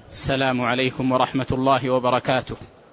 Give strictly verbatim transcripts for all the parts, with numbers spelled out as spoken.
السلام عليكم ورحمة الله وبركاته.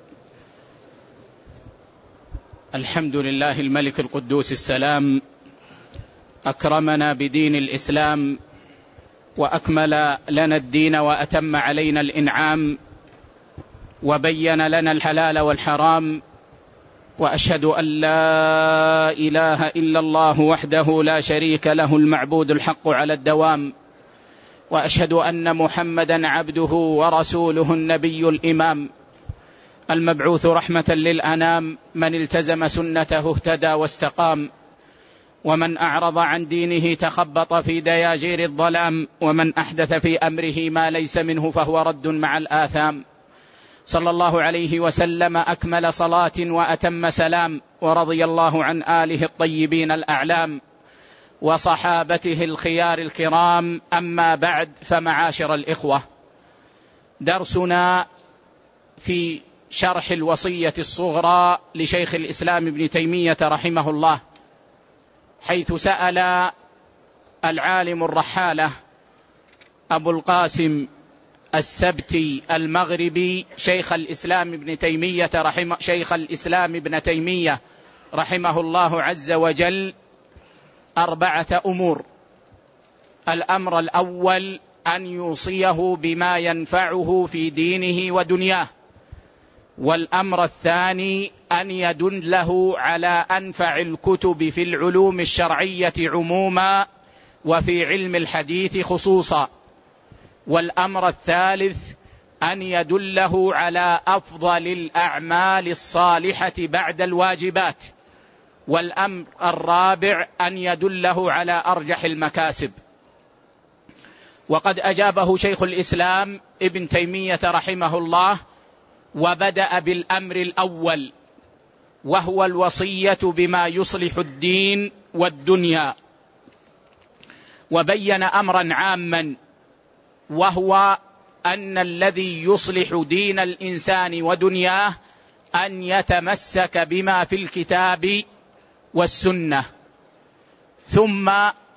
الحمد لله الملك القدوس السلام، أكرمنا بدين الإسلام وأكمل لنا الدين وأتم علينا الإنعام وبين لنا الحلال والحرام، وأشهد أن لا إله إلا الله وحده لا شريك له المعبود الحق على الدوام، وأشهد أن محمدا عبده ورسوله النبي الإمام المبعوث رحمة للأنام، من التزم سنته اهتدى واستقام، ومن أعرض عن دينه تخبط في دياجير الظلام، ومن أحدث في أمره ما ليس منه فهو رد مع الآثام. صلى الله عليه وسلم أكمل صلاة وأتم سلام، ورضي الله عن آله الطيبين الأعلام وصحابته الخيار الكرام. أما بعد، فمعاشر الإخوة، درسنا في شرح الوصية الصغرى لشيخ الإسلام ابن تيمية رحمه الله، حيث سأل العالم الرحالة أبو القاسم السبتي المغربي شيخ الإسلام ابن تيمية رحمه شيخ الإسلام ابن تيمية رحمه الله عز وجل أربعة أمور. الأمر الأول أن يوصيه بما ينفعه في دينه ودنياه، والأمر الثاني أن يدله على أنفع الكتب في العلوم الشرعية عموما وفي علم الحديث خصوصا، والأمر الثالث أن يدله على أفضل الأعمال الصالحة بعد الواجبات، والأمر الرابع أن يدله على أرجح المكاسب. وقد أجابه شيخ الإسلام ابن تيمية رحمه الله، وبدأ بالأمر الأول، وهو الوصية بما يصلح الدين والدنيا، وبين أمرا عاما، وهو أن الذي يصلح دين الإنسان ودنياه أن يتمسك بما في الكتاب والسنة. ثم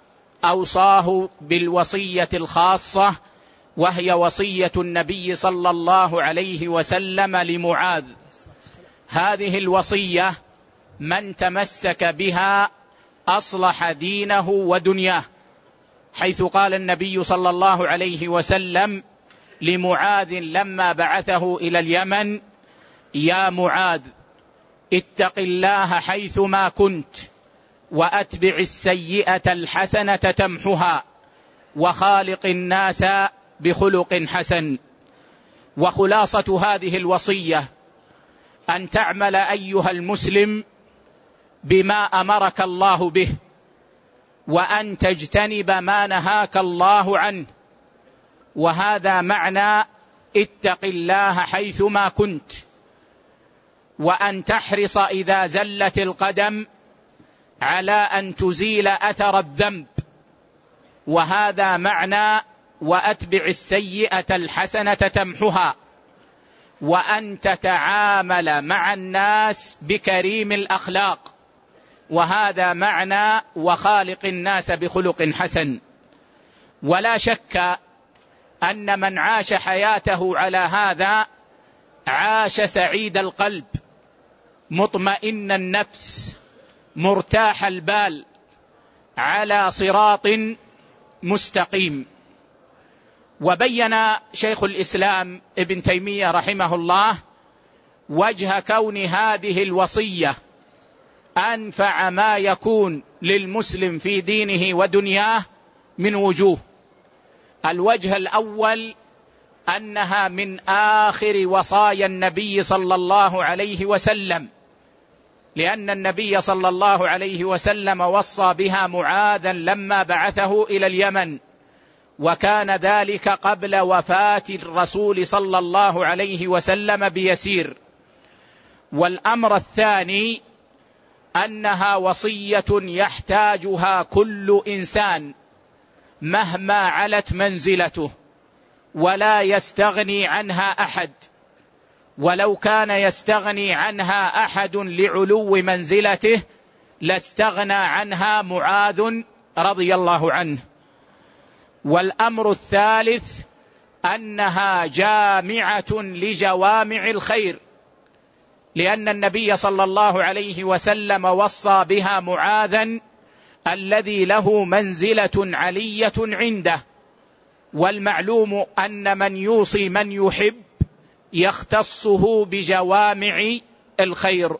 أوصاه بالوصية الخاصة، وهي وصية النبي صلى الله عليه وسلم لمعاذ. هذه الوصية من تمسك بها أصلح دينه ودنياه، حيث قال النبي صلى الله عليه وسلم لمعاذ لما بعثه إلى اليمن: يا معاذ، اتق الله حيثما كنت، وأتبع السيئة الحسنة تمحها، وخالق الناس بخلق حسن. وخلاصة هذه الوصية أن تعمل أيها المسلم بما أمرك الله به، وأن تجتنب ما نهاك الله عنه، وهذا معنى اتق الله حيثما كنت، وأن تحرص إذا زلت القدم على أن تزيل أثر الذنب، وهذا معنى وأتبع السيئة الحسنة تمحها، وأن تتعامل مع الناس بكريم الأخلاق، وهذا معنى وخالق الناس بخلق حسن. ولا شك أن من عاش حياته على هذا عاش سعيد القلب، مطمئن النفس، مرتاح البال، على صراط مستقيم. وبين شيخ الإسلام ابن تيمية رحمه الله وجه كون هذه الوصية أنفع ما يكون للمسلم في دينه ودنياه من وجوه. الوجه الأول أنها من آخر وصايا النبي صلى الله عليه وسلم، لأن النبي صلى الله عليه وسلم وصى بها معاذا لما بعثه إلى اليمن، وكان ذلك قبل وفاة الرسول صلى الله عليه وسلم بيسير. والأمر الثاني أنها وصية يحتاجها كل إنسان مهما علت منزلته، ولا يستغني عنها أحد، ولو كان يستغني عنها أحد لعلو منزلته لاستغنى عنها معاذ رضي الله عنه. والأمر الثالث أنها جامعة لجوامع الخير، لأن النبي صلى الله عليه وسلم وصى بها معاذا الذي له منزلة علية عنده، والمعلوم أن من يوصي من يحب يختصه بجوامع الخير.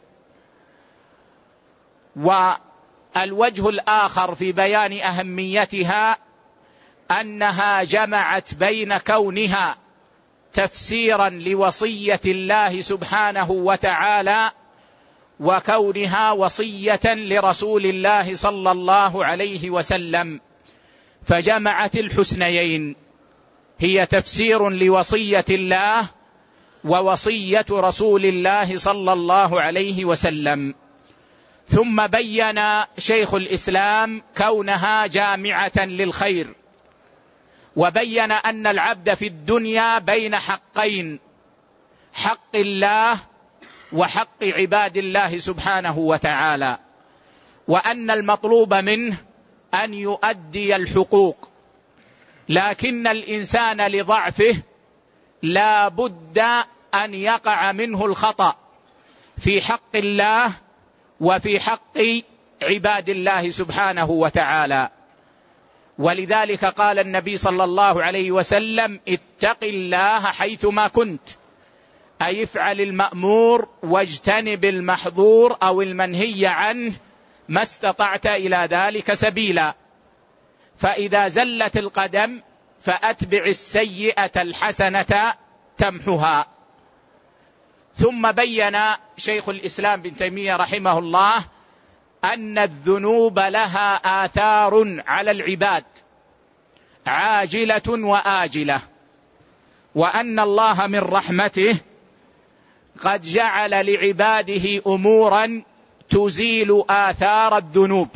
والوجه الآخر في بيان أهميتها أنها جمعت بين كونها تفسيرا لوصية الله سبحانه وتعالى وكونها وصية لرسول الله صلى الله عليه وسلم، فجمعت الحسنيين، هي تفسير لوصية الله ووصية رسول الله صلى الله عليه وسلم. ثم بين شيخ الإسلام كونها جامعة للخير، وبين أن العبد في الدنيا بين حقين، حق الله وحق عباد الله سبحانه وتعالى، وأن المطلوب منه أن يؤدي الحقوق، لكن الإنسان لضعفه لا بد أن يقع منه الخطأ في حق الله وفي حق عباد الله سبحانه وتعالى. ولذلك قال النبي صلى الله عليه وسلم: اتق الله حيثما كنت، أي افعل المأمور واجتنب المحظور أو المنهي عنه ما استطعت إلى ذلك سبيلا. فإذا زلت القدم فأتبع السيئة الحسنة تمحها. ثم بين شيخ الإسلام ابن تيمية رحمه الله أن الذنوب لها آثار على العباد عاجلة وآجلة، وأن الله من رحمته قد جعل لعباده أمورا تزيل آثار الذنوب.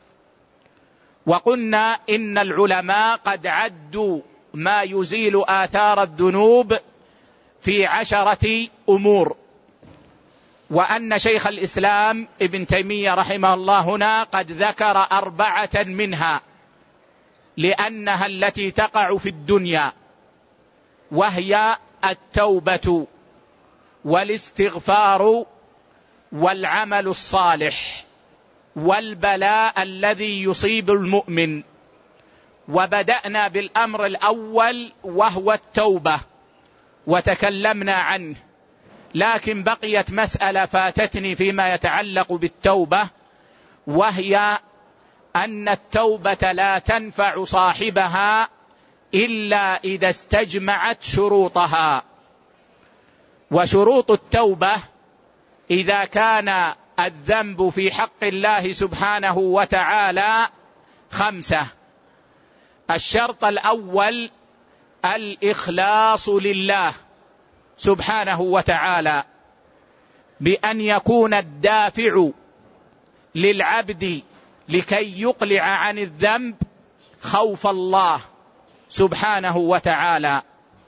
وقلنا إن العلماء قد عدوا ما يزيل آثار الذنوب في عشرة أمور، وأن شيخ الإسلام ابن تيمية رحمه الله هنا قد ذكر أربعة منها لأنها التي تقع في الدنيا، وهي التوبة والاستغفار والعمل الصالح والبلاء الذي يصيب المؤمن. وبدأنا بالأمر الأول وهو التوبة وتكلمنا عنه، لكن بقيت مسألة فاتتني فيما يتعلق بالتوبة، وهي أن التوبة لا تنفع صاحبها إلا إذا استجمعت شروطها. وشروط التوبة إذا كان الذنب في حق الله سبحانه وتعالى خمسة. الشرط الأول الإخلاص لله سبحانه وتعالى، بأن يكون الدافع للعبد لكي يقلع عن الذنب خوف الله سبحانه وتعالى.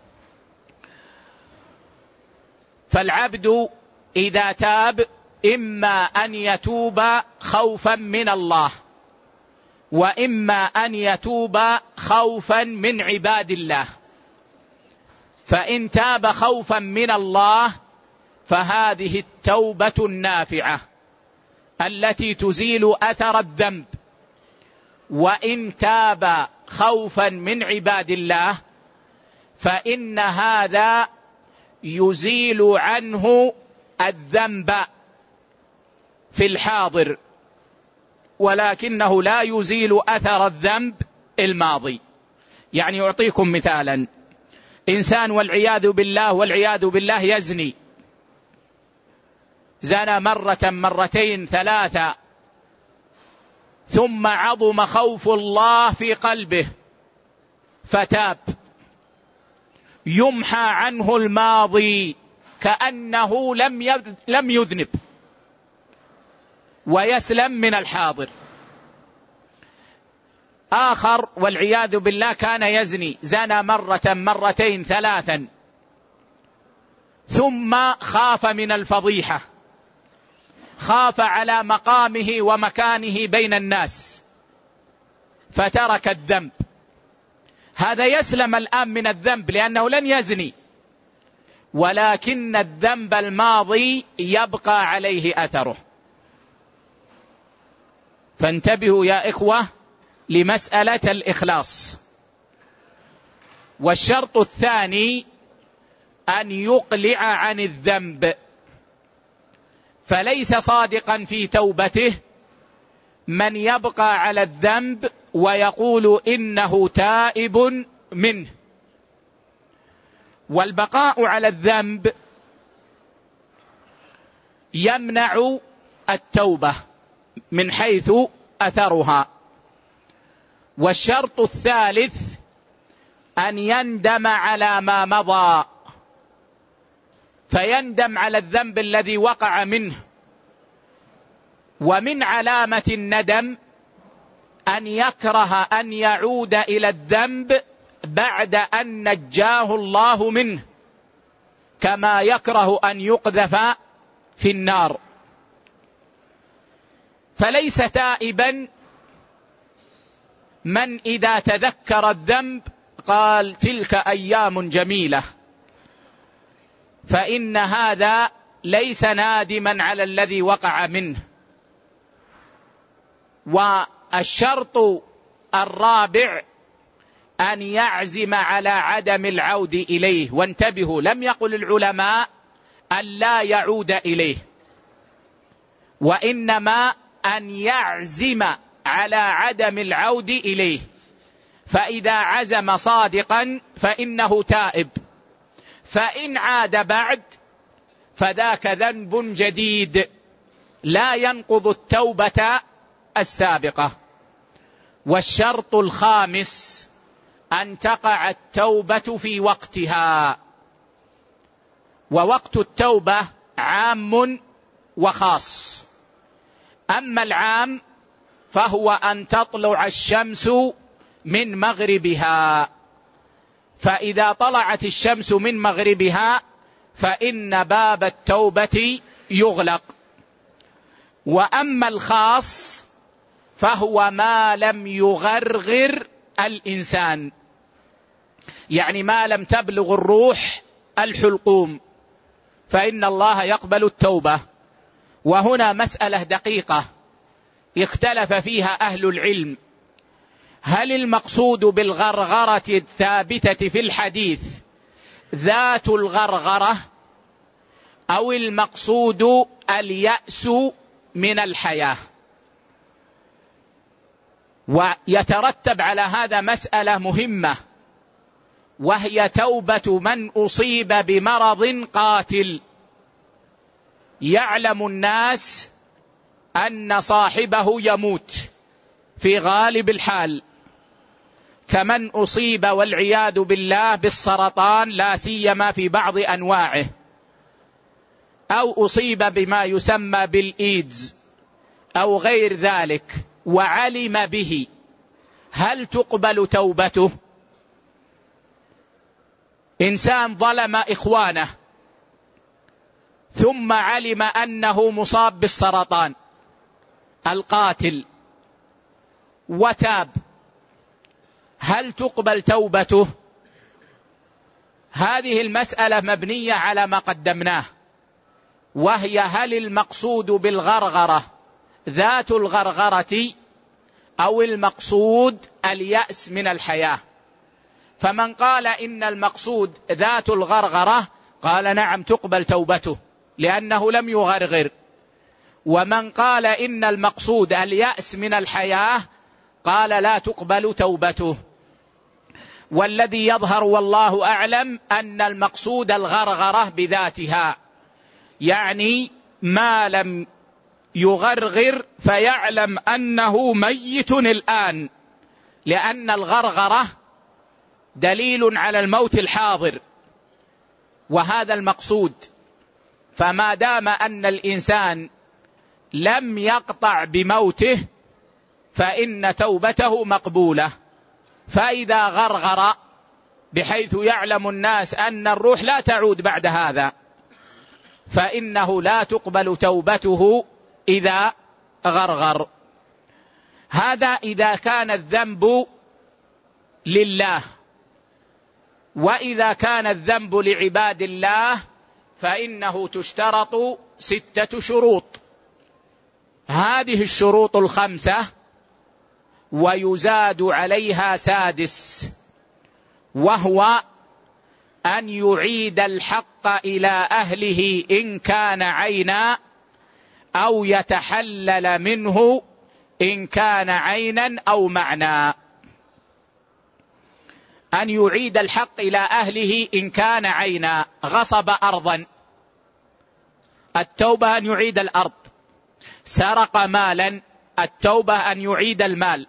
فالعبد إذا تاب إما أن يتوب خوفا من الله، وإما أن يتوب خوفا من عباد الله. فإن تاب خوفا من الله فهذه التوبة النافعة التي تزيل أثر الذنب، وإن تاب خوفا من عباد الله فإن هذا يزيل عنه الذنب في الحاضر، ولكنه لا يزيل أثر الذنب الماضي. يعني أعطيكم مثالا: إنسان والعياذ بالله والعياذ بالله يزني، زنى مرة مرتين ثلاثة، ثم عظم خوف الله في قلبه فتاب، يمحى عنه الماضي كأنه لم يذنب ويسلم من الحاضر. آخر والعياذ بالله كان يزني، زنى مرة مرتين ثلاثا، ثم خاف من الفضيحة، خاف على مقامه ومكانه بين الناس فترك الذنب. هذا يسلم الآن من الذنب لأنه لن يزني، ولكن الذنب الماضي يبقى عليه أثره. فانتبهوا يا إخوة لمسألة الإخلاص. والشرط الثاني أن يقلع عن الذنب، فليس صادقا في توبته من يبقى على الذنب ويقول إنه تائب منه. والبقاء على الذنب يمنع التوبة من حيث أثرها. والشرط الثالث أن يندم على ما مضى، فيندم على الذنب الذي وقع منه. ومن علامة الندم أن يكره أن يعود إلى الذنب بعد أن نجاه الله منه، كما يكره أن يقذف في النار. فليس تائبا من إذا تذكر الذنب قال تلك أيام جميلة، فإن هذا ليس نادما على الذي وقع منه. والشرط الرابع أن يعزم على عدم العود إليه. وانتبهوا، لم يقل العلماء أن لا يعود إليه، وإنما أن يعزم على عدم العود إليه. فإذا عزم صادقا فإنه تائب، فإن عاد بعد فذاك ذنب جديد لا ينقض التوبة السابقة. والشرط الخامس أن تقع التوبة في وقتها. ووقت التوبة عام وخاص. أما العام فهو أن تطلع الشمس من مغربها، فإذا طلعت الشمس من مغربها فإن باب التوبة يغلق. وأما الخاص فهو ما لم يغرغر الإنسان، يعني ما لم تبلغ الروح الحلقوم، فإن الله يقبل التوبة. وهنا مسألة دقيقة اختلف فيها أهل العلم: هل المقصود بالغرغرة الثابتة في الحديث ذات الغرغرة، أو المقصود اليأس من الحياة؟ ويترتب على هذا مسألة مهمة، وهي توبة من أصيب بمرض قاتل يعلم الناس أن صاحبه يموت في غالب الحال، كمن أصيب والعياذ بالله بالسرطان لا سيما في بعض أنواعه، أو أصيب بما يسمى بالإيدز أو غير ذلك وعلم به، هل تقبل توبته؟ إنسان ظلم إخوانه ثم علم أنه مصاب بالسرطان القاتل وتاب، هل تقبل توبته؟ هذه المسألة مبنية على ما قدمناه، وهي هل المقصود بالغرغرة ذات الغرغرة أو المقصود اليأس من الحياة. فمن قال إن المقصود ذات الغرغرة قال نعم تقبل توبته لأنه لم يغرغر. ومن قال إن المقصود اليأس من الحياة قال لا تقبل توبته. والذي يظهر والله أعلم أن المقصود الغرغرة بذاتها، يعني ما لم يغرغر فيعلم أنه ميت الآن، لأن الغرغرة دليل على الموت الحاضر، وهذا المقصود. فما دام أن الإنسان لم يقطع بموته فإن توبته مقبولة. فإذا غرغر بحيث يعلم الناس أن الروح لا تعود بعد هذا فإنه لا تقبل توبته إذا غرغر. هذا إذا كان الذنب لله وإذا كان الذنب لعباد الله فإنه تشترط ستة شروط. هذه الشروط الخمسة ويزاد عليها سادس، وهو أن يعيد الحق إلى أهله إن كان عينا، أو يتحلل منه إن كان عينا أو معنى. أن يعيد الحق إلى أهله إن كان عينا، غصب أرضا، التوبة أن يعيد الأرض. سرق مالا، التوبة أن يعيد المال.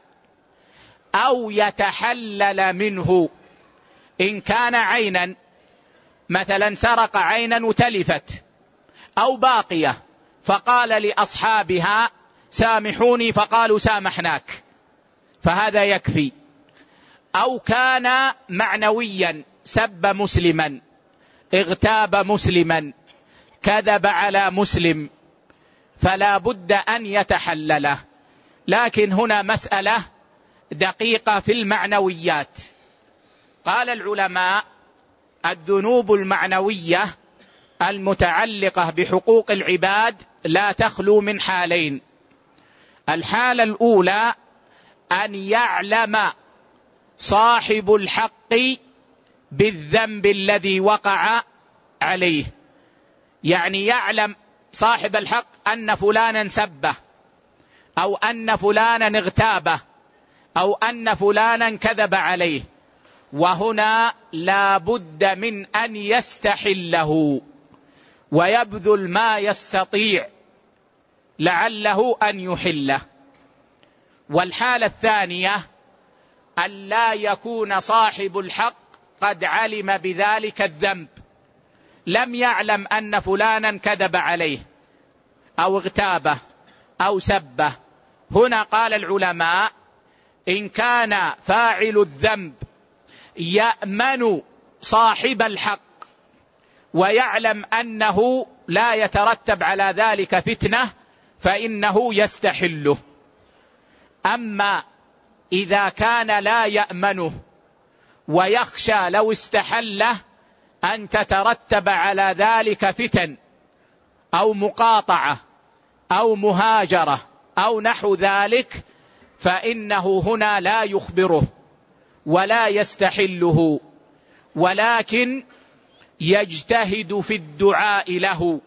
أو يتحلل منه إن كان عينا، مثلا سرق عينا وتلفت أو باقية فقال لأصحابها سامحوني فقالوا سامحناك، فهذا يكفي. أو كان معنويا، سب مسلما، اغتاب مسلما، كذب على مسلم، فلا بد أن يتحلله. لكن هنا مسألة دقيقة في المعنويات. قال العلماء: الذنوب المعنوية المتعلقة بحقوق العباد لا تخلو من حالين. الحالة الأولى أن يعلم صاحب الحق بالذنب الذي وقع عليه، يعني يعلم صاحب الحق أن فلانا سبه، أو أن فلانا اغتابه، أو أن فلانا كذب عليه، وهنا لا بد من أن يستحله ويبذل ما يستطيع لعله أن يحله. والحالة الثانية أن لا يكون صاحب الحق قد علم بذلك الذنب، لم يعلم أن فلانا كذب عليه أو اغتابه أو سبه. هنا قال العلماء: إن كان فاعل الذنب يأمن صاحب الحق ويعلم أنه لا يترتب على ذلك فتنة فإنه يستحله. أما إذا كان لا يأمنه ويخشى لو استحله أن تترتب على ذلك فتن أو مقاطعة أو مهاجرة أو نحو ذلك، فإنه هنا لا يخبره ولا يستحله، ولكن يجتهد في الدعاء له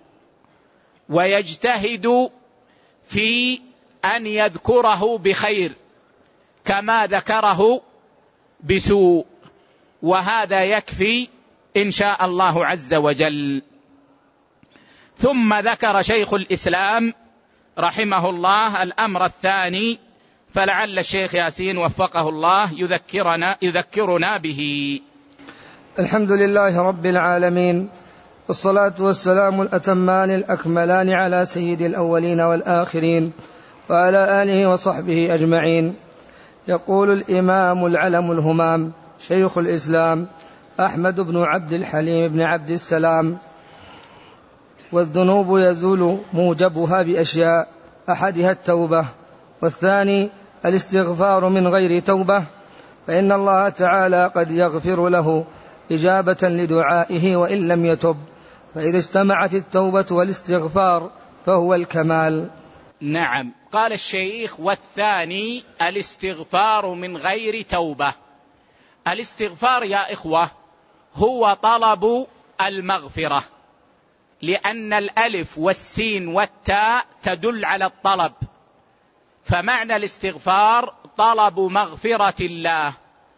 ويجتهد في أن يذكره بخير كما ذكره بسوء، وهذا يكفي إن شاء الله عز وجل. ثم ذكر شيخ الإسلام رحمه الله الأمر الثاني، فلعل الشيخ ياسين وفقه الله يذكرنا, يذكرنا به. الحمد لله رب العالمين، والصلاة والسلام الأتمان الأكملان على سيد الأولين والآخرين وعلى آله وصحبه أجمعين. يقول الإمام العلم الهمام شيخ الإسلام أحمد بن عبد الحليم بن عبد السلام: والذنوب يزول موجبها بأشياء، أحدها التوبة، والثاني الاستغفار من غير توبة، فإن الله تعالى قد يغفر له إجابة لدعائه وإن لم يتب، فإذا اجتمعت التوبة والاستغفار فهو الكمال. نعم. قال الشيخ: والثاني الاستغفار من غير توبة. الاستغفار يا إخوة هو طلب المغفرة، لأن الألف والسين والتاء تدل على الطلب، فمعنى الاستغفار طلب مغفرة الله،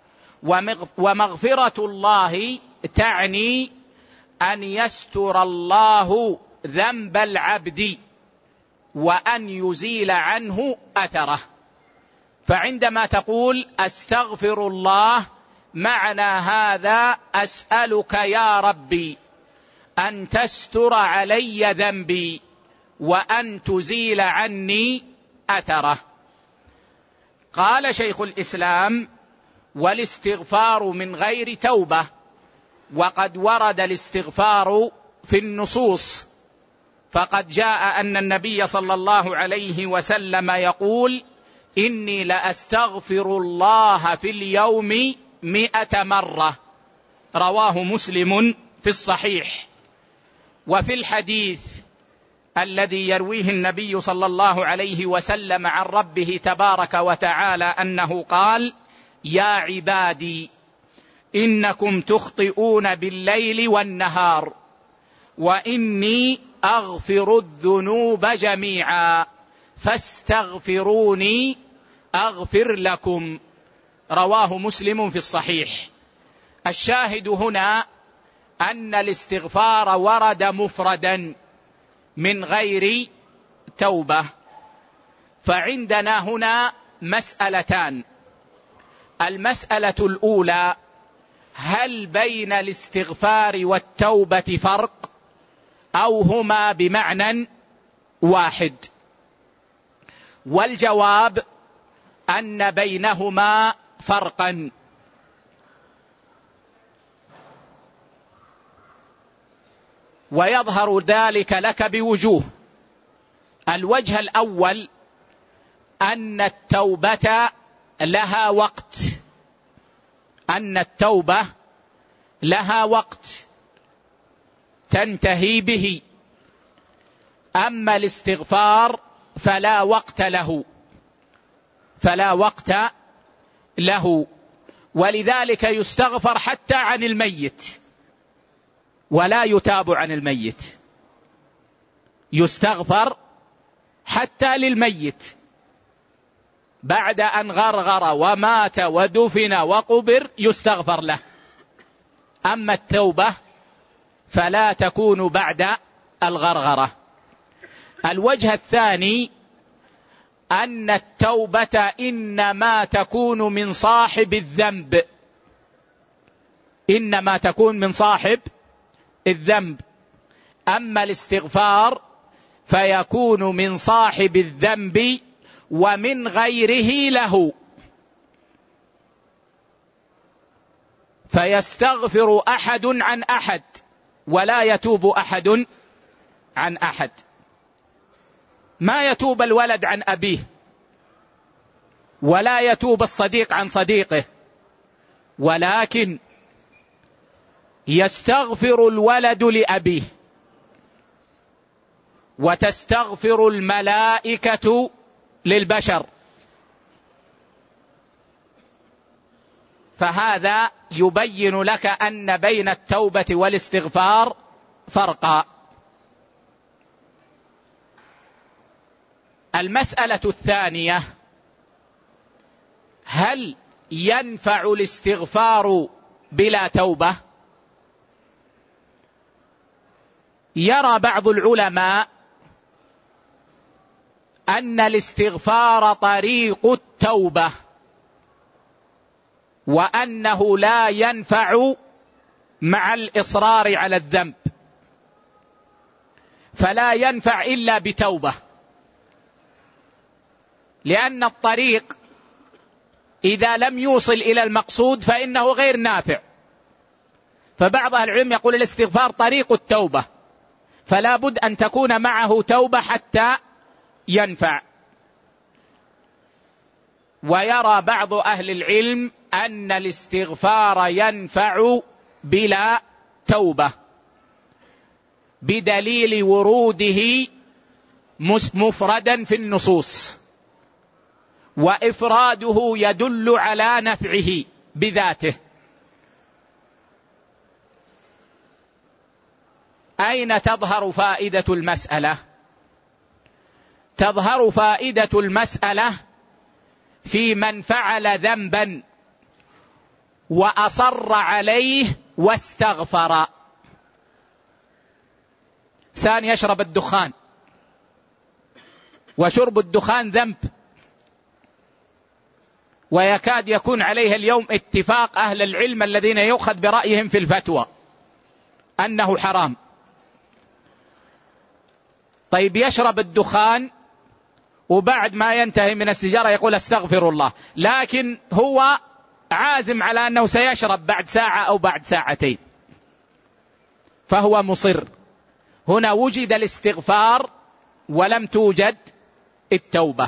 ومغفرة الله تعني أن يستر الله ذنب العبد وأن يزيل عنه أثره. فعندما تقول أستغفر الله، معنى هذا أسألك يا ربي أن تستر علي ذنبي وأن تزيل عني أثره. قال شيخ الإسلام: والاستغفار من غير توبة. وقد ورد الاستغفار في النصوص، فقد جاء أن النبي صلى الله عليه وسلم يقول: إني لأستغفر الله في اليوم مئة مرة رواه مسلم في الصحيح. وفي الحديث الذي يرويه النبي صلى الله عليه وسلم عن ربه تبارك وتعالى أنه قال: يا عبادي إنكم تخطئون بالليل والنهار وإني أغفر الذنوب جميعا فاستغفروني أغفر لكم. رواه مسلم في الصحيح. الشاهد هنا أن الاستغفار ورد مفردا من غير توبة. فعندنا هنا مسألتان. المسألة الأولى: هل بين الاستغفار والتوبة فرق أو هما بمعنى واحد؟ والجواب أن بينهما فرقا. ويظهر ذلك لك بوجوه. الوجه الأول أن التوبة لها وقت، أن التوبة لها وقت تنتهي به، أما الاستغفار فلا وقت له، فلا وقت له. ولذلك يستغفر حتى عن الميت ولا يتاب عن الميت. يستغفر حتى للميت بعد أن غرغر ومات ودفن وقبر يستغفر له. أما التوبة فلا تكون بعد الغرغرة. الوجه الثاني أن التوبة إنما تكون من صاحب الذنب، إنما تكون من صاحب الذنب. أما الاستغفار فيكون من صاحب الذنب ومن غيره له، فيستغفر أحد عن أحد ولا يتوب أحد عن أحد. ما يتوب الولد عن أبيه ولا يتوب الصديق عن صديقه، ولكن يستغفر الولد لأبيه وتستغفر الملائكة للبشر. فهذا يبين لك أن بين التوبة والاستغفار فرقا. المسألة الثانية: هل ينفع الاستغفار بلا توبة؟ يرى بعض العلماء أن الاستغفار طريق التوبة، وأنه لا ينفع مع الإصرار على الذنب، فلا ينفع إلا بتوبة، لأن الطريق إذا لم يوصل إلى المقصود فإنه غير نافع. فبعض أهل العلم يقول الاستغفار طريق التوبة، فلا بد أن تكون معه توبة حتى ينفع. ويرى بعض أهل العلم أن الاستغفار ينفع بلا توبة بدليل وروده مفردا في النصوص، وإفراده يدل على نفعه بذاته. أين تظهر فائدة المسألة؟ تظهر فائدة المسألة في من فعل ذنبا وأصر عليه واستغفر. إنسان يشرب الدخان، وشرب الدخان ذنب، ويكاد يكون عليه اليوم اتفاق أهل العلم الذين يؤخذ برأيهم في الفتوى أنه حرام. طيب، يشرب الدخان وبعد ما ينتهي من السيجارة يقول استغفر الله، لكن هو عازم على أنه سيشرب بعد ساعة أو بعد ساعتين، فهو مصر. هنا وجد الاستغفار ولم توجد التوبة.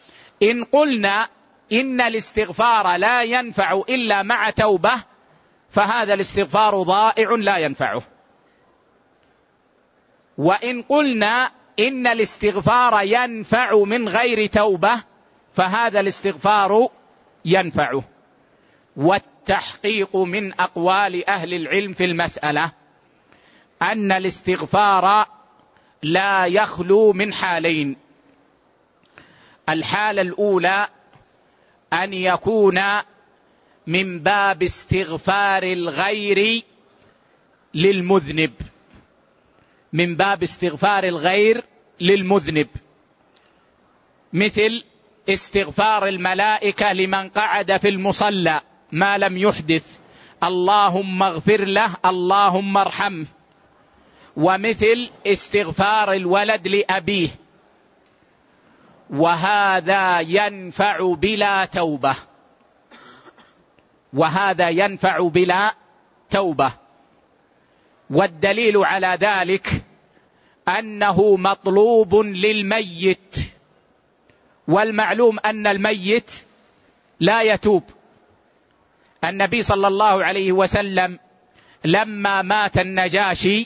إن قلنا إن الاستغفار لا ينفع إلا مع توبة، فهذا الاستغفار ضائع لا ينفعه. وإن قلنا إن الاستغفار ينفع من غير توبة فهذا الاستغفار ينفعه. والتحقيق من أقوال أهل العلم في المسألة أن الاستغفار لا يخلو من حالين. الحالة الأولى أن يكون من باب استغفار الغير للمذنب، من باب استغفار الغير للمذنب، مثل استغفار الملائكة لمن قعد في المصلى ما لم يحدث، اللهم اغفر له اللهم ارحمه. ومثل استغفار الولد لأبيه، وهذا ينفع بلا توبة، وهذا ينفع بلا توبة. والدليل على ذلك أنه مطلوب للميت، والمعلوم أن الميت لا يتوب. النبي صلى الله عليه وسلم لما مات النجاشي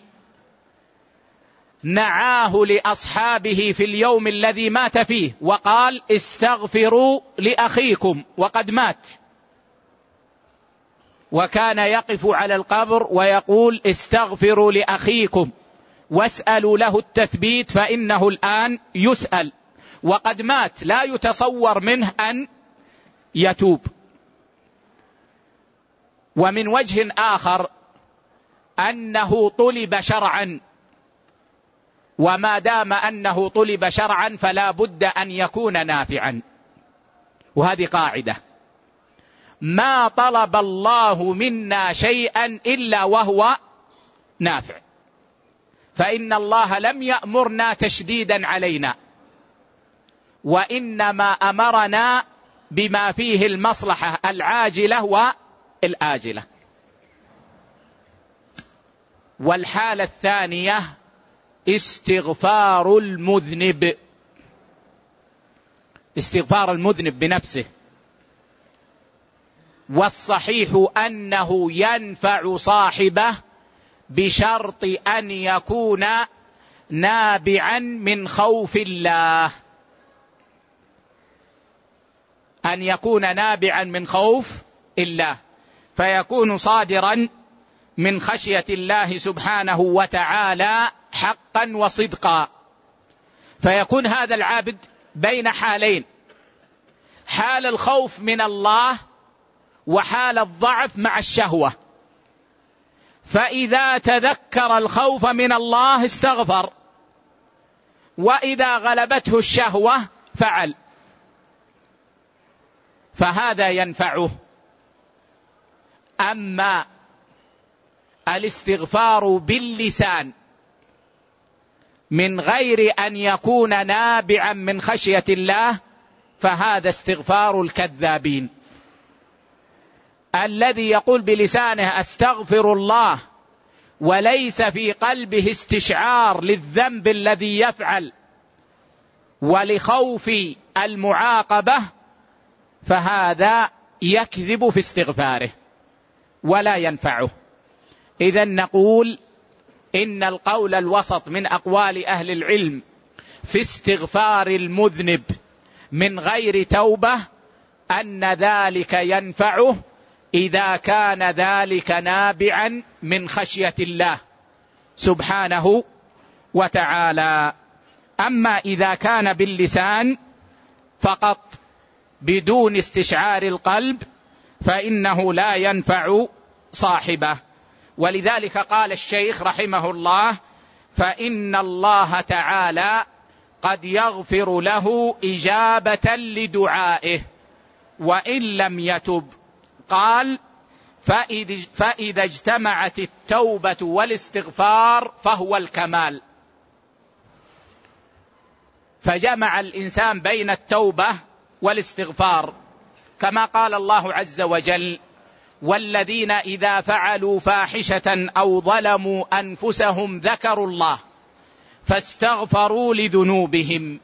نعاه لأصحابه في اليوم الذي مات فيه وقال استغفروا لأخيكم وقد مات، وكان يقف على القبر ويقول استغفروا لأخيكم واسألوا له التثبيت فإنه الآن يسأل وقد مات، لا يتصور منه أن يتوب. ومن وجه آخر أنه طلب شرعا، وما دام أنه طلب شرعا فلا بد أن يكون نافعا. وهذه قاعدة، ما طلب الله منا شيئا إلا وهو نافع، فإن الله لم يأمرنا تشديدا علينا، وإنما أمرنا بما فيه المصلحة العاجلة والآجلة. والحالة الثانية استغفار المذنب، استغفار المذنب بنفسه. والصحيح أنه ينفع صاحبه بشرط أن يكون نابعا من خوف الله، أن يكون نابعا من خوف الله، فيكون صادرا من خشية الله سبحانه وتعالى حقا وصدقا. فيكون هذا العابد بين حالين، حال الخوف من الله وحال الضعف مع الشهوة. فإذا تذكر الخوف من الله استغفر، وإذا غلبته الشهوة فعل، فهذا ينفعه. أما الاستغفار باللسان من غير أن يكون نابعا من خشية الله فهذا استغفار الكذابين. الذي يقول بلسانه أستغفر الله وليس في قلبه استشعار للذنب الذي يفعل ولخوف المعاقبة فهذا يكذب في استغفاره ولا ينفعه. إذن نقول إن القول الوسط من أقوال أهل العلم في استغفار المذنب من غير توبة أن ذلك ينفعه إذا كان ذلك نابعا من خشية الله سبحانه وتعالى. أما إذا كان باللسان فقط بدون استشعار القلب فإنه لا ينفع صاحبه. ولذلك قال الشيخ رحمه الله فإن الله تعالى قد يغفر له إجابة لدعائه وإن لم يتب. قال فإذا اجتمعت التوبة والاستغفار فهو الكمال. فجمع الإنسان بين التوبة والاستغفار كما قال الله عز وجل والذين إذا فعلوا فاحشة أو ظلموا أنفسهم ذكروا الله فاستغفروا لذنوبهم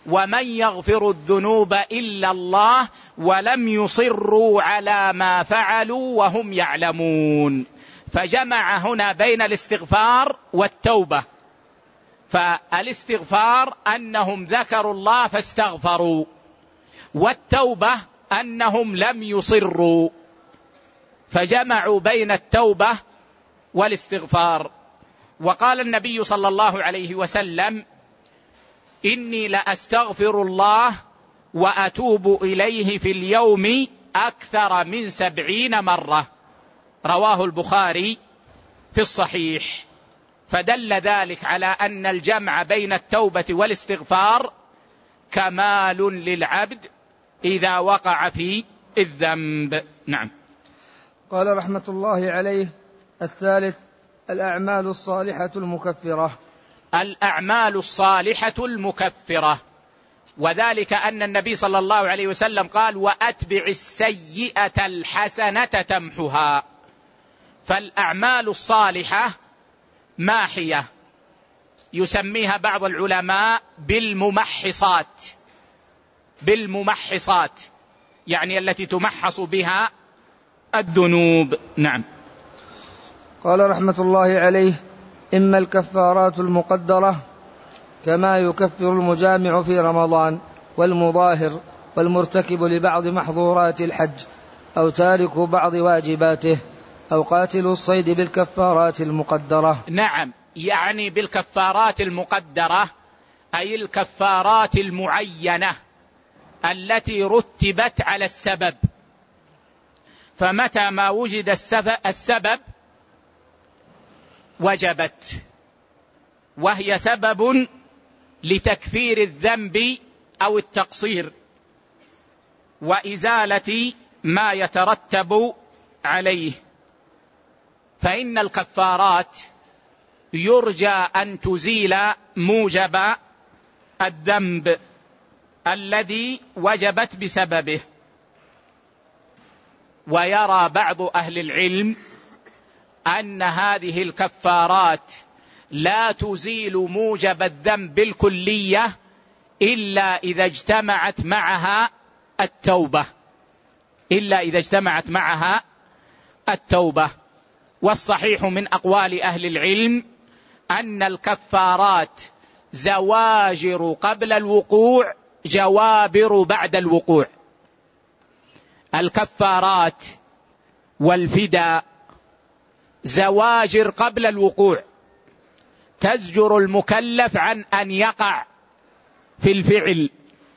ومن يغفر الذنوب إلا الله ولم يصروا على ما فعلوا وهم يعلمون. فجمع هنا بين الاستغفار والتوبة. فالاستغفار أنهم ذكروا الله فاستغفروا، والتوبة أنهم لم يصروا، فجمعوا بين التوبة والاستغفار. وقال النبي صلى الله عليه وسلم: إني لأستغفر الله وأتوب إليه في اليوم أكثر من سبعين مرة، رواه البخاري في الصحيح. فدل ذلك على أن الجمع بين التوبة والاستغفار كمال للعبد إذا وقع في الذنب. نعم. قال رحمة الله عليه: الثالث الأعمال الصالحة المكفرة. الأعمال الصالحة المكفرة، وذلك أن النبي صلى الله عليه وسلم قال: وأتبع السيئة الحسنة تمحها. فالأعمال الصالحة ماحية، يسميها بعض العلماء بالممحصات، بالممحصات يعني التي تمحص بها الذنوب. نعم. قال رحمة الله عليه: إما الكفارات المقدرة كما يكفر المجامع في رمضان والمظاهر والمرتكب لبعض محظورات الحج أو تارك بعض واجباته أو قاتل الصيد بالكفارات المقدرة. نعم، يعني بالكفارات المقدرة أي الكفارات المعينة التي رتبت على السبب. فمتى ما وجد السبب وجبت، وهي سبب لتكفير الذنب أو التقصير وإزالة ما يترتب عليه. فإن الكفارات يرجى أن تزيل موجب الذنب الذي وجبت بسببه. ويرى بعض أهل العلم أن هذه الكفارات لا تزيل موجب الذنب بالكلية إلا إذا اجتمعت معها التوبة، إلا إذا اجتمعت معها التوبة. والصحيح من أقوال أهل العلم أن الكفارات زواجر قبل الوقوع، جوابر بعد الوقوع. الكفارات والفداء زواجر قبل الوقوع، تزجر المكلف عن أن يقع في الفعل،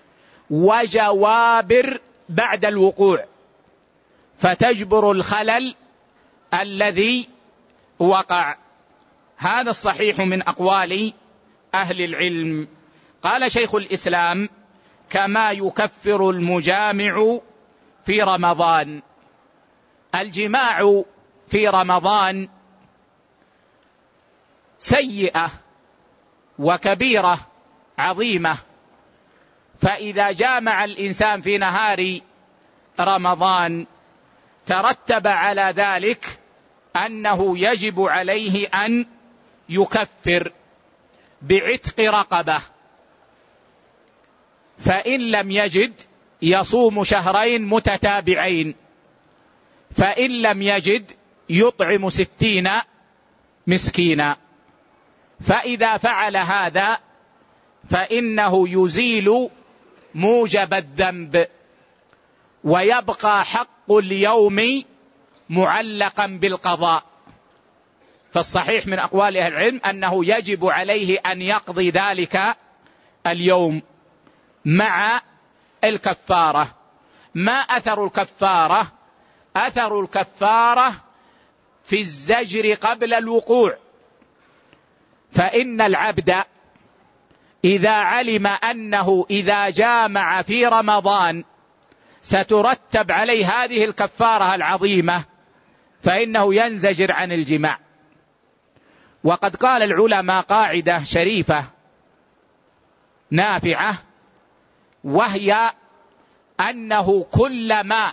وجوابر بعد الوقوع، فتجبر الخلل الذي وقع. هذا الصحيح من أقوال أهل العلم. قال شيخ الإسلام: كما يكفر المجامع في رمضان. الجماع في رمضان سيئة وكبيرة عظيمة، فإذا جامع الإنسان في نهار رمضان ترتب على ذلك أنه يجب عليه أن يكفر بعتق رقبة، فإن لم يجد يصوم شهرين متتابعين، فإن لم يجد يطعم ستين مسكينا. فإذا فعل هذا فإنه يزيل موجب الذنب، ويبقى حق اليوم معلقا بالقضاء. فالصحيح من أقوال أهل العلم أنه يجب عليه أن يقضي ذلك اليوم مع الكفارة. ما أثر الكفارة؟ أثر الكفارة في الزجر قبل الوقوع. فإن العبد إذا علم أنه إذا جامع في رمضان سترتب عليه هذه الكفارة العظيمة فإنه ينزجر عن الجماع. وقد قال العلماء قاعدة شريفة نافعة، وهي أنه كلما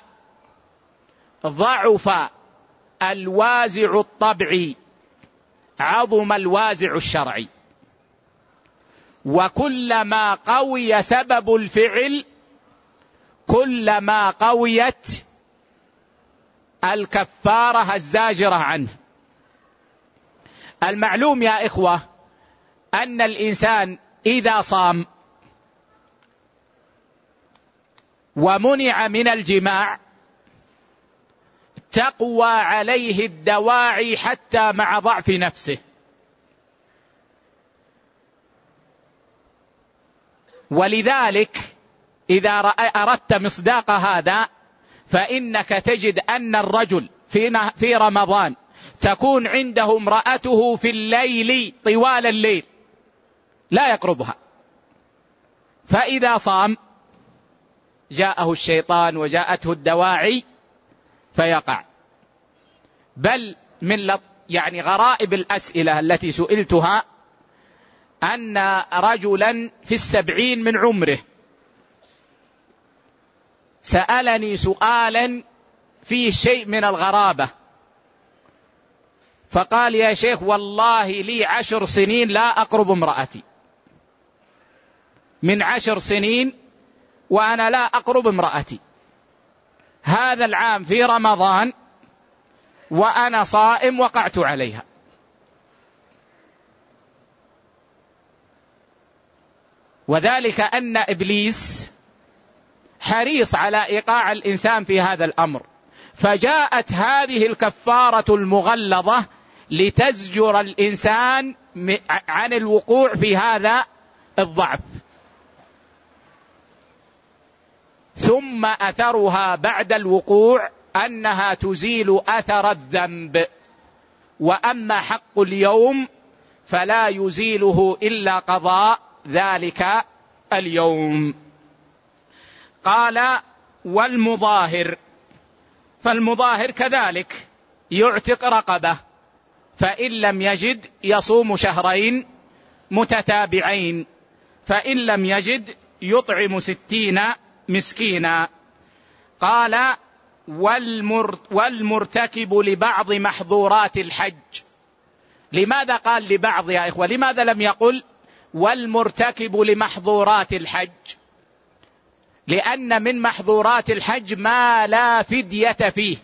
ضعف الوازع الطبعي عظم الوازع الشرعي. وكلما قوي سبب الفعل كلما قويت الكفارة الزاجرة عنه. المعلوم يا إخوة أن الإنسان إذا صام ومنع من الجماع تقوى عليه الدواعي حتى مع ضعف نفسه، ولذلك إذا أردت مصداق هذا فإنك تجد أن الرجل في رمضان تكون عنده امرأته في الليل طوال الليل لا يقربها، فإذا صام جاءه الشيطان وجاءته الدواعي فيقع. بل من يعني غرائب الأسئلة التي سئلتها أن رجلا في السبعين من عمره سألني سؤالا فيه شيء من الغرابة، فقال يا شيخ والله لي عشر سنين لا أقرب امرأتي، من عشر سنين وأنا لا أقرب امرأتي، هذا العام في رمضان وأنا صائم وقعت عليها. وذلك أن إبليس حريص على إيقاع الإنسان في هذا الأمر، فجاءت هذه الكفارة المغلظة لتزجر الإنسان عن الوقوع في هذا الضعف. ثم أثرها بعد الوقوع أنها تزيل أثر الذنب، وأما حق اليوم فلا يزيله إلا قضاء ذلك اليوم. قال والمظاهر، فالمظاهر كذلك يعتق رقبة، فإن لم يجد يصوم شهرين متتابعين، فإن لم يجد يطعم ستين مسكينا. قال والمر والمرتكب لبعض محظورات الحج. لماذا قال لبعض يا إخوة؟ لماذا لم يقل والمرتكب لمحظورات الحج؟ لأن من محظورات الحج ما لا فدية فيه،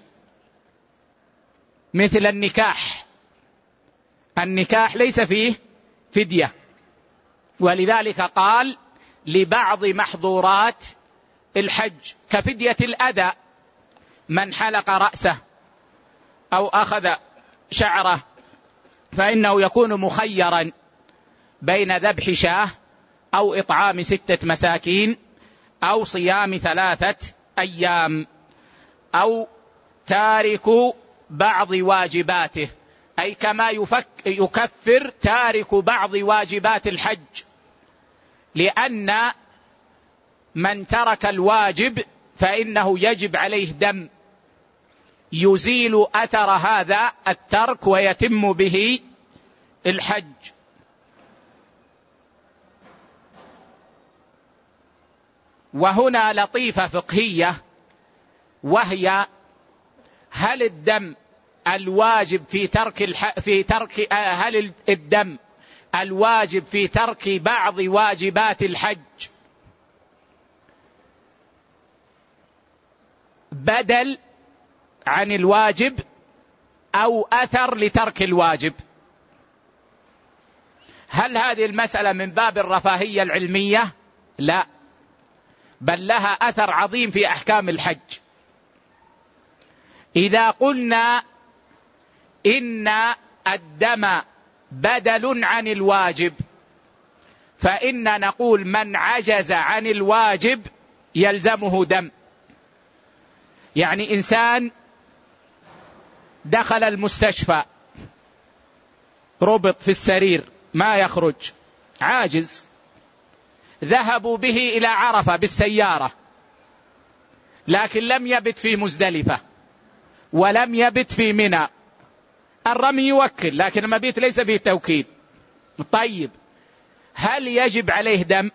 مثل النكاح، النكاح ليس فيه فدية، ولذلك قال لبعض محظورات الحج كفدية الأذى، من حلق رأسه أو أخذ شعره فإنه يكون مخيرا بين ذبح شاه أو إطعام ستة مساكين أو صيام ثلاثة أيام أو تارك بعض واجباته، أي كما يفك يكفر تارك بعض واجبات الحج، لأن من ترك الواجب فإنه يجب عليه دم يزيل أثر هذا الترك ويتم به الحج. وهنا لطيفة فقهية، وهي هل الدم الواجب في ترك الح... في ترك هل الدم الواجب في ترك بعض واجبات الحج بدل عن الواجب أو أثر لترك الواجب؟ هل هذه المسألة من باب الرفاهية العلمية؟ لا، بل لها أثر عظيم في أحكام الحج. إذا قلنا إن الدم بدل عن الواجب فإن نقول من عجز عن الواجب يلزمه دم. يعني إنسان دخل المستشفى ربط في السرير ما يخرج، عاجز، ذهبوا به إلى عرفة بالسيارة، لكن لم يبت في مزدلفة ولم يبت في منى. الرمي يوكل لكن المبيت ليس فيه توكيد. طيب، هل يجب عليه دم؟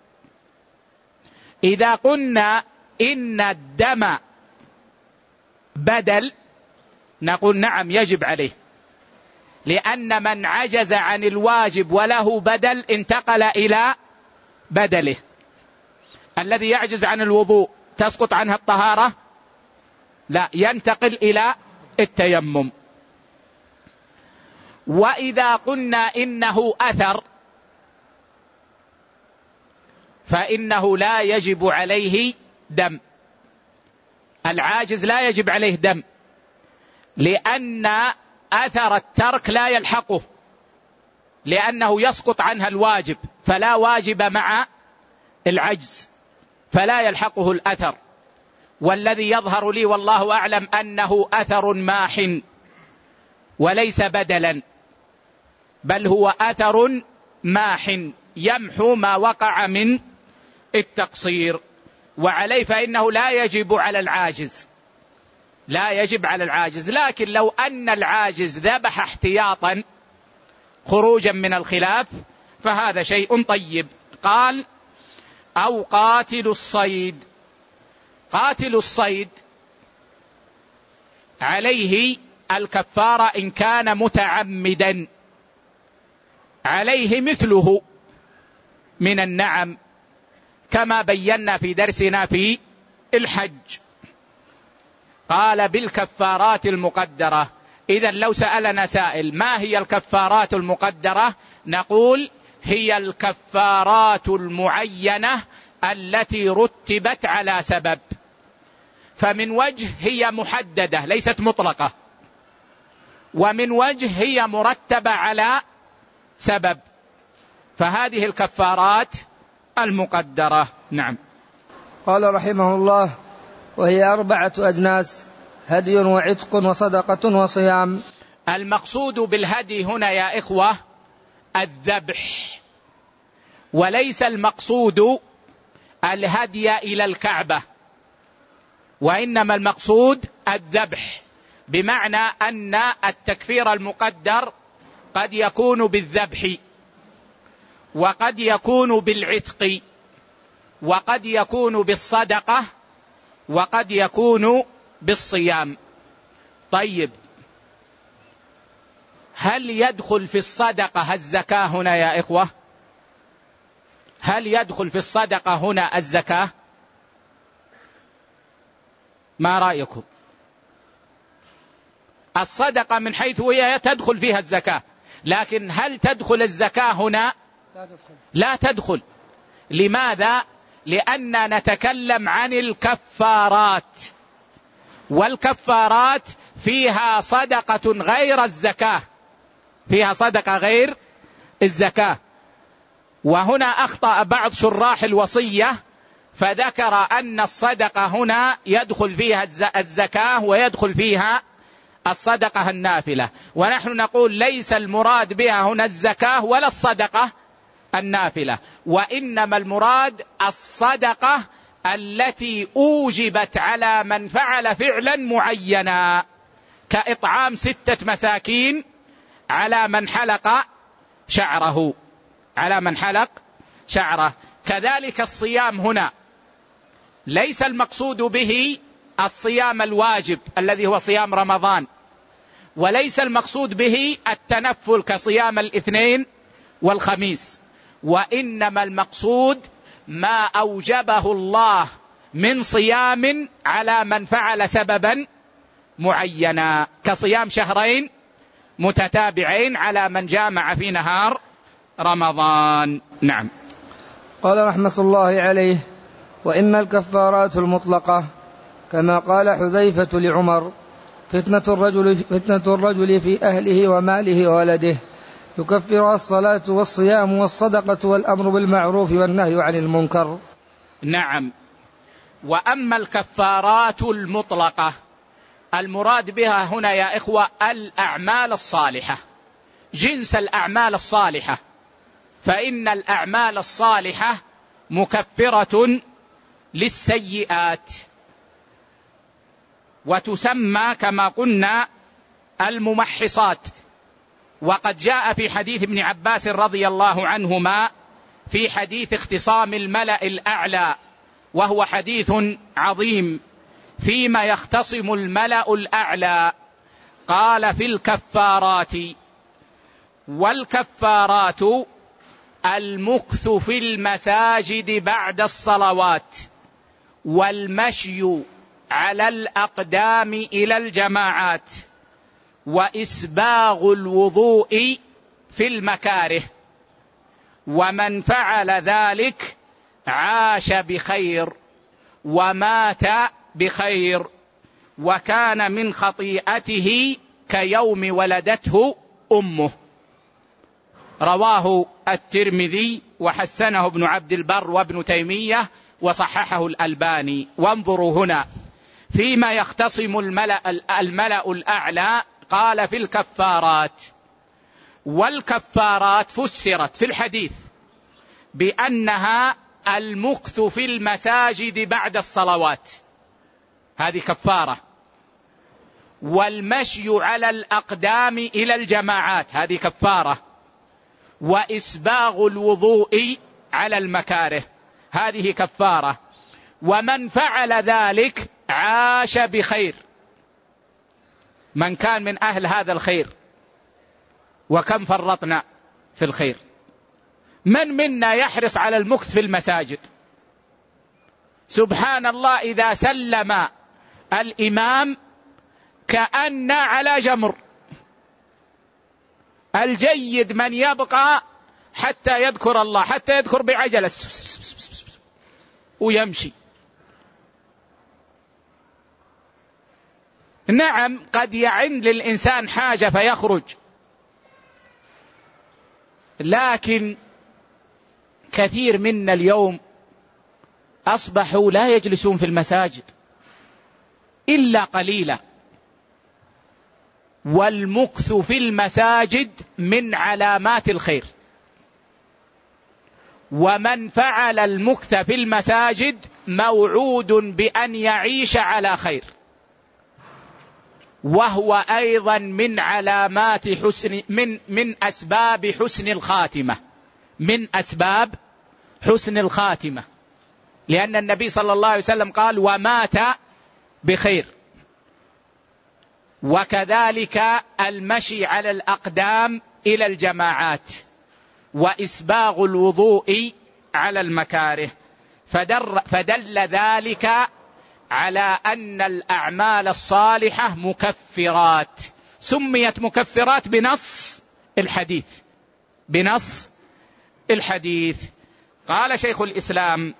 إذا قلنا إن الدم بدل نقول نعم يجب عليه، لأن من عجز عن الواجب وله بدل انتقل إلى بدله. الذي يعجز عن الوضوء تسقط عنها الطهارة؟ لا، ينتقل إلى التيمم. وإذا قلنا إنه أثر فإنه لا يجب عليه دم. العاجز لا يجب عليه دم، لأن أثر الترك لا يلحقه، لأنه يسقط عنها الواجب، فلا واجب مع العجز، فلا يلحقه الأثر. والذي يظهر لي والله أعلم أنه أثر ماح وليس بدلا، بل هو أثر ماح يمحو ما وقع من التقصير، وعليه فإنه لا يجب على العاجز، لا يجب على العاجز. لكن لو أن العاجز ذبح احتياطا خروجا من الخلاف فهذا شيء طيب. قال: أو قاتل الصيد. قاتل الصيد عليه الكفارة إن كان متعمدا، عليه مثله من النعم كما بينا في درسنا في الحج. قال: بالكفارات المقدرة. إذن لو سألنا سائل ما هي الكفارات المقدرة؟ نقول: هي الكفارات المعينة التي رتبت على سبب. فمن وجه هي محددة ليست مطلقة، ومن وجه هي مرتبة على سبب، فهذه الكفارات المقدرة. نعم. قال رحمه الله: وهي أربعة أجناس: هدي وعتق وصدقة وصيام. المقصود بالهدي هنا يا إخوة الذبح، وليس المقصود الهدي إلى الكعبة، وإنما المقصود الذبح، بمعنى أن التكفير المقدر قد يكون بالذبح، وقد يكون بالعتق، وقد يكون بالصدقة، وقد يكون بالصيام. طيب، هل يدخل في الصدقة الزكاة هنا يا إخوة؟ هل يدخل في الصدقة هنا الزكاة؟ ما رأيكم؟ الصدقة من حيث هي تدخل فيها الزكاة، لكن هل تدخل الزكاة هنا؟ لا تدخل. لا تدخل. لماذا؟ لأننا نتكلم عن الكفارات، والكفارات فيها صدقة غير الزكاة، فيها صدقة غير الزكاة. وهنا أخطأ بعض شراح الوصية فذكر أن الصدقة هنا يدخل فيها الزكاة ويدخل فيها الصدقة النافلة، ونحن نقول ليس المراد بها هنا الزكاة ولا الصدقة النافلة، وإنما المراد الصدقة التي أوجبت على من فعل فعلا معينا، كإطعام ستة مساكين على من حلق شعره، على من حلق شعره. كذلك الصيام هنا ليس المقصود به الصيام الواجب الذي هو صيام رمضان، وليس المقصود به التنفل كصيام الاثنين والخميس، وإنما المقصود ما أوجبه الله من صيام على من فعل سببا معينا، كصيام شهرين متتابعين على من جامع في نهار رمضان. نعم. قال رحمة الله عليه: وإما الكفارات المطلقة كما قال حذيفة لعمر: فتنة الرجل, فتنة الرجل في أهله وماله وولده يكفرها الصلاة والصيام والصدقة والأمر بالمعروف والنهي عن المنكر. نعم. وأما الكفارات المطلقة المراد بها هنا يا إخوة الأعمال الصالحة، جنس الأعمال الصالحة، فإن الأعمال الصالحة مكفرة للسيئات، وتسمى كما قلنا الممحصات. وقد جاء في حديث ابن عباس رضي الله عنهما في حديث اختصام الملأ الأعلى، وهو حديث عظيم، فيما يختصم الملأ الأعلى قال: في الكفارات والكفارات المكث في المساجد بعد الصلوات، والمشي على الأقدام إلى الجماعات، وإسباغ الوضوء في المكاره، ومن فعل ذلك عاش بخير ومات بخير، وكان من خطيئته كيوم ولدته أمه. رواه الترمذي وحسنه ابن عبد البر وابن تيمية وصححه الألباني. وانظروا هنا فيما يختصم الملأ, الملأ الأعلى، قال في الكفارات. والكفارات فسرت في الحديث بأنها المكث في المساجد بعد الصلوات، هذه كفارة، والمشي على الأقدام إلى الجماعات، هذه كفارة، وإسباغ الوضوء على المكاره، هذه كفارة. ومن فعل ذلك عاش بخير، من كان من أهل هذا الخير. وكم فرطنا في الخير، من منا يحرص على المكث في المساجد؟ سبحان الله، إذا سلم الإمام كأن على جمر. الجيد من يبقى حتى يذكر الله، حتى يذكر بعجلة ويمشي. نعم قد يعن للإنسان حاجة فيخرج، لكن كثير منا اليوم أصبحوا لا يجلسون في المساجد إلا قليلا. والمكث في المساجد من علامات الخير، ومن فعل المكث في المساجد موعود بأن يعيش على خير، وهو أيضا من علامات حسن من من أسباب حسن الخاتمة، من أسباب حسن الخاتمة، لأن النبي صلى الله عليه وسلم قال: ومات بخير. وكذلك المشي على الأقدام إلى الجماعات، وإسباغ الوضوء على المكاره. فدل ذلك على أن الأعمال الصالحة مكفرات، سميت مكفرات بنص الحديث، بنص الحديث. قال شيخ الإسلام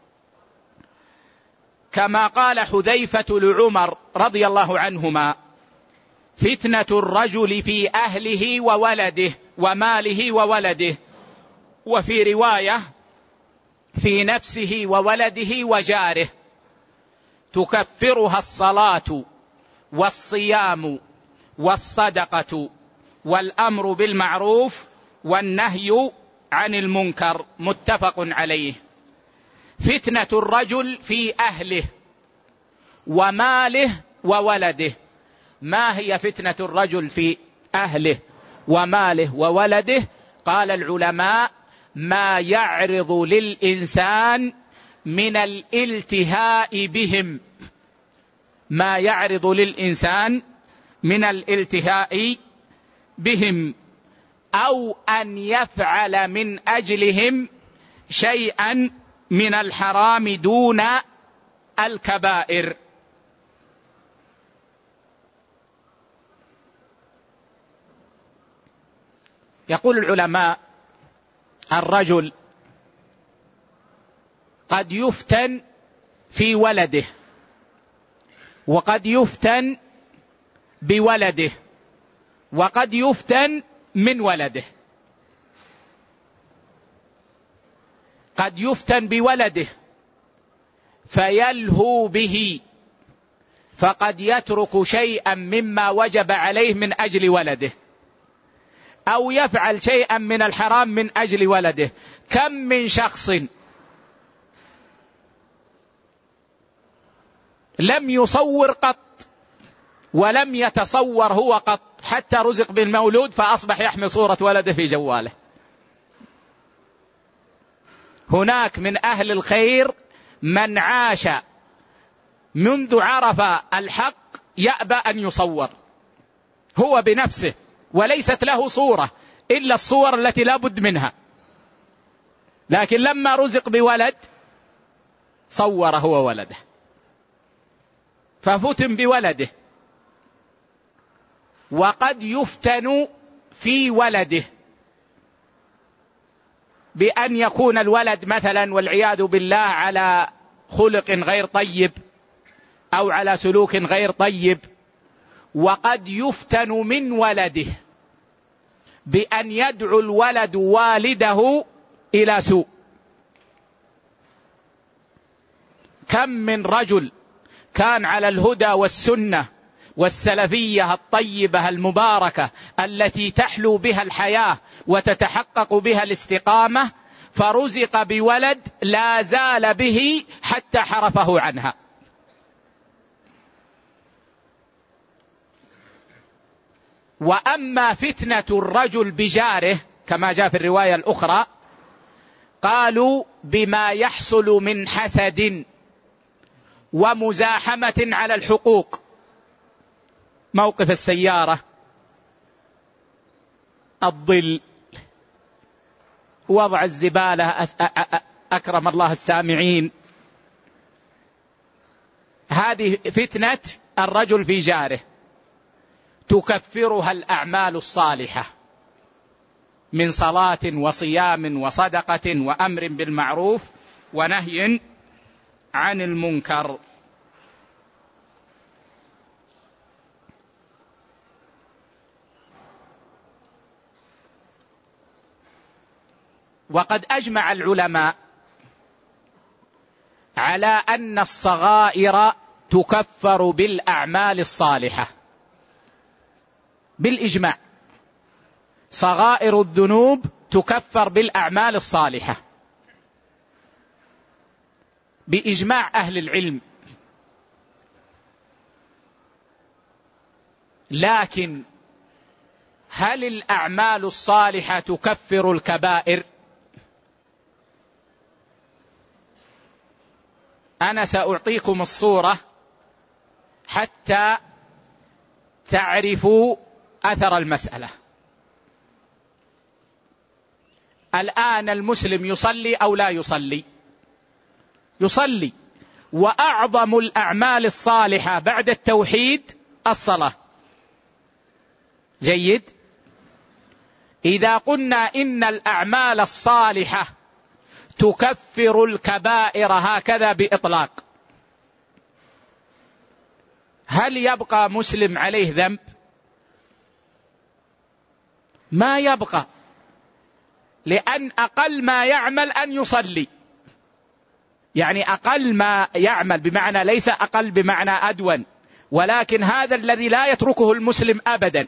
كما قال حذيفة لعمر رضي الله عنهما: فتنة الرجل في أهله وولده وماله وولده، وفي رواية في نفسه وولده وجاره، تكفرها الصلاة والصيام والصدقة والأمر بالمعروف والنهي عن المنكر. متفق عليه. فتنة الرجل في أهله وماله وولده. ما هي فتنة الرجل في أهله وماله وولده؟ قال العلماء: ما يعرض للإنسان من الالتهاء بهم، ما يعرض للإنسان من الالتهاء بهم، أو أن يفعل من أجلهم شيئا من الحرام دون الكبائر. يقول العلماء: الرجل قد يفتن في ولده، وقد يفتن بولده، وقد يفتن من ولده. قد يفتن بولده فيلهو به، فقد يترك شيئا مما وجب عليه من أجل ولده، أو يفعل شيئا من الحرام من أجل ولده. كم من شخص لم يصور قط ولم يتصور هو قط، حتى رزق بالمولود فأصبح يحمل صورة ولده في جواله. هناك من أهل الخير من عاش منذ عرف الحق يأبى أن يصور هو بنفسه، وليست له صورة، إلا الصور التي لا بد منها، لكن لما رزق بولد صور هو ولده ففتن بولده. وقد يفتن في ولده بأن يكون الولد مثلا والعياذ بالله على خلق غير طيب أو على سلوك غير طيب، وقد يفتن من ولده بأن يدعو الولد والده إلى سوء. كم من رجل كان على الهدى والسنة والسلفية الطيبة المباركة التي تحلو بها الحياة وتتحقق بها الاستقامة، فرزق بولد لا زال به حتى حرفه عنها. وأما فتنة الرجل بجاره كما جاء في الرواية الأخرى، قالوا بما يحصل من حسد ومزاحمة على الحقوق، موقف السيارة، الظل، وضع الزبالة، أكرم الله السامعين. هذه فتنة الرجل في جاره تكفرها الأعمال الصالحة من صلاة وصيام وصدقة وأمر بالمعروف ونهي عن المنكر. وقد أجمع العلماء على أن الصغائر تكفر بالأعمال الصالحة بالإجماع. صغائر الذنوب تكفر بالأعمال الصالحة بإجماع أهل العلم. لكن هل الأعمال الصالحة تكفر الكبائر؟ أنا سأعطيكم الصورة حتى تعرفوا أثر المسألة. الآن المسلم يصلي أو لا يصلي؟ يصلي، وأعظم الأعمال الصالحة بعد التوحيد الصلاة. جيد. إذا قلنا إن الأعمال الصالحة تكفر الكبائر هكذا بإطلاق، هل يبقى مسلم عليه ذنب؟ ما يبقى، لأن أقل ما يعمل أن يصلي. يعني أقل ما يعمل بمعنى ليس أقل بمعنى أدون، ولكن هذا الذي لا يتركه المسلم أبدا.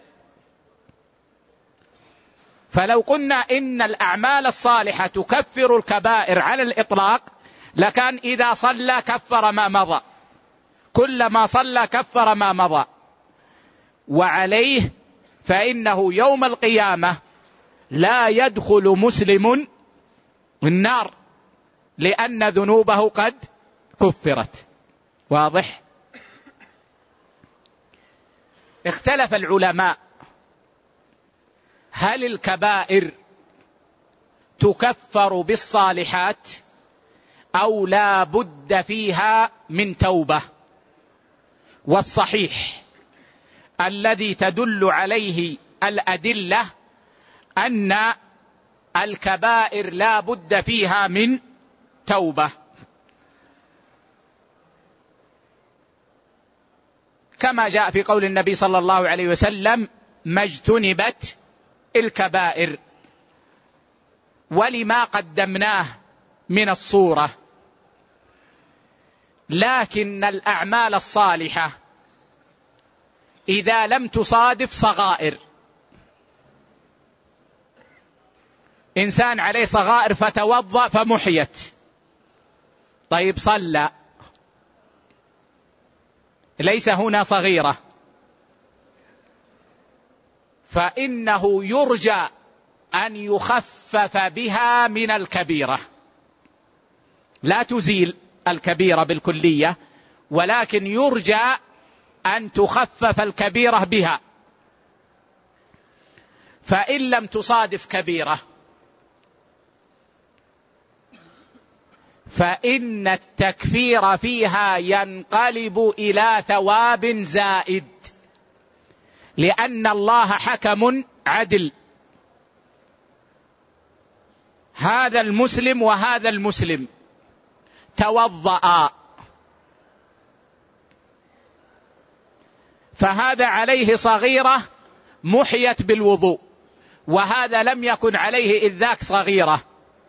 فلو قلنا إن الأعمال الصالحة تكفر الكبائر على الإطلاق لكان إذا صلى كفر ما مضى، كلما صلى كفر ما مضى. وعليه فإنه يوم القيامة لا يدخل مسلم النار لأن ذنوبه قد كفرت. واضح؟ اختلف العلماء هل الكبائر تكفر بالصالحات أو لا بد فيها من توبة؟ والصحيح الذي تدل عليه الأدلة أن الكبائر لا بد فيها من توبة، كما جاء في قول النبي صلى الله عليه وسلم: ما اجتنبت الكبائر. ولما قدمناه من الصورة. لكن الأعمال الصالحة إذا لم تصادف صغائر، إنسان عليه صغائر فتوضأ فمحيت، طيب صلى، ليس هنا صغيرة، فإنه يرجى أن يخفف بها من الكبيرة. لا تزيل الكبيرة بالكلية، ولكن يرجى أن تخفف الكبيرة بها. فإن لم تصادف كبيرة فإن التكفير فيها ينقلب إلى ثواب زائد، لأن الله حكم عدل. هذا المسلم وهذا المسلم توضأ، فهذا عليه صغيرة محيت بالوضوء، وهذا لم يكن عليه إذ ذاك صغيرة،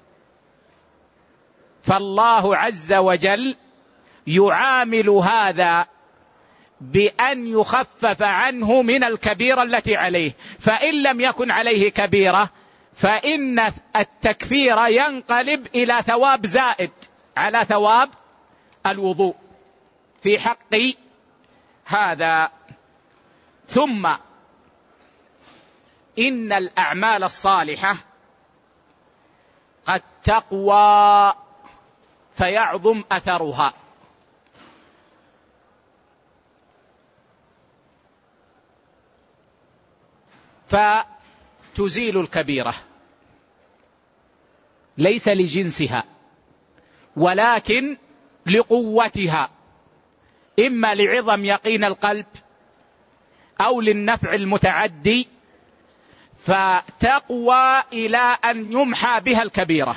فالله عز وجل يعامل هذا بأن يخفف عنه من الكبيرة التي عليه. فإن لم يكن عليه كبيرة فإن التكفير ينقلب إلى ثواب زائد على ثواب الوضوء في حق هذا. ثم إن الأعمال الصالحة قد تقوى فيعظم أثرها، فتزيل الكبيرة ليس لجنسها ولكن لقوتها، إما لعظم يقين القلب أو للنفع المتعدي، فتقوى إلى أن يمحى بها الكبيرة،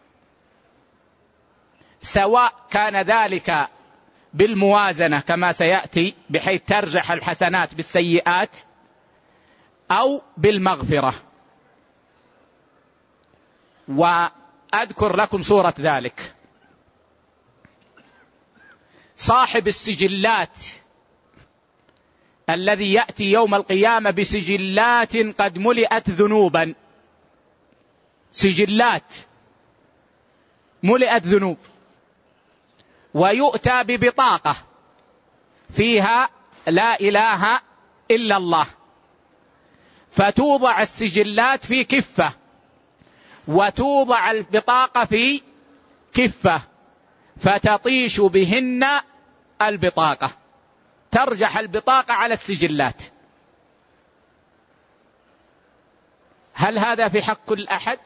سواء كان ذلك بالموازنة كما سيأتي بحيث ترجح الحسنات بالسيئات، أو بالمغفرة. وأذكر لكم صورة ذلك. صاحب السجلات الذي يأتي يوم القيامة بسجلات قد ملئت ذنوبا، سجلات ملئت ذنوب، ويؤتى ببطاقة فيها لا إله إلا الله، فتوضع السجلات في كفة وتوضع البطاقة في كفة، فتطيش بهن البطاقة، ترجح البطاقة على السجلات. هل هذا في حق كل أحد؟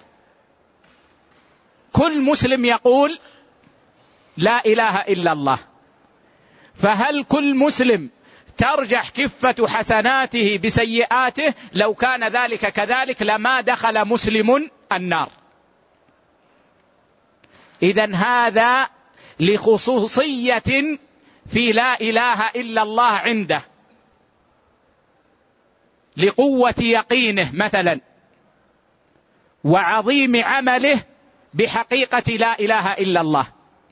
كل مسلم يقول لا إله إلا الله، فهل كل مسلم ترجح كفة حسناته بسيئاته؟ لو كان ذلك كذلك لما دخل مسلم النار. إذن هذا لخصوصية في لا إله إلا الله عنده، لقوة يقينه مثلا وعظيم عمله بحقيقة لا إله إلا الله.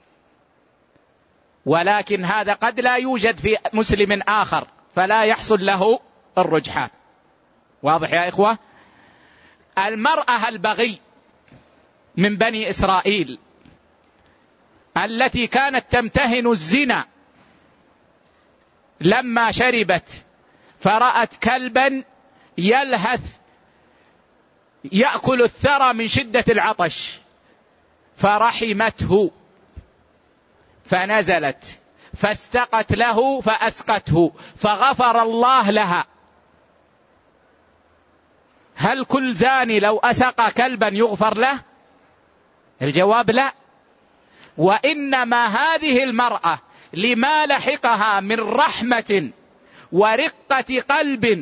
ولكن هذا قد لا يوجد في مسلم آخر فلا يحصل له الرجحان. واضح يا إخوة؟ المرأة البغي من بني إسرائيل التي كانت تمتهن الزنا لما شربت فرأت كلبا يلهث يأكل الثرى من شدة العطش، فرحمته فنزلت فاستقت له فأسقته فغفر الله لها. هل كل زاني لو أسقى كلبا يغفر له؟ الجواب لا. وإنما هذه المرأة لما لحقها من رحمة ورقة قلب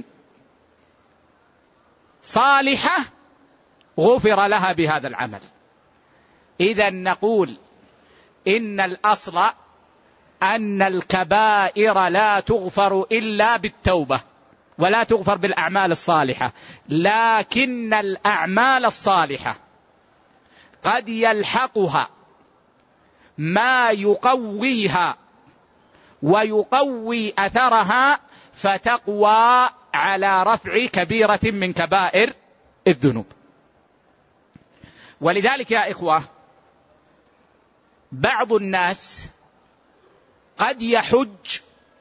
صالحة غفر لها بهذا العمل. إذن نقول إن الأصل أن الكبائر لا تغفر إلا بالتوبة ولا تغفر بالأعمال الصالحة، لكن الأعمال الصالحة قد يلحقها ما يقويها ويقوي أثرها فتقوى على رفع كبيرة من كبائر الذنوب. ولذلك يا إخوة بعض الناس قد يحج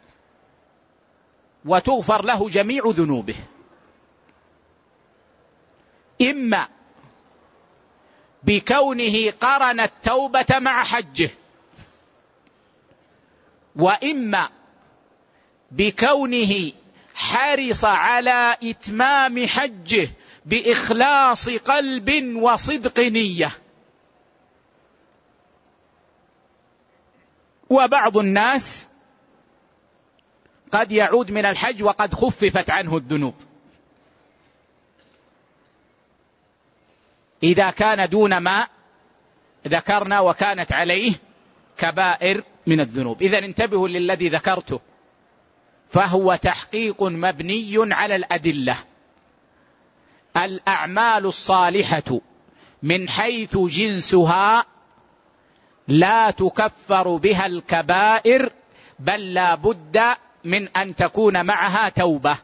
وتغفر له جميع ذنوبه، إما بكونه قرن التوبة مع حجه، وإما بكونه حرص على إتمام حجه بإخلاص قلب وصدق نية. وبعض الناس قد يعود من الحج وقد خففت عنه الذنوب إذا كان دون ما ذكرنا وكانت عليه كبائر من الذنوب. إذن انتبهوا للذي ذكرته، فهو تحقيق مبني على الأدلة. الأعمال الصالحة من حيث جنسها لا تكفر بها الكبائر، بل لا بد من أن تكون معها توبة.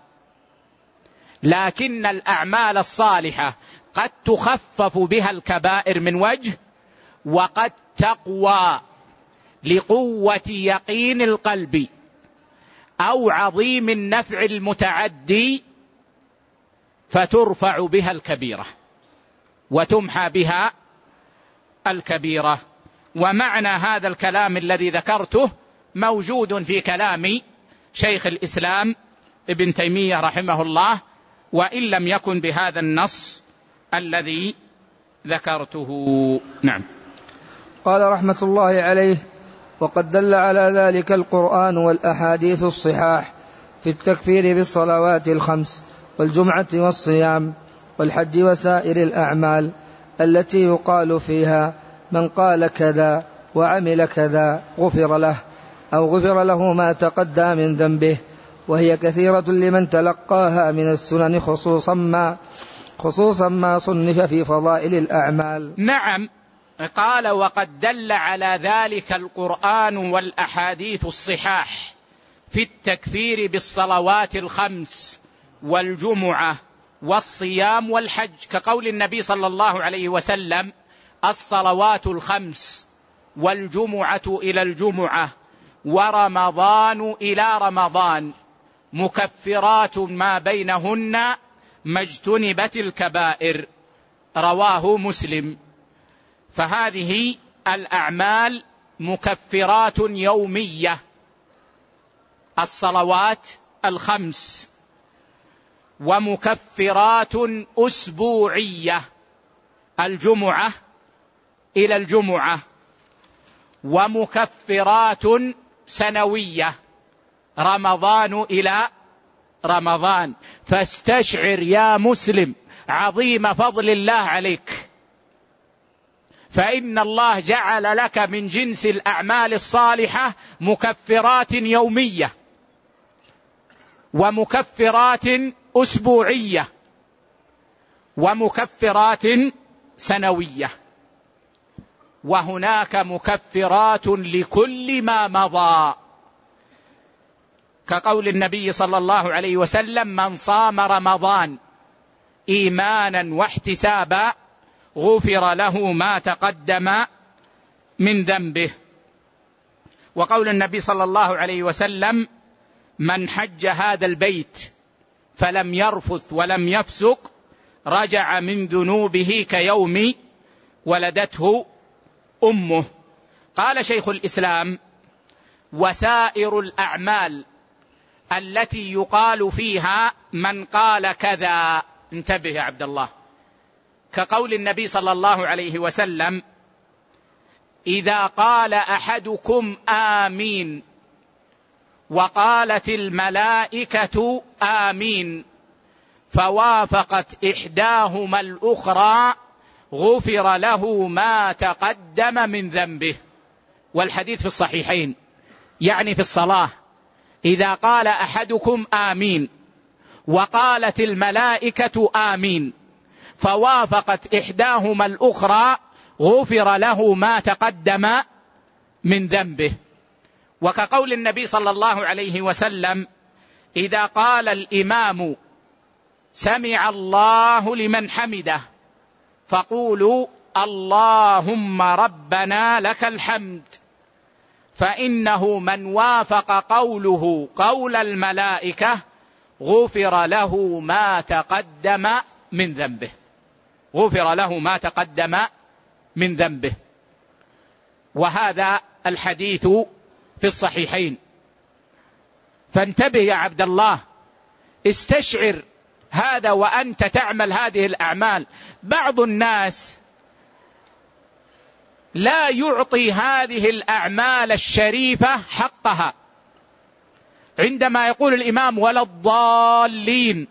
لكن الأعمال الصالحة قد تخفف بها الكبائر من وجه، وقد تقوى لقوة يقين القلب أو عظيم النفع المتعدي، فترفع بها الكبيرة وتمحى بها الكبيرة. ومعنى هذا الكلام الذي ذكرته موجود في كلام شيخ الإسلام ابن تيمية رحمه الله، وإن لم يكن بهذا النص الذي ذكرته. نعم. قال رحمة الله عليه: وقد دل على ذلك القرآن والأحاديث الصحاح في التكفير بالصلوات الخمس والجمعة والصيام والحج وسائر الأعمال التي يقال فيها من قال كذا وعمل كذا غفر له، أو غفر له ما تقدم من ذنبه، وهي كثيرة لمن تلقاها من السنن، خصوصا ما خصوصا ما صنف في فضائل الأعمال. نعم. قال: وقد دل على ذلك القرآن والأحاديث الصحاح في التكفير بالصلوات الخمس والجمعة والصيام والحج، كقول النبي صلى الله عليه وسلم: الصلوات الخمس والجمعة إلى الجمعة ورمضان إلى رمضان مكفرات ما بينهن ما اجتنبت الكبائر. رواه مسلم. فهذه الأعمال مكفرات يومية: الصلوات الخمس، ومكفرات أسبوعية: الجمعة إلى الجمعة، ومكفرات سنوية: رمضان إلى رمضان. فاستشعر يا مسلم عظيم فضل الله عليك، فإن الله جعل لك من جنس الأعمال الصالحة مكفرات يومية، ومكفرات أسبوعية، ومكفرات سنوية، وهناك مكفرات لكل ما مضى، كقول النبي صلى الله عليه وسلم: من صام رمضان إيمانا واحتسابا غفر له ما تقدم من ذنبه. وقول النبي صلى الله عليه وسلم: من حج هذا البيت فلم يرفث ولم يفسق رجع من ذنوبه كيوم ولدته أمه. قال شيخ الإسلام: وسائر الأعمال التي يقال فيها من قال كذا، انتبه يا عبد الله، كقول النبي صلى الله عليه وسلم: إذا قال أحدكم آمين وقالت الملائكة آمين فوافقت إحداهما الأخرى غفر له ما تقدم من ذنبه. والحديث في الصحيحين، يعني في الصلاة: إذا قال أحدكم آمين وقالت الملائكة آمين فوافقت إحداهما الأخرى غفر له ما تقدم من ذنبه. وكقول النبي صلى الله عليه وسلم: إذا قال الإمام سمع الله لمن حمده فقولوا اللهم ربنا لك الحمد، فإنه من وافق قوله قول الملائكة غفر له ما تقدم من ذنبه، غفر له ما تقدم من ذنبه. وهذا الحديث في الصحيحين. فانتبه يا عبد الله، استشعر هذا وأنت تعمل هذه الأعمال. بعض الناس لا يعطي هذه الأعمال الشريفة حقها، عندما يقول الإمام ولا الضالين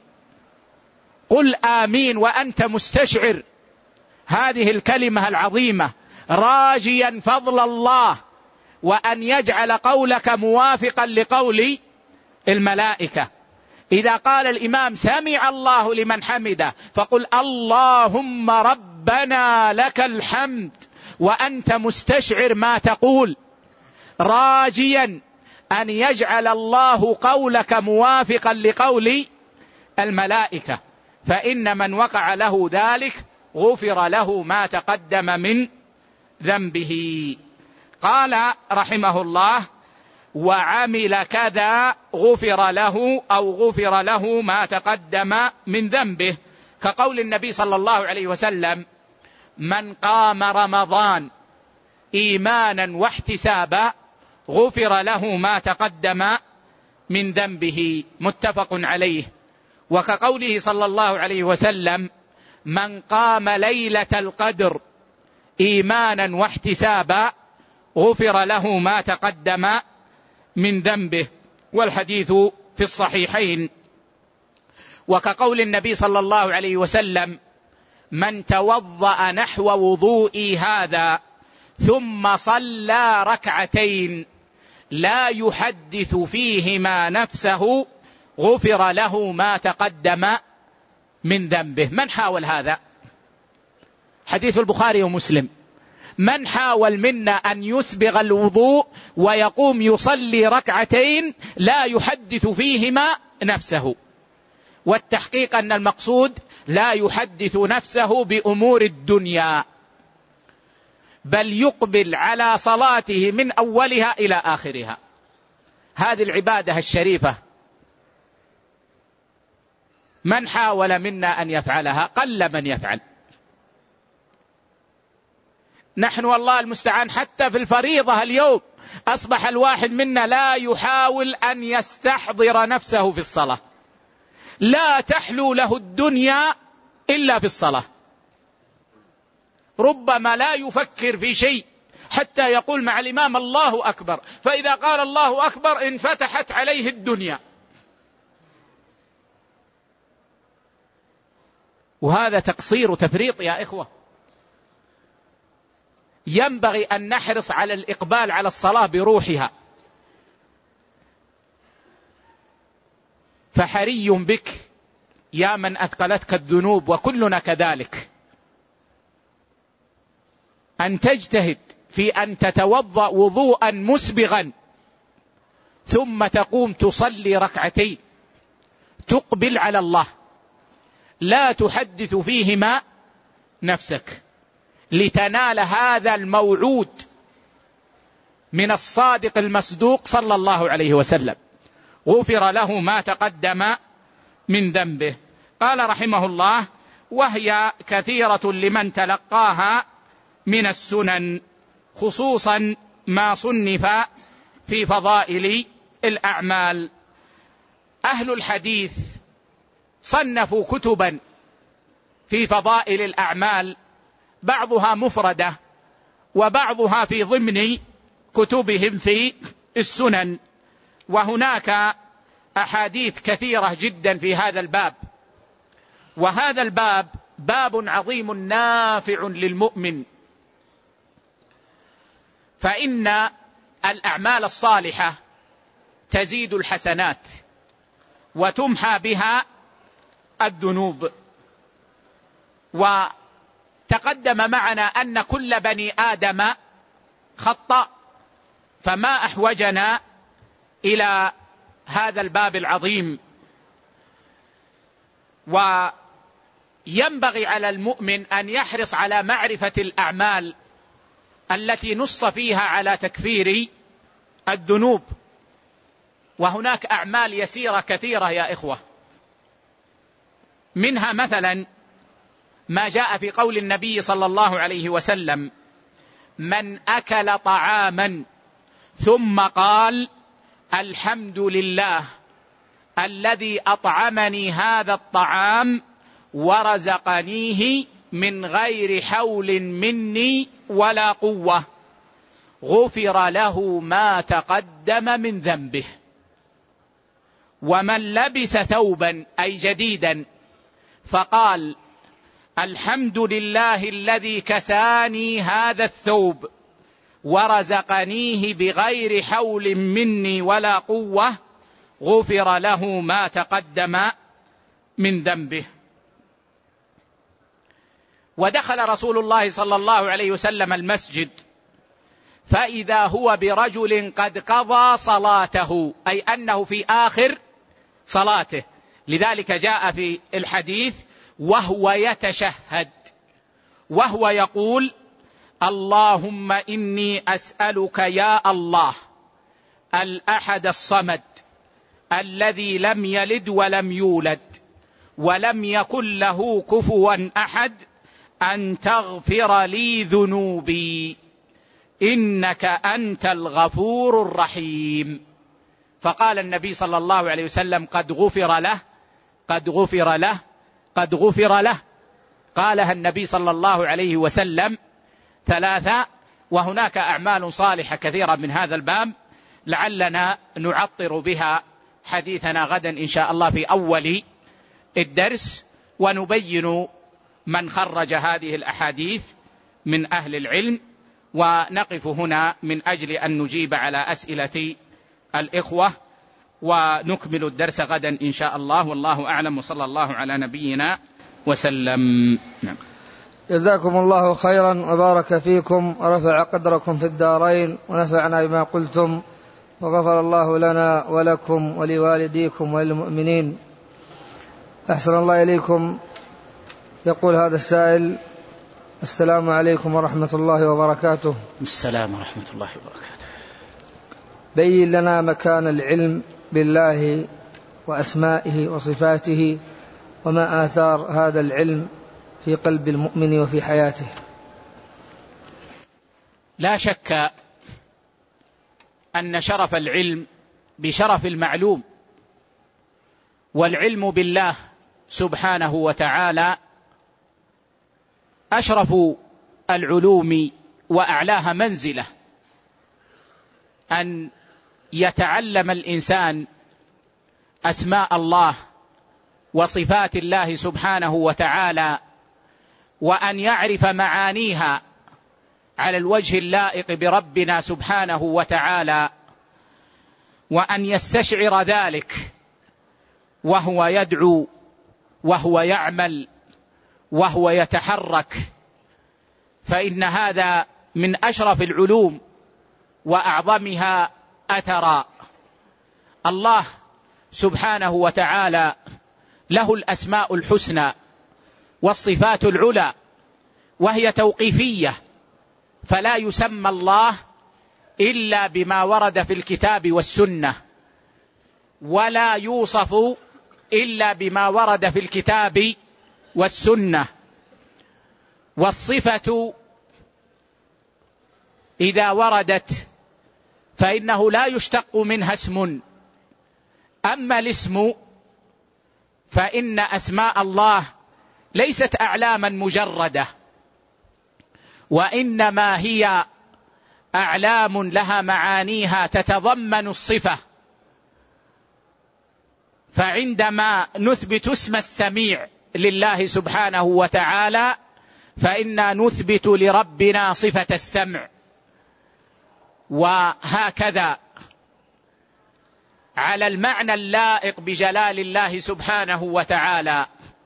قل آمين وأنت مستشعر هذه الكلمة العظيمة، راجيا فضل الله وأن يجعل قولك موافقا لقول الملائكة. إذا قال الإمام سمع الله لمن حمده فقل اللهم ربنا لك الحمد وأنت مستشعر ما تقول، راجيا أن يجعل الله قولك موافقا لقول الملائكة، فإن من وقع له ذلك غفر له ما تقدم من ذنبه. قال رحمه الله وعمل كذا غفر له أو غفر له ما تقدم من ذنبه، كقول النبي صلى الله عليه وسلم من قام رمضان إيمانا واحتسابا غفر له ما تقدم من ذنبه، متفق عليه. وكقوله صلى الله عليه وسلم من قام ليلة القدر إيمانا واحتسابا غفر له ما تقدم من ذنبه، والحديث في الصحيحين. وكقول النبي صلى الله عليه وسلم من توضأ نحو وضوئي هذا ثم صلى ركعتين لا يحدث فيهما نفسه غفر له ما تقدم من ذنبه. من حاول هذا؟ حديث البخاري ومسلم. من حاول منا أن يسبغ الوضوء ويقوم يصلي ركعتين لا يحدث فيهما نفسه؟ والتحقيق أن المقصود لا يحدث نفسه بأمور الدنيا، بل يقبل على صلاته من أولها إلى آخرها. هذه العبادة الشريفة من حاول منا أن يفعلها؟ قل من يفعل. نحن والله المستعان حتى في الفريضة اليوم أصبح الواحد منا لا يحاول أن يستحضر نفسه في الصلاة، لا تحلو له الدنيا إلا في الصلاة، ربما لا يفكر في شيء حتى يقول مع الإمام الله أكبر، فإذا قال الله أكبر انفتحت عليه الدنيا. وهذا تقصير وتفريط يا إخوة. ينبغي أن نحرص على الإقبال على الصلاة بروحها. فحري بك يا من أثقلتك الذنوب وكلنا كذلك أن تجتهد في أن تتوضأ وضوءا مسبغا ثم تقوم تصلي ركعتين تقبل على الله، لا تحدث فيهما نفسك، لتنال هذا الموعود من الصادق المصدوق صلى الله عليه وسلم، غفر له ما تقدم من ذنبه. قال رحمه الله وهي كثيرة لمن تلقاها من السنن، خصوصا ما صنف في فضائل الأعمال. أهل الحديث صنفوا كتبا في فضائل الأعمال، بعضها مفردة وبعضها في ضمن كتبهم في السنن، وهناك أحاديث كثيرة جدا في هذا الباب. وهذا الباب باب عظيم نافع للمؤمن، فإن الأعمال الصالحة تزيد الحسنات وتمحى بها الذنوب. وتقدم معنا أن كل بني آدم خطأ، فما أحوجنا إلى هذا الباب العظيم. وينبغي على المؤمن أن يحرص على معرفة الأعمال التي نص فيها على تكفير الذنوب، وهناك أعمال يسيرة كثيرة يا إخوة، منها مثلا ما جاء في قول النبي صلى الله عليه وسلم من أكل طعاما ثم قال الحمد لله الذي أطعمني هذا الطعام ورزقنيه من غير حول مني ولا قوة غفر له ما تقدم من ذنبه. ومن لبس ثوبا أي جديدا فقال الحمد لله الذي كساني هذا الثوب ورزقنيه بغير حول مني ولا قوة غفر له ما تقدم من ذنبه. ودخل رسول الله صلى الله عليه وسلم المسجد فإذا هو برجل قد قضى صلاته، أي أنه في آخر صلاته، لذلك جاء في الحديث وهو يتشهد وهو يقول اللهم إني أسألك يا الله الأحد الصمد الذي لم يلد ولم يولد ولم يكن له كفوا أحد أن تغفر لي ذنوبي إنك أنت الغفور الرحيم. فقال النبي صلى الله عليه وسلم قد غفر له قد غفر له قد غفر له. قالها النبي صلى الله عليه وسلم ثلاثة. وهناك أعمال صالحة كثيرة من هذا الباب لعلنا نعطر بها حديثنا غدا إن شاء الله في أول الدرس، ونبين من خرج هذه الأحاديث من أهل العلم، ونقف هنا من أجل أن نجيب على أسئلة الإخوة، ونكمل الدرس غدا إن شاء الله، والله أعلم، وصلى الله على نبينا وسلم. نعم. جزاكم الله خيرا وبارك فيكم ورفع قدركم في الدارين ونفعنا بما قلتم، وغفر الله لنا ولكم ولوالديكم وللمؤمنين. أحسن الله إليكم. يقول هذا السائل السلام عليكم ورحمة الله وبركاته. السلام ورحمة الله وبركاته. بين لنا مكان العلم بالله وأسمائه وصفاته وما آثار هذا العلم في قلب المؤمن وفي حياته. لا شك أن شرف العلم بشرف المعلوم، والعلم بالله سبحانه وتعالى أشرف العلوم وأعلاها منزلة. أن يتعلم الإنسان أسماء الله وصفات الله سبحانه وتعالى، وأن يعرف معانيها على الوجه اللائق بربنا سبحانه وتعالى، وأن يستشعر ذلك وهو يدعو وهو يعمل وهو يتحرك، فإن هذا من أشرف العلوم وأعظمها أثرا. الله سبحانه وتعالى له الأسماء الحسنى والصفات العلى، وهي توقيفية، فلا يسمى الله إلا بما ورد في الكتاب والسنة، ولا يوصف إلا بما ورد في الكتاب والسنة. والصفة إذا وردت فإنه لا يشتق منها اسم. أما الاسم فإن أسماء الله ليست أعلاما مجردة، وإنما هي أعلام لها معانيها تتضمن الصفة. فعندما نثبت اسم السميع لله سبحانه وتعالى فإنا نثبت لربنا صفة السمع، وهكذا على المعنى اللائق بجلال الله سبحانه وتعالى.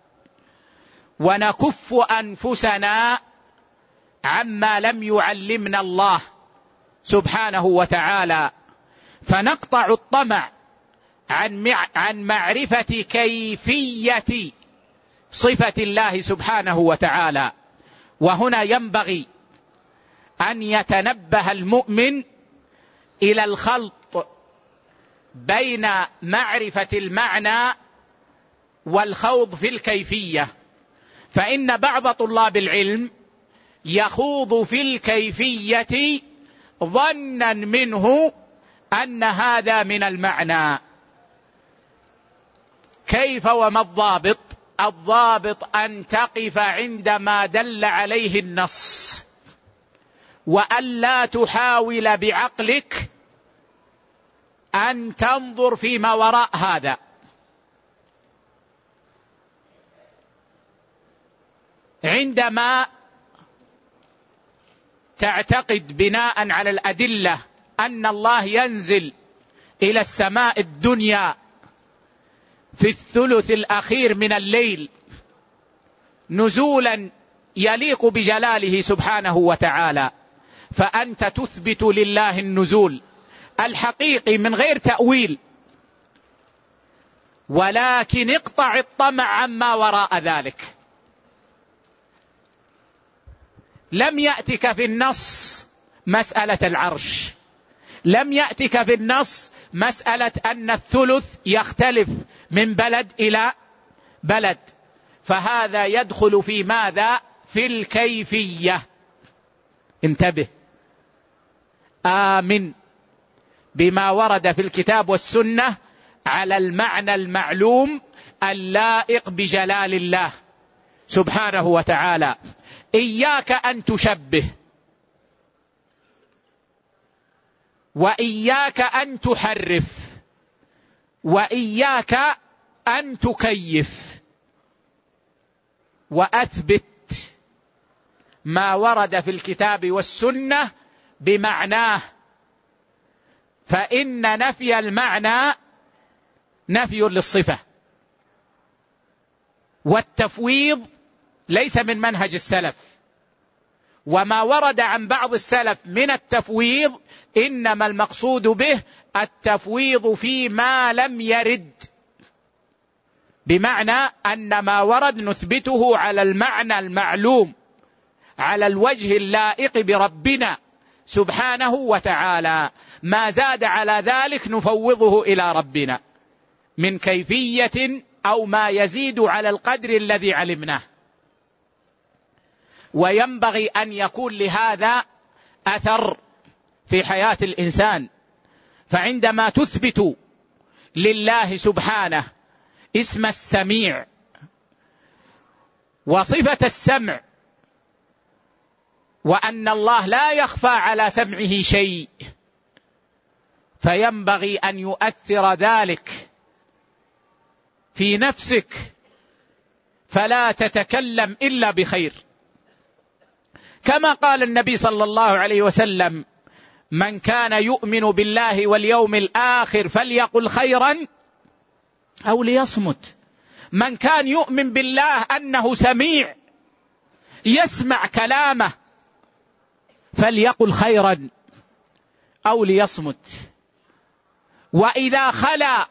ونكف أنفسنا عما لم يعلمنا الله سبحانه وتعالى، فنقطع الطمع عن معرفة كيفية صفة الله سبحانه وتعالى. وهنا ينبغي أن يتنبه المؤمن إلى الخلط بين معرفة المعنى والخوض في الكيفية، فإن بعض طلاب العلم يخوض في الكيفية ظنا منه أن هذا من المعنى، كيف وما الضابط؟ الضابط أن تقف عندما دل عليه النص، وأن لا تحاول بعقلك أن تنظر فيما وراء هذا. عندما تعتقد بناء على الأدلة أن الله ينزل إلى السماء الدنيا في الثلث الأخير من الليل نزولا يليق بجلاله سبحانه وتعالى، فأنت تثبت لله النزول الحقيقي من غير تأويل، ولكن اقطع الطمع عما وراء ذلك. لم يأتك في النص مسألة العرش، لم يأتك في النص مسألة أن الثلث يختلف من بلد إلى بلد، فهذا يدخل في ماذا؟ في الكيفية. انتبه، آمن بما ورد في الكتاب والسنة على المعنى المعلوم اللائق بجلال الله سبحانه وتعالى. إياك أن تشبه، وإياك أن تحرف، وإياك أن تكيف، وأثبت ما ورد في الكتاب والسنة بمعناه، فإن نفي المعنى نفي للصفة، والتفويض ليس من منهج السلف، وما ورد عن بعض السلف من التفويض إنما المقصود به التفويض فيما لم يرد، بمعنى أن ما ورد نثبته على المعنى المعلوم على الوجه اللائق بربنا سبحانه وتعالى، ما زاد على ذلك نفوضه إلى ربنا من كيفية أو ما يزيد على القدر الذي علمناه. وينبغي أن يكون لهذا أثر في حياة الإنسان، فعندما تثبت لله سبحانه اسم السميع وصفة السمع، وأن الله لا يخفى على سمعه شيء، فينبغي أن يؤثر ذلك في نفسك فلا تتكلم إلا بخير، كما قال النبي صلى الله عليه وسلم: من كان يؤمن بالله واليوم الآخر فليقل خيرا أو ليصمت. من كان يؤمن بالله أنه سميع يسمع كلامه فليقل خيرا أو ليصمت. وإذا خلا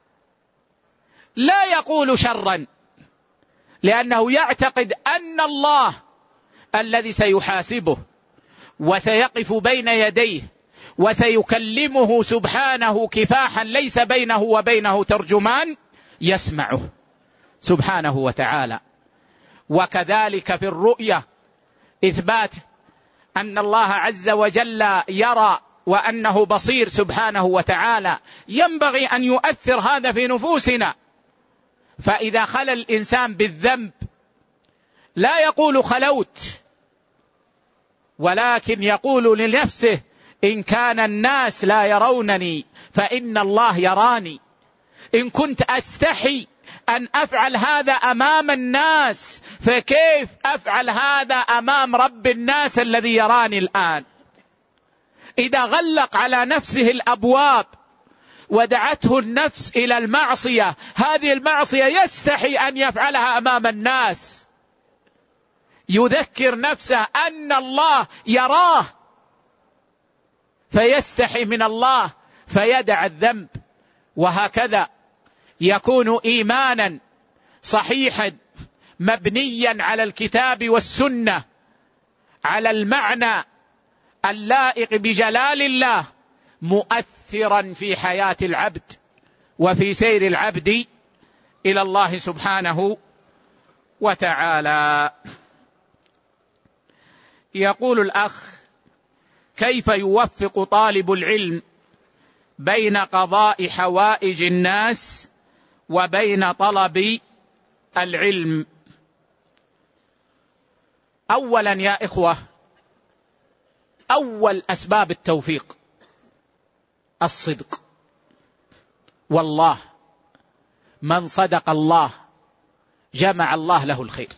لا يقول شرا، لأنه يعتقد أن الله الذي سيحاسبه وسيقف بين يديه وسيكلمه سبحانه كفاحا ليس بينه وبينه ترجمان يسمعه سبحانه وتعالى. وكذلك في الرؤية إثبات أن الله عز وجل يرى وأنه بصير سبحانه وتعالى، ينبغي أن يؤثر هذا في نفوسنا. فإذا خلى الإنسان بالذنب لا يقول خلوت، ولكن يقول لنفسه: إن كان الناس لا يرونني فإن الله يراني، إن كنت أستحي أن أفعل هذا أمام الناس فكيف أفعل هذا أمام رب الناس الذي يراني الآن. إذا غلق على نفسه الأبواب ودعته النفس إلى المعصية، هذه المعصية يستحي أن يفعلها أمام الناس، يذكر نفسه أن الله يراه فيستحي من الله فيدع الذنب. وهكذا يكون إيمانا صحيحا مبنيا على الكتاب والسنة على المعنى اللائق بجلال الله، مؤثرا في حياة العبد وفي سير العبد إلى الله سبحانه وتعالى. يقول الأخ: كيف يوفق طالب العلم بين قضاء حوائج الناس وبين طلب العلم. أولا يا إخوة، أول أسباب التوفيق الصدق، والله من صدق الله جمع الله له الخير.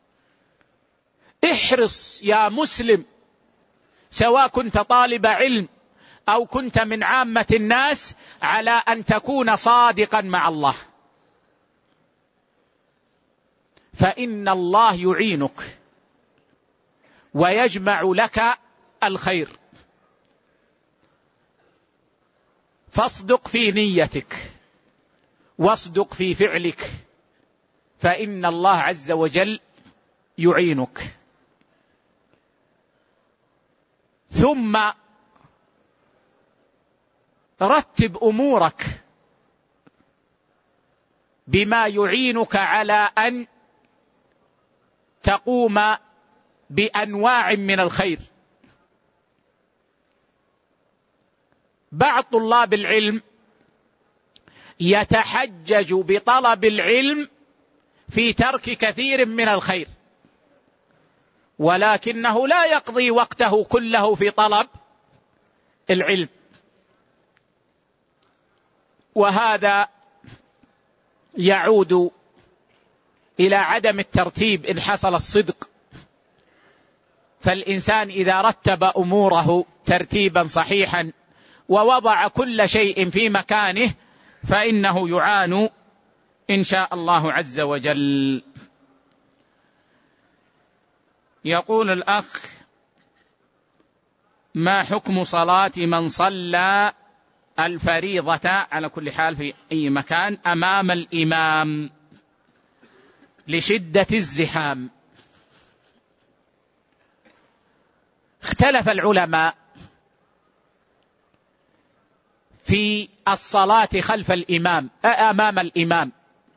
احرص يا مسلم، سواء كنت طالب علم أو كنت من عامة الناس، على أن تكون صادقا مع الله، فإن الله يعينك ويجمع لك الخير. فاصدق في نيتك واصدق في فعلك، فإن الله عز وجل يعينك. ثم رتب أمورك بما يعينك على أن تقوم بأنواع من الخير. بعض طلاب العلم يتحجج بطلب العلم في ترك كثير من الخير، ولكنه لا يقضي وقته كله في طلب العلم، وهذا يعود إلى عدم الترتيب إن حصل الصدق. فالإنسان إذا رتب أموره ترتيبا صحيحا ووضع كل شيء في مكانه فإنه يعان إن شاء الله عز وجل. يقول الأخ: ما حكم صلاة من صلى الفريضة على كل حال في أي مكان أمام الإمام لشدة الزحام؟ اختلف العلماء في الصلاة خلف الإمام أمام الإمام،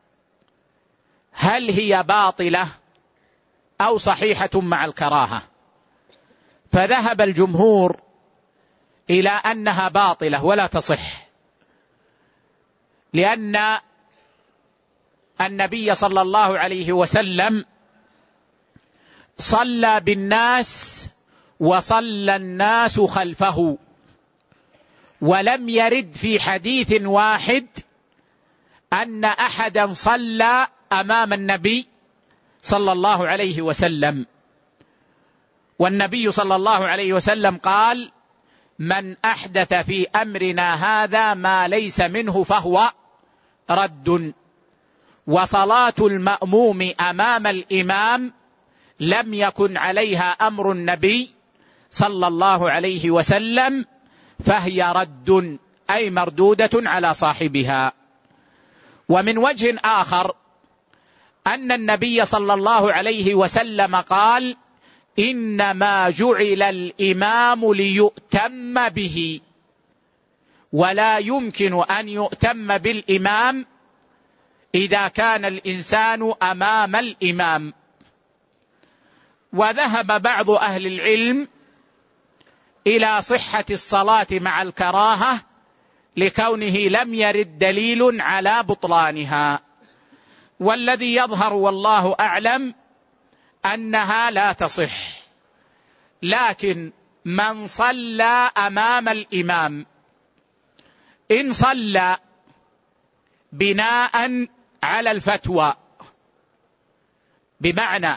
هل هي باطلة أو صحيحة مع الكراهة؟ فذهب الجمهور إلى أنها باطلة ولا تصح، لأن النبي صلى الله عليه وسلم صلى بالناس وصلى الناس خلفه، ولم يرد في حديث واحد أن أحدا صلى أمام النبي صلى الله عليه وسلم. والنبي صلى الله عليه وسلم قال: من أحدث في أمرنا هذا ما ليس منه فهو رد. وصلاة المأموم أمام الإمام لم يكن عليها أمر النبي صلى الله عليه وسلم، فهي رد أي مردودة على صاحبها. ومن وجه آخر أن النبي صلى الله عليه وسلم قال: إنما جعل الإمام ليؤتم به، ولا يمكن أن يؤتم بالإمام إذا كان الإنسان أمام الإمام. وذهب بعض أهل العلم إلى صحة الصلاة مع الكراهة لكونه لم يرد دليل على بطلانها، والذي يظهر والله أعلم أنها لا تصح. لكن من صلى أمام الإمام إن صلى بناء على الفتوى، بمعنى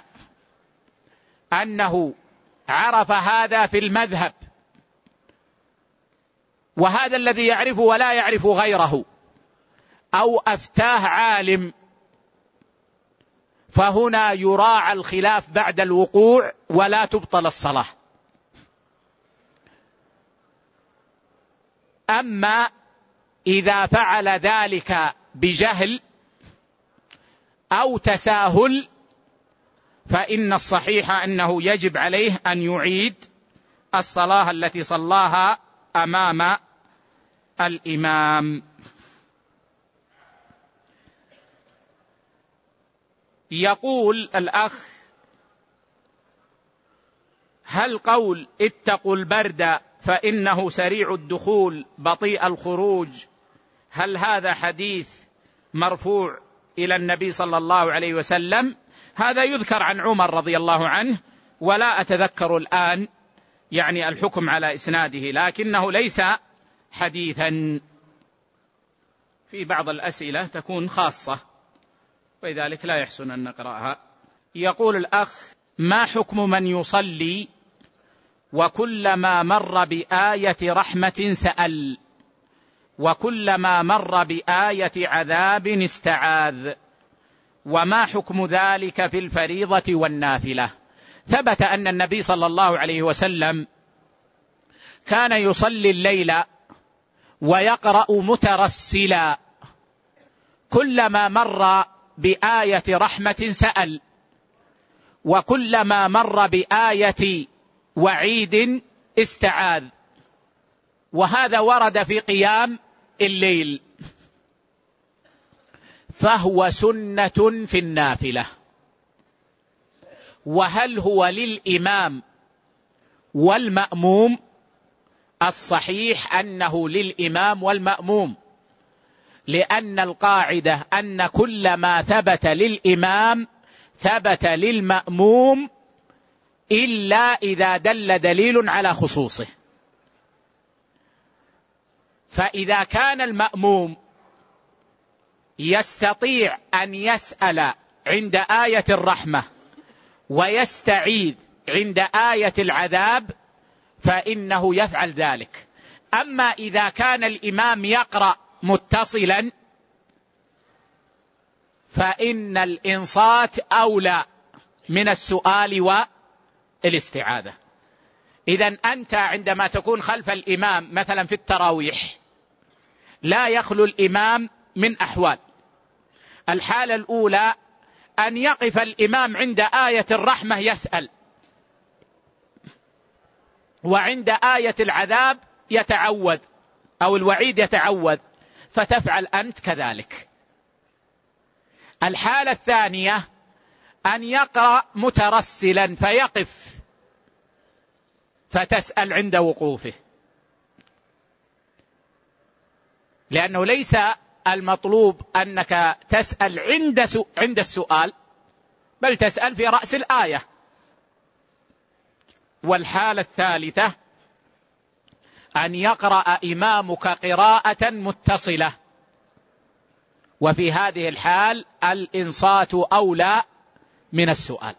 أنه عرف هذا في المذهب وهذا الذي يعرفه ولا يعرف غيره، أو أفتاه عالم، فهنا يراعى الخلاف بعد الوقوع ولا تبطل الصلاة. أما إذا فعل ذلك بجهل أو تساهل فإن الصحيح أنه يجب عليه أن يعيد الصلاة التي صلاها أمام الإمام. يقول الأخ: هل قول اتقوا البرد فإنه سريع الدخول بطيء الخروج، هل هذا حديث مرفوع إلى النبي صلى الله عليه وسلم. هذا يذكر عن عمر رضي الله عنه، ولا أتذكر الآن يعني الحكم على إسناده، لكنه ليس حديثا. في بعض الأسئلة تكون خاصة ولذلك لا يحسن أن نقرأها. يقول الأخ: ما حكم من يصلي وكلما مر بآية رحمة سأل، وكلما مر بآية عذاب استعاذ، وما حكم ذلك في الفريضة والنافلة؟ ثبت أن النبي صلى الله عليه وسلم كان يصلي الليل ويقرأ مترسلا، كلما مر بآية رحمة سأل، وكلما مر بآية وعيد استعاذ، وهذا ورد في قيام الليل، فهو سنة في النافلة. وهل هو للإمام والمأموم؟ الصحيح أنه للإمام والمأموم، لأن القاعدة أن كل ما ثبت للإمام ثبت للمأموم إلا إذا دل دليل على خصوصه. فإذا كان المأموم يستطيع أن يسأل عند آية الرحمة ويستعيذ عند آية العذاب فإنه يفعل ذلك. أما إذا كان الإمام يقرأ متصلا فإن الإنصات أولى من السؤال والاستعاذة. إذن أنت عندما تكون خلف الإمام مثلا في التراويح لا يخلو الإمام من أحوال. الحالة الأولى أن يقف الإمام عند آية الرحمة يسأل، وعند آية العذاب يتعوذ أو الوعيد يتعوذ، فتفعل أنت كذلك. الحالة الثانية أن يقرأ مترسلا فيقف فتسأل عند وقوفه، لأنه ليس المطلوب أنك تسأل عند عند السؤال، بل تسأل في رأس الآية. والحالة الثالثة أن يقرأ إمامك قراءة متصلة، وفي هذه الحال الإنصات أولى من السؤال.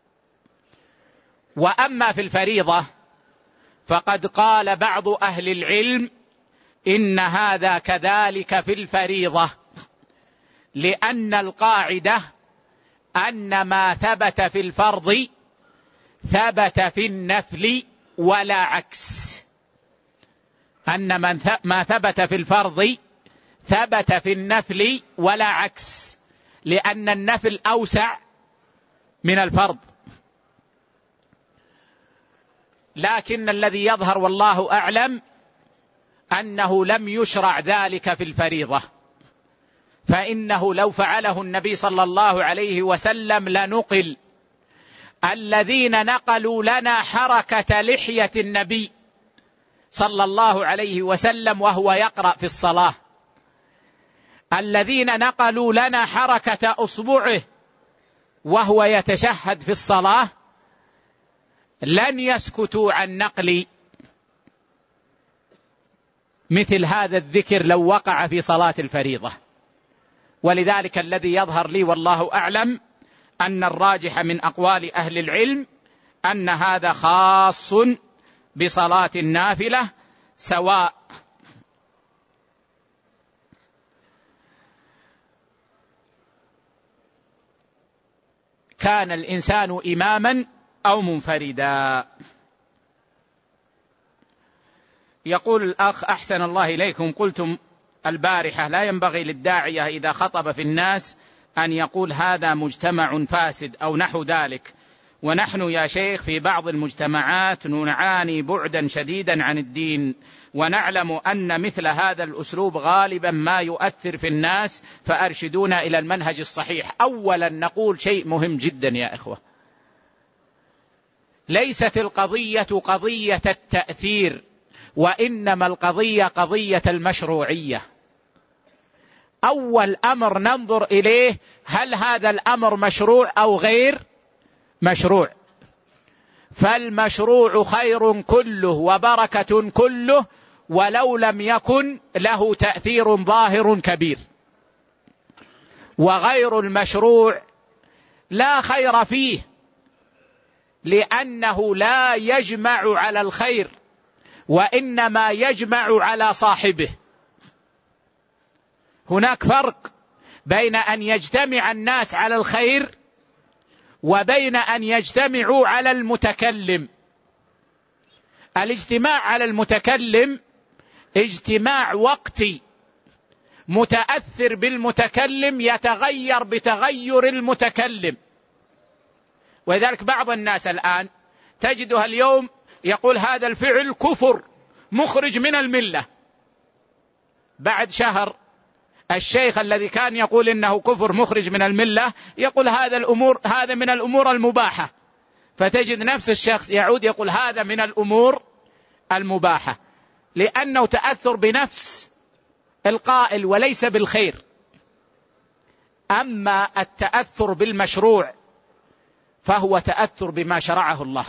وأما في الفريضة فقد قال بعض أهل العلم إن هذا كذلك في الفريضة، لأن القاعدة أن ما ثبت في الفرض ثبت في النفل ولا عكس، أن ما ثبت في الفرض ثبت في النفل ولا عكس، لأن النفل أوسع من الفرض. لكن الذي يظهر والله أعلم أنه لم يشرع ذلك في الفريضة، فإنه لو فعله النبي صلى الله عليه وسلم لنقل. الذين نقلوا لنا حركة لحية النبي صلى الله عليه وسلم وهو يقرأ في الصلاة، الذين نقلوا لنا حركة أصبعه وهو يتشهد في الصلاة لن يسكتوا عن نقل مثل هذا الذكر لو وقع في صلاة الفريضة. ولذلك الذي يظهر لي والله أعلم أن الراجح من أقوال أهل العلم أن هذا خاص بصلاة النافلة، سواء كان الإنسان إماما أو منفردا. يقول الأخ: أحسن الله إليكم، قلتم البارحة لا ينبغي للداعية إذا خطب في الناس أن يقول هذا مجتمع فاسد أو نحو ذلك، ونحن يا شيخ في بعض المجتمعات نعاني بعدا شديدا عن الدين، ونعلم أن مثل هذا الأسلوب غالبا ما يؤثر في الناس، فأرشدونا إلى المنهج الصحيح. أولا نقول شيء مهم جدا يا إخوة، ليست القضية قضية التأثير، وإنما القضية قضية المشروعية. أول أمر ننظر إليه هل هذا الأمر مشروع أو غير مشروع. فالمشروع خير كله وبركة كله ولو لم يكن له تأثير ظاهر كبير، وغير المشروع لا خير فيه لأنه لا يجمع على الخير وإنما يجمع على صاحبه. هناك فرق بين أن يجتمع الناس على الخير وبين أن يجتمعوا على المتكلم. الاجتماع على المتكلم اجتماع وقتي متأثر بالمتكلم يتغير بتغير المتكلم. ولذلك بعض الناس الآن تجدها اليوم يقول هذا الفعل كفر مخرج من الملة، بعد شهر الشيخ الذي كان يقول إنه كفر مخرج من الملة يقول هذا الأمور هذا من الأمور المباحة، فتجد نفس الشخص يعود يقول هذا من الأمور المباحة، لأنه تأثر بنفس القائل وليس بالخير. أما التأثر بالمشروع فهو تأثر بما شرعه الله،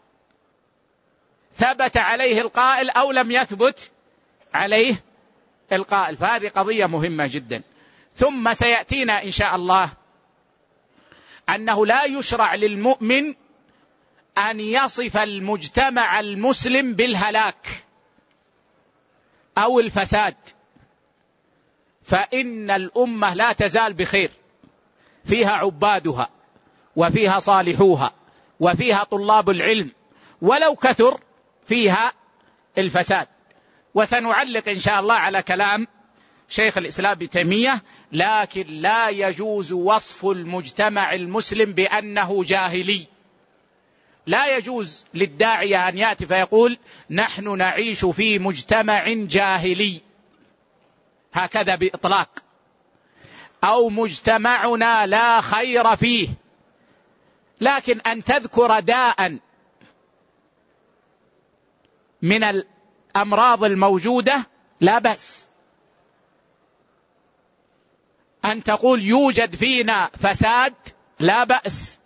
ثبت عليه القائل أو لم يثبت عليه القائل، فهذه قضية مهمة جدا. ثم سيأتينا إن شاء الله أنه لا يشرع للمؤمن أن يصف المجتمع المسلم بالهلاك أو الفساد، فإن الأمة لا تزال بخير، فيها عبادها وفيها صالحوها وفيها طلاب العلم، ولو كثر فيها الفساد. وسنعلق إن شاء الله على كلام شيخ الإسلام ابن تيمية، لكن لا يجوز وصف المجتمع المسلم بأنه جاهلي. لا يجوز للداعية أن يأتي فيقول نحن نعيش في مجتمع جاهلي هكذا بإطلاق، أو مجتمعنا لا خير فيه. لكن أن تذكر داء من الأمراض الموجودة لا بأس، أن تقول يوجد فينا فساد لا بأس،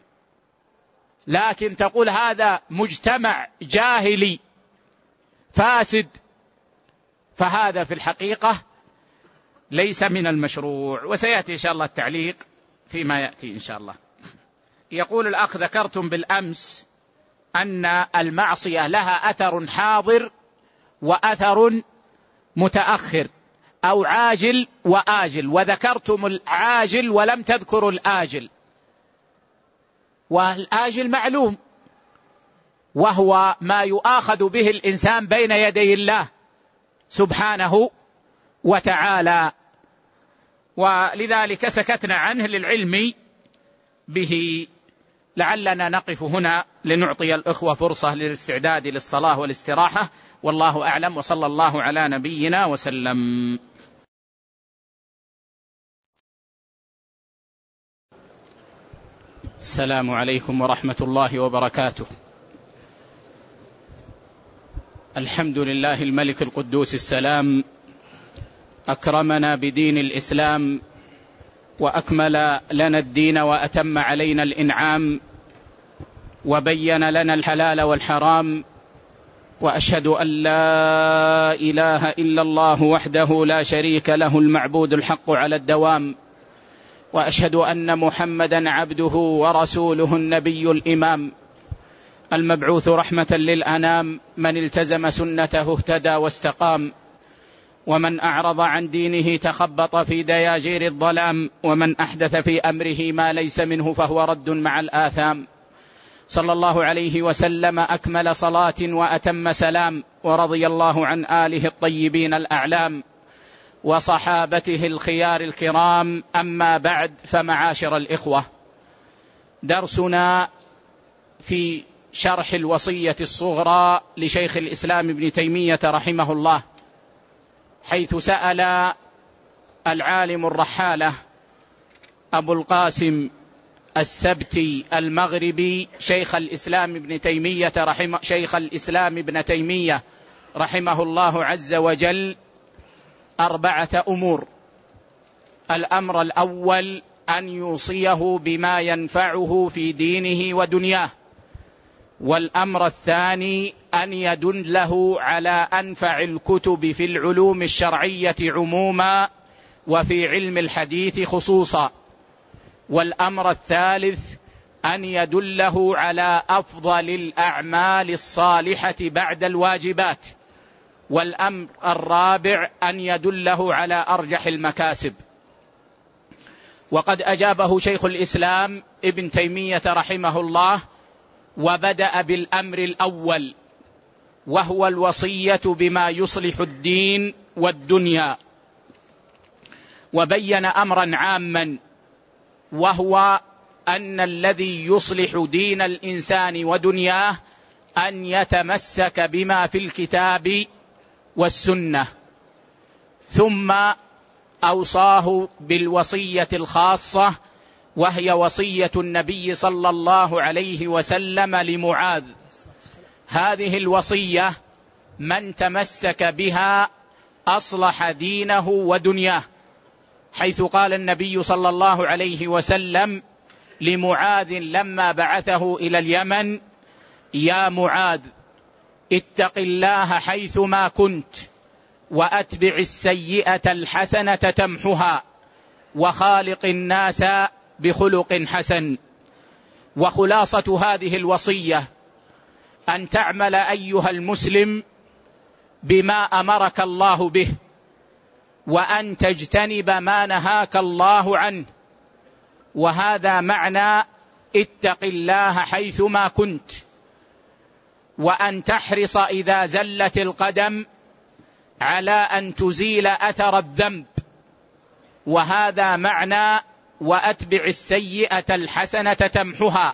لكن تقول هذا مجتمع جاهلي فاسد فهذا في الحقيقة ليس من المشروع. وسيأتي إن شاء الله التعليق فيما يأتي إن شاء الله. يقول الأخ ذكرتم بالأمس أن المعصية لها أثر حاضر وأثر متأخر أو عاجل وآجل، وذكرتم العاجل ولم تذكروا الآجل. والآجل معلوم وهو ما يؤاخذ به الإنسان بين يدي الله سبحانه وتعالى، ولذلك سكتنا عنه للعلم به. لعلنا نقف هنا لنعطي الإخوة فرصة للاستعداد للصلاة والاستراحة، والله أعلم، وصلى الله على نبينا وسلم. السلام عليكم ورحمة الله وبركاته. الحمد لله الملك القدوس السلام، أكرمنا بدين الإسلام وأكمل لنا الدين وأتم علينا الإنعام وبين لنا الحلال والحرام، وأشهد أن لا إله إلا الله وحده لا شريك له المعبود الحق على الدوام، وأشهد أن محمدا عبده ورسوله النبي الإمام المبعوث رحمة للأنام، من التزم سنته اهتدى واستقام، ومن أعرض عن دينه تخبط في دياجير الظلام، ومن أحدث في أمره ما ليس منه فهو رد مع الآثام. صلى الله عليه وسلم أكمل صلاة وأتم سلام، ورضي الله عن آله الطيبين الأعلام وصحابته الخيار الكرام. أما بعد، فمعاشر الإخوة، درسنا في شرح الوصية الصغرى لشيخ الإسلام ابن تيمية رحمه الله، حيث سأل العالم الرحالة أبو القاسم السبتي المغربي شيخ الإسلام ابن تيمية رحمه شيخ الإسلام ابن تيمية رحمه الله عز وجل أربعة أمور. الأمر الأول أن يوصيه بما ينفعه في دينه ودنياه، والأمر الثاني أن يدله على أنفع الكتب في العلوم الشرعية عموما وفي علم الحديث خصوصا، والأمر الثالث أن يدله على أفضل الأعمال الصالحة بعد الواجبات، والأمر الرابع أن يدله على أرجح المكاسب. وقد أجابه شيخ الإسلام ابن تيمية رحمه الله وبدأ بالأمر الأول، وهو الوصية بما يصلح الدين والدنيا، وبين أمرا عاما، وهو أن الذي يصلح دين الإنسان ودنياه أن يتمسك بما في الكتاب والسنة. ثم أوصاه بالوصية الخاصة، وهي وصية النبي صلى الله عليه وسلم لمعاذ. هذه الوصية من تمسك بها أصلح دينه ودنياه، حيث قال النبي صلى الله عليه وسلم لمعاذ لما بعثه إلى اليمن: يا معاذ اتق الله حيثما كنت، وأتبع السيئة الحسنة تمحها، وخالق الناس بخلق حسن. وخلاصة هذه الوصية أن تعمل أيها المسلم بما أمرك الله به، وأن تجتنب ما نهاك الله عنه، وهذا معنى اتق الله حيثما كنت، وأن تحرص إذا زلت القدم على أن تزيل أثر الذنب، وهذا معنى وأتبع السيئة الحسنة تمحها،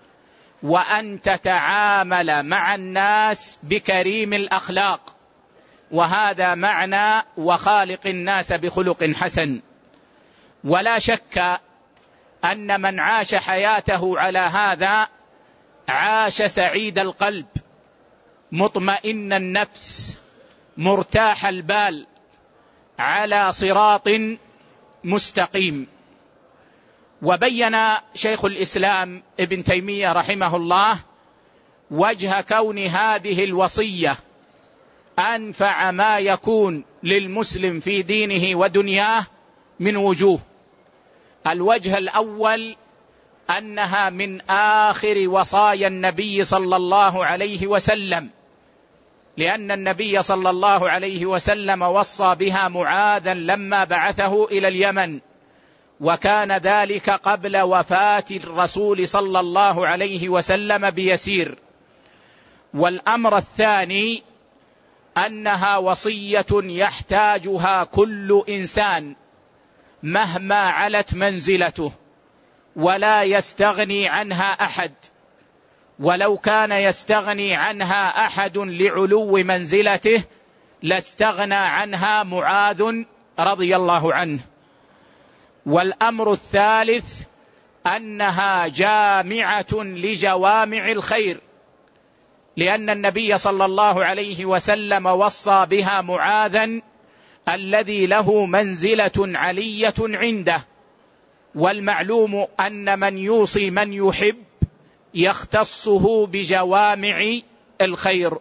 وأن تتعامل مع الناس بكريم الأخلاق، وهذا معنى وخالق الناس بخلق حسن. ولا شك أن من عاش حياته على هذا عاش سعيد القلب، مطمئن النفس، مرتاح البال، على صراط مستقيم. وبين شيخ الإسلام ابن تيمية رحمه الله وجه كون هذه الوصية أنفع ما يكون للمسلم في دينه ودنياه من وجوه. الوجه الأول أنها من آخر وصايا النبي صلى الله عليه وسلم، لأن النبي صلى الله عليه وسلم وصى بها معاذا لما بعثه إلى اليمن، وكان ذلك قبل وفاة الرسول صلى الله عليه وسلم بيسير. والأمر الثاني أنها وصية يحتاجها كل إنسان مهما علت منزلته، ولا يستغني عنها أحد، ولو كان يستغني عنها أحد لعلو منزلته لاستغنى عنها معاذ رضي الله عنه. والأمر الثالث أنها جامعة لجوامع الخير، لأن النبي صلى الله عليه وسلم وصى بها معاذا الذي له منزلة علية عنده، والمعلوم أن من يوصي من يحب يختصه بجوامع الخير.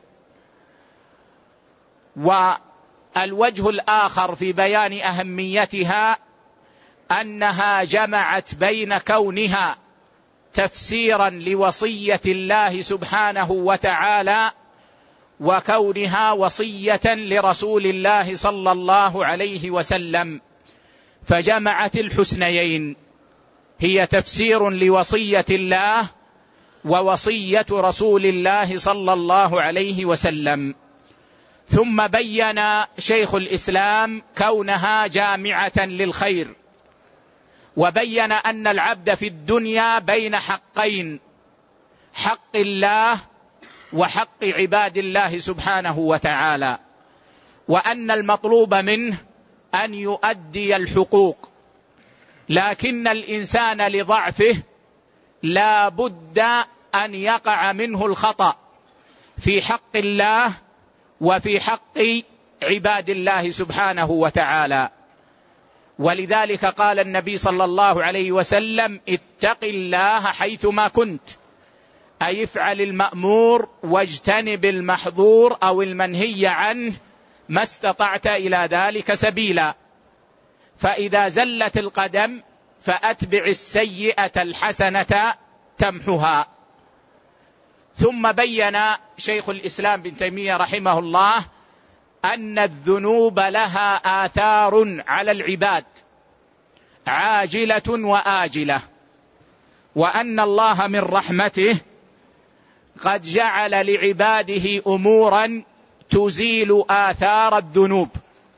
والوجه الآخر في بيان أهميتها أنها جمعت بين كونها تفسيرا لوصية الله سبحانه وتعالى وكونها وصية لرسول الله صلى الله عليه وسلم، فجمعت الحسنيين، هي تفسير لوصية الله ووصية رسول الله صلى الله عليه وسلم. ثم بين شيخ الإسلام كونها جامعة للخير، وبين أن العبد في الدنيا بين حقين: حق الله وحق عباد الله سبحانه وتعالى، وأن المطلوب منه أن يؤدي الحقوق، لكن الإنسان لضعفه لا بد أن يقع منه الخطأ في حق الله وفي حق عباد الله سبحانه وتعالى. ولذلك قال النبي صلى الله عليه وسلم: اتق الله حيثما كنت، أي افعل المأمور واجتنب المحظور أو المنهي عنه ما استطعت إلى ذلك سبيلا. فإذا زلت القدم فأتبع السيئة الحسنة تمحها. ثم بين شيخ الإسلام ابن تيمية رحمه الله أن الذنوب لها آثار على العباد عاجلة وآجلة، وأن الله من رحمته قد جعل لعباده أمورا تزيل آثار الذنوب.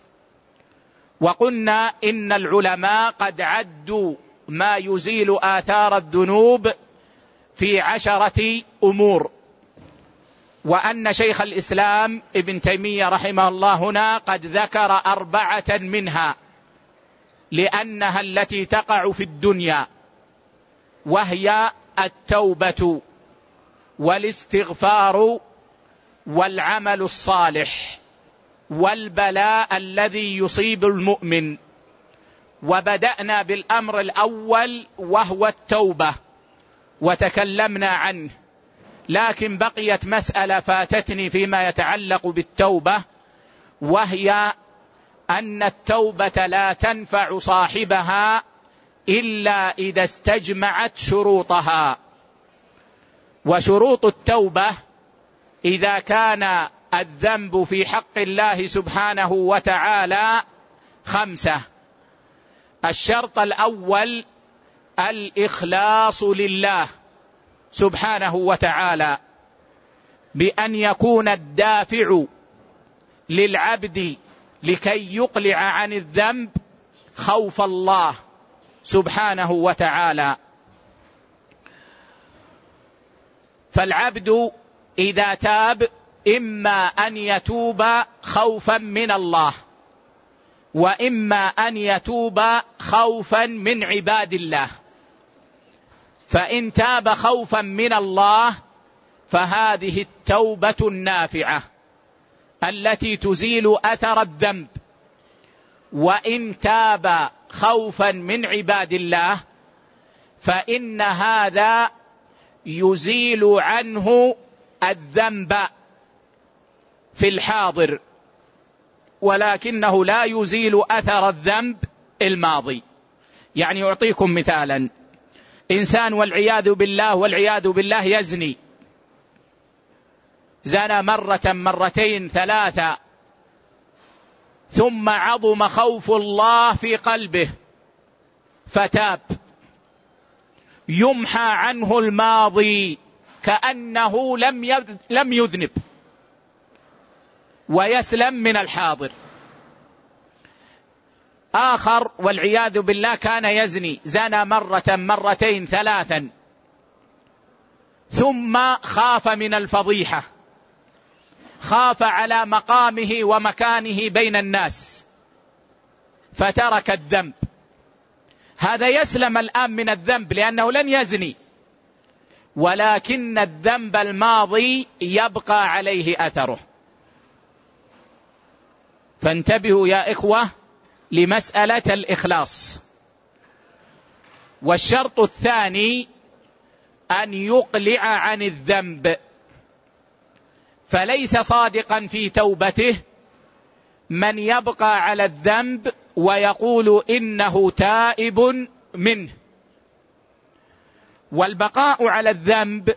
وقلنا إن العلماء قد عدوا ما يزيل آثار الذنوب في عشرة أمور، وأن شيخ الإسلام ابن تيمية رحمه الله هنا قد ذكر أربعة منها لأنها التي تقع في الدنيا، وهي التوبة والاستغفار والعمل الصالح والبلاء الذي يصيب المؤمن. وبدأنا بالأمر الأول وهو التوبة وتكلمنا عنه، لكن بقيت مسألة فاتتني فيما يتعلق بالتوبة، وهي أن التوبة لا تنفع صاحبها إلا إذا استجمعت شروطها. وشروط التوبة إذا كان الذنب في حق الله سبحانه وتعالى خمسة. الشرط الأول الإخلاص لله سبحانه وتعالى، بأن يكون الدافع للعبد لكي يقلع عن الذنب خوف الله سبحانه وتعالى. فالعبد إذا تاب إما أن يتوب خوفا من الله، وإما أن يتوب خوفا من عباد الله. فإن تاب خوفا من الله فهذه التوبة النافعة التي تزيل أثر الذنب، وإن تاب خوفا من عباد الله فإن هذا يزيل عنه الذنب في الحاضر، ولكنه لا يزيل أثر الذنب الماضي. يعني أعطيكم مثالا: إنسان والعياذ بالله والعياذ بالله يزني، زنى مرة مرتين ثلاثة، ثم عظم خوف الله في قلبه فتاب، يمحى عنه الماضي كأنه لم يذنب ويسلم من الحاضر. آخر والعياذ بالله كان يزني، زنى مرة مرتين ثلاثا، ثم خاف من الفضيحة، خاف على مقامه ومكانه بين الناس فترك الذنب. هذا يسلم الآن من الذنب لأنه لن يزني، ولكن الذنب الماضي يبقى عليه أثره. فانتبهوا يا إخوة لمسألة الإخلاص. والشرط الثاني أن يقلع عن الذنب، فليس صادقا في توبته من يبقى على الذنب ويقول إنه تائب منه. والبقاء على الذنب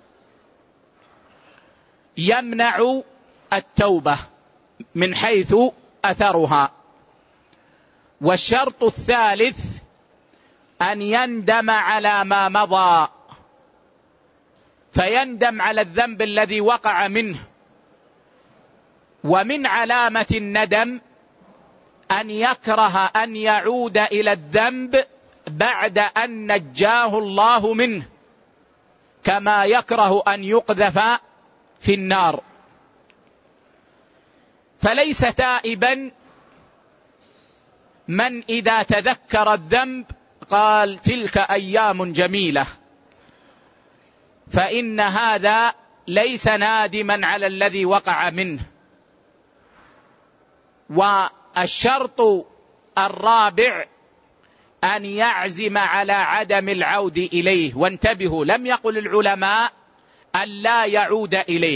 يمنع التوبة من حيث أثرها. والشرط الثالث أن يندم على ما مضى، فيندم على الذنب الذي وقع منه. ومن علامة الندم أن يكره أن يعود إلى الذنب بعد أن نجاه الله منه، كما يكره أن يقذف في النار. فليس تائبا من إذا تذكر الذنب قال تلك أيام جميلة، فإن هذا ليس نادما على الذي وقع منه. والشرط الرابع أن يعزم على عدم العود إليه. وانتبهوا، لم يقل العلماء أن لا يعود إليه،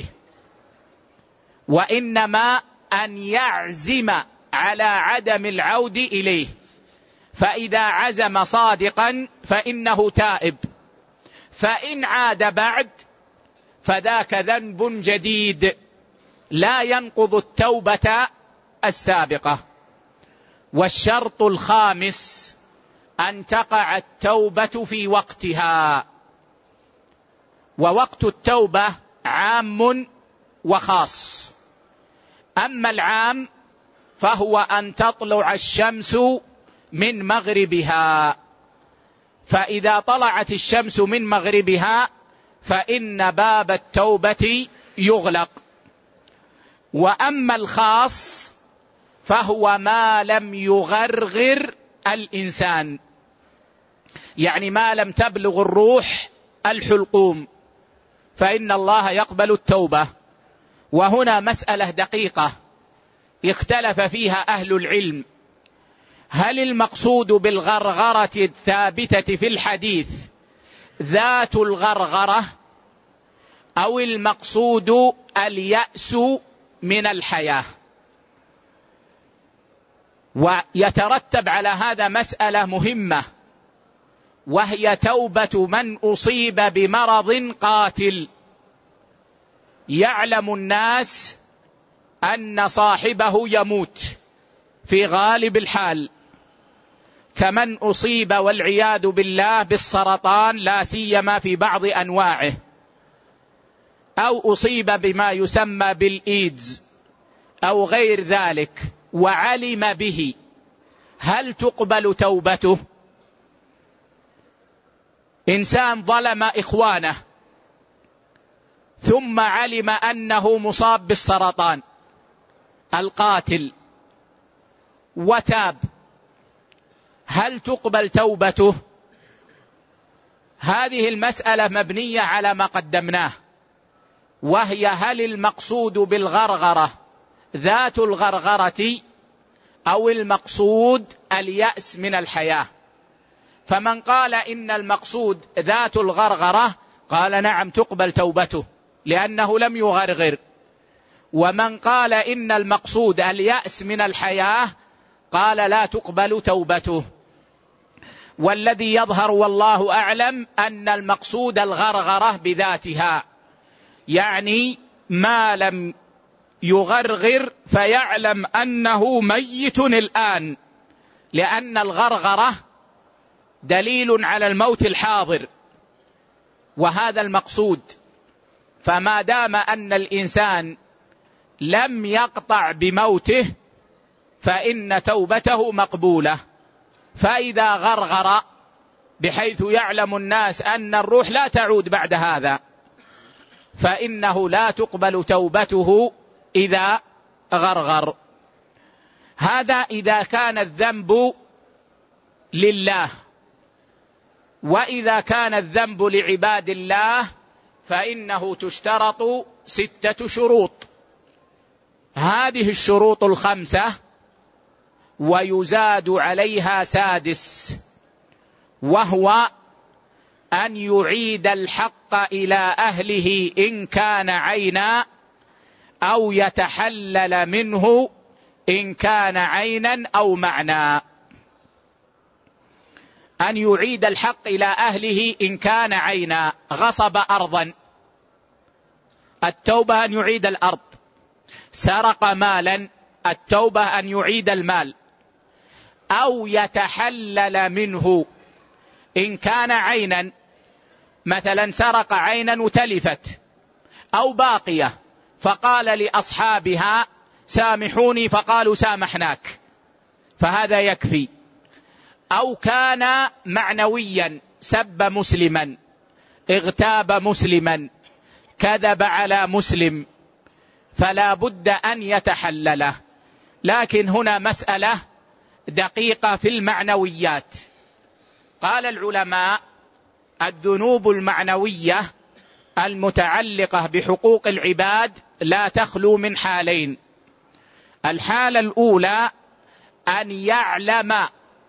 وإنما أن يعزم على عدم العود إليه. فإذا عزم صادقا فإنه تائب، فإن عاد بعد فذاك ذنب جديد لا ينقض التوبة السابقة. والشرط الخامس أن تقع التوبة في وقتها. ووقت التوبة عام وخاص. أما العام فهو أن تطلع الشمس من مغربها، فإذا طلعت الشمس من مغربها فإن باب التوبة يغلق. وأما الخاص فهو ما لم يغرغر الإنسان، يعني ما لم تبلغ الروح الحلقوم، فإن الله يقبل التوبة. وهنا مسألة دقيقة اختلف فيها أهل العلم: هل المقصود بالغرغرة الثابتة في الحديث ذات الغرغرة، أو المقصود اليأس من الحياة؟ ويترتب على هذا مسألة مهمة، وهي توبة من أصيب بمرض قاتل يعلم الناس أن صاحبه يموت في غالب الحال، كمن أصيب والعياذ بالله بالسرطان لا سيما في بعض أنواعه، أو أصيب بما يسمى بالإيدز أو غير ذلك وعلم به، هل تقبل توبته؟ إنسان ظلم إخوانه ثم علم أنه مصاب بالسرطان القاتل وتاب، هل تقبل توبته؟ هذه المسألة مبنية على ما قدمناه، وهي هل المقصود بالغرغرة ذات الغرغرة أو المقصود اليأس من الحياة. فمن قال إن المقصود ذات الغرغرة قال نعم تقبل توبته لأنه لم يغرغر. ومن قال إن المقصود اليأس من الحياة قال لا تقبل توبته. والذي يظهر والله أعلم أن المقصود الغرغرة بذاتها، يعني ما لم يغرغر فيعلم أنه ميت الآن، لأن الغرغرة دليل على الموت الحاضر، وهذا المقصود. فما دام أن الإنسان لم يقطع بموته فإن توبته مقبولة. فإذا غرغر بحيث يعلم الناس أن الروح لا تعود بعد هذا فإنه لا تقبل توبته إذا غرغر. هذا إذا كان الذنب لله. وإذا كان الذنب لعباد الله فإنه تشترط ستة شروط، هذه الشروط الخمسة ويزاد عليها سادس، وهو أن يعيد الحق إلى أهله إن كان عينا، أو يتحلل منه إن كان عينا أو معنى. أن يعيد الحق إلى أهله إن كان عينا، غصب أرضا، التوبة أن يعيد الأرض. سرق مالا، التوبة أن يعيد المال. أو يتحلل منه إن كان عينا، مثلا سرق عينا وتلفت أو باقية فقال لأصحابها سامحوني فقالوا سامحناك، فهذا يكفي. أو كان معنويا، سب مسلما، اغتاب مسلما، كذب على مسلم، فلا بد أن يتحلله. لكن هنا مسألة دقيقة في المعنويات. قال العلماء الذنوب المعنوية المتعلقة بحقوق العباد لا تخلو من حالين. الحالة الأولى أن يعلم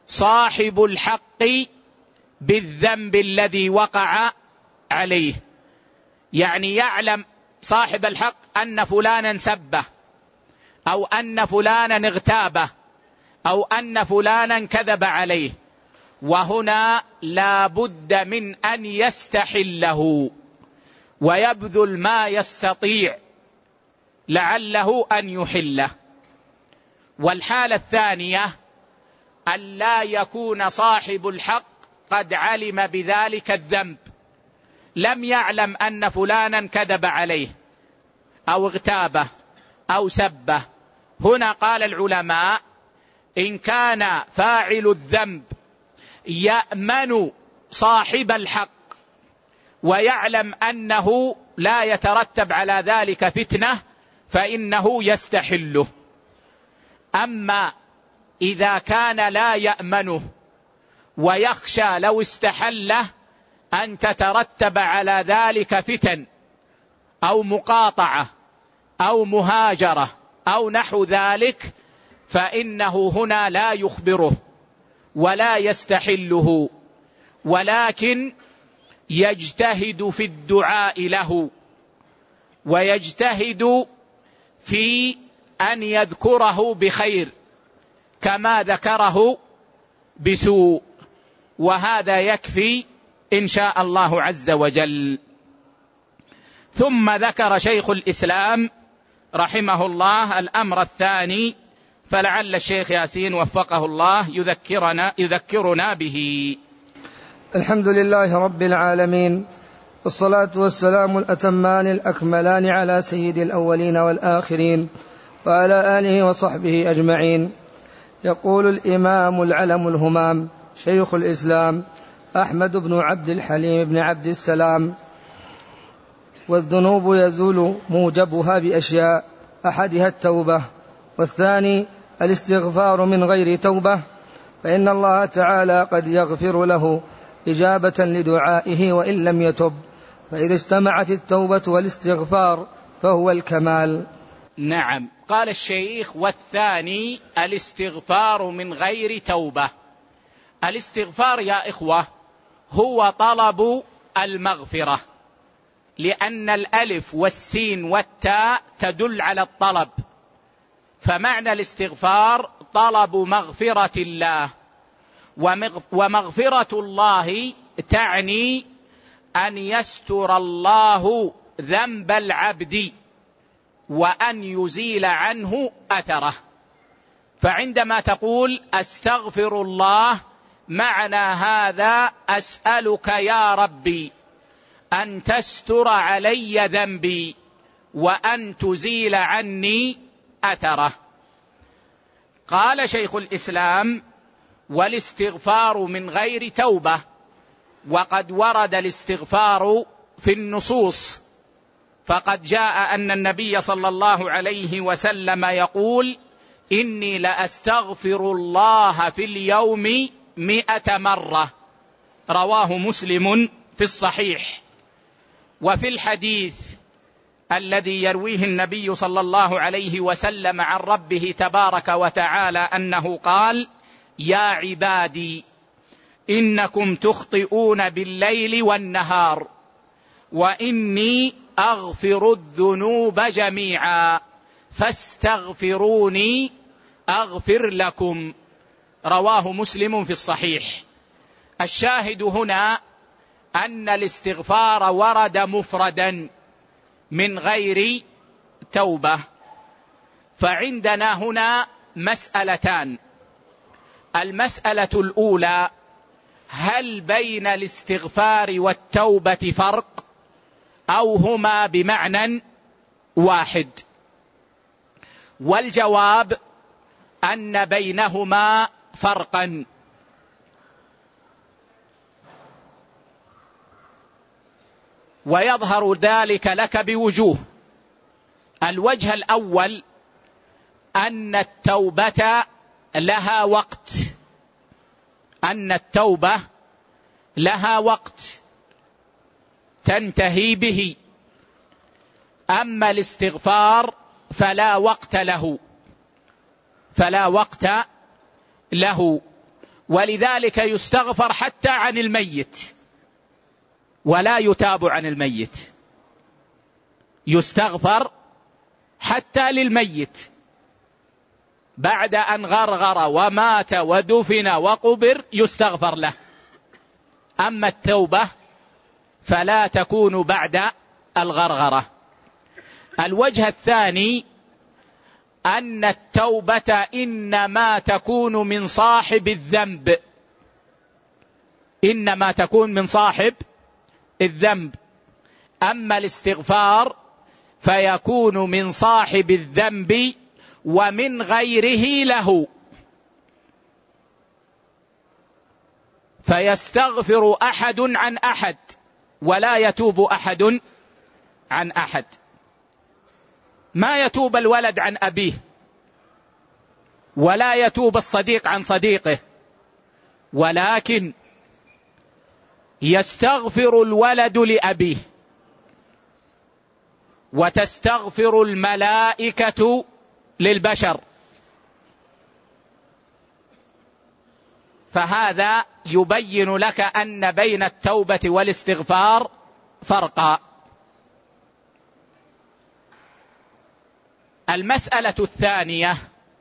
صاحب الحق بالذنب الذي وقع عليه، يعني يعلم صاحب الحق أن فلانا سبه، أو أن فلانا اغتابه، أو أن فلانا كذب عليه، وهنا لا بد من أن يستحله ويبذل ما يستطيع لعله أن يحله. والحالة الثانية أن لا يكون صاحب الحق قد علم بذلك الذنب، لم يعلم أن فلانا كذب عليه أو اغتابه أو سبه. هنا قال العلماء إن كان فاعل الذنب يأمن صاحب الحق ويعلم أنه لا يترتب على ذلك فتنة فإنه يستحله. أما إذا كان لا يأمنه ويخشى لو استحله أن تترتب على ذلك فتن أو مقاطعة أو مهاجرة أو نحو ذلك، فإنه هنا لا يخبره ولا يستحله، ولكن يجتهد في الدعاء له ويجتهد في أن يذكره بخير كما ذكره بسوء، وهذا يكفي إن شاء الله عز وجل. ثم ذكر شيخ الإسلام رحمه الله الأمر الثاني، فلعل الشيخ ياسين وفقه الله يذكرنا, يذكرنا به. الحمد لله رب العالمين، والصلاة والسلام الأتمان الأكملان على سيد الأولين والآخرين وعلى آله وصحبه أجمعين. يقول الإمام العلم الهمام شيخ الإسلام أحمد بن عبد الحليم بن عبد السلام: والذنوب يزول موجبها بأشياء، أحدها التوبة، والثاني الاستغفار من غير توبة، فإن الله تعالى قد يغفر له إجابة لدعائه وإن لم يتب، فإذا اجتمعت التوبة والاستغفار فهو الكمال. نعم. قال الشيخ: والثاني الاستغفار من غير توبة. الاستغفار يا إخوة هو طلب المغفرة، لأن الألف والسين والتاء تدل على الطلب، فمعنى الاستغفار طلب مغفرة الله، ومغفرة الله تعني أن يستر الله ذنب العبد وأن يزيل عنه أثره. فعندما تقول أستغفر الله، معنى هذا أسألك يا ربي أن تستر علي ذنبي وأن تزيل عني أثره. قال شيخ الإسلام: والاستغفار من غير توبة. وقد ورد الاستغفار في النصوص، فقد جاء أن النبي صلى الله عليه وسلم يقول: إني لأستغفر الله في اليوم مئة مرة، رواه مسلم في الصحيح. وفي الحديث الذي يرويه النبي صلى الله عليه وسلم عن ربه تبارك وتعالى أنه قال: يا عبادي إنكم تخطئون بالليل والنهار وإني أغفر الذنوب جميعا فاستغفروني أغفر لكم، رواه مسلم في الصحيح. الشاهد هنا أن الاستغفار ورد مفردا من غير توبة. فعندنا هنا مسألتان: المسألة الأولى: هل بين الاستغفار والتوبة فرق أو هما بمعنى واحد؟ والجواب أن بينهما فرقا. ويظهر ذلك لك بوجوه. الوجه الأول أن التوبة لها وقت، أن التوبة لها وقت تنتهي به، أما الاستغفار فلا وقت له، فلا وقت له. ولذلك يستغفر حتى عن الميت ولا يتاب عن الميت، يستغفر حتى للميت بعد أن غرغر ومات ودفن وقبر يستغفر له. أما التوبة فلا تكون بعد الغرغرة. الوجه الثاني أن التوبة إنما تكون من صاحب الذنب، إنما تكون من صاحب الذنب. أما الاستغفار فيكون من صاحب الذنب ومن غيره له، فيستغفر أحد عن أحد ولا يتوب أحد عن أحد. ما يتوب الولد عن أبيه ولا يتوب الصديق عن صديقه، ولكن يستغفر الولد لأبيه وتستغفر الملائكة للبشر. فهذا يبين لك أن بين التوبة والاستغفار فرقا. المسألة الثانية: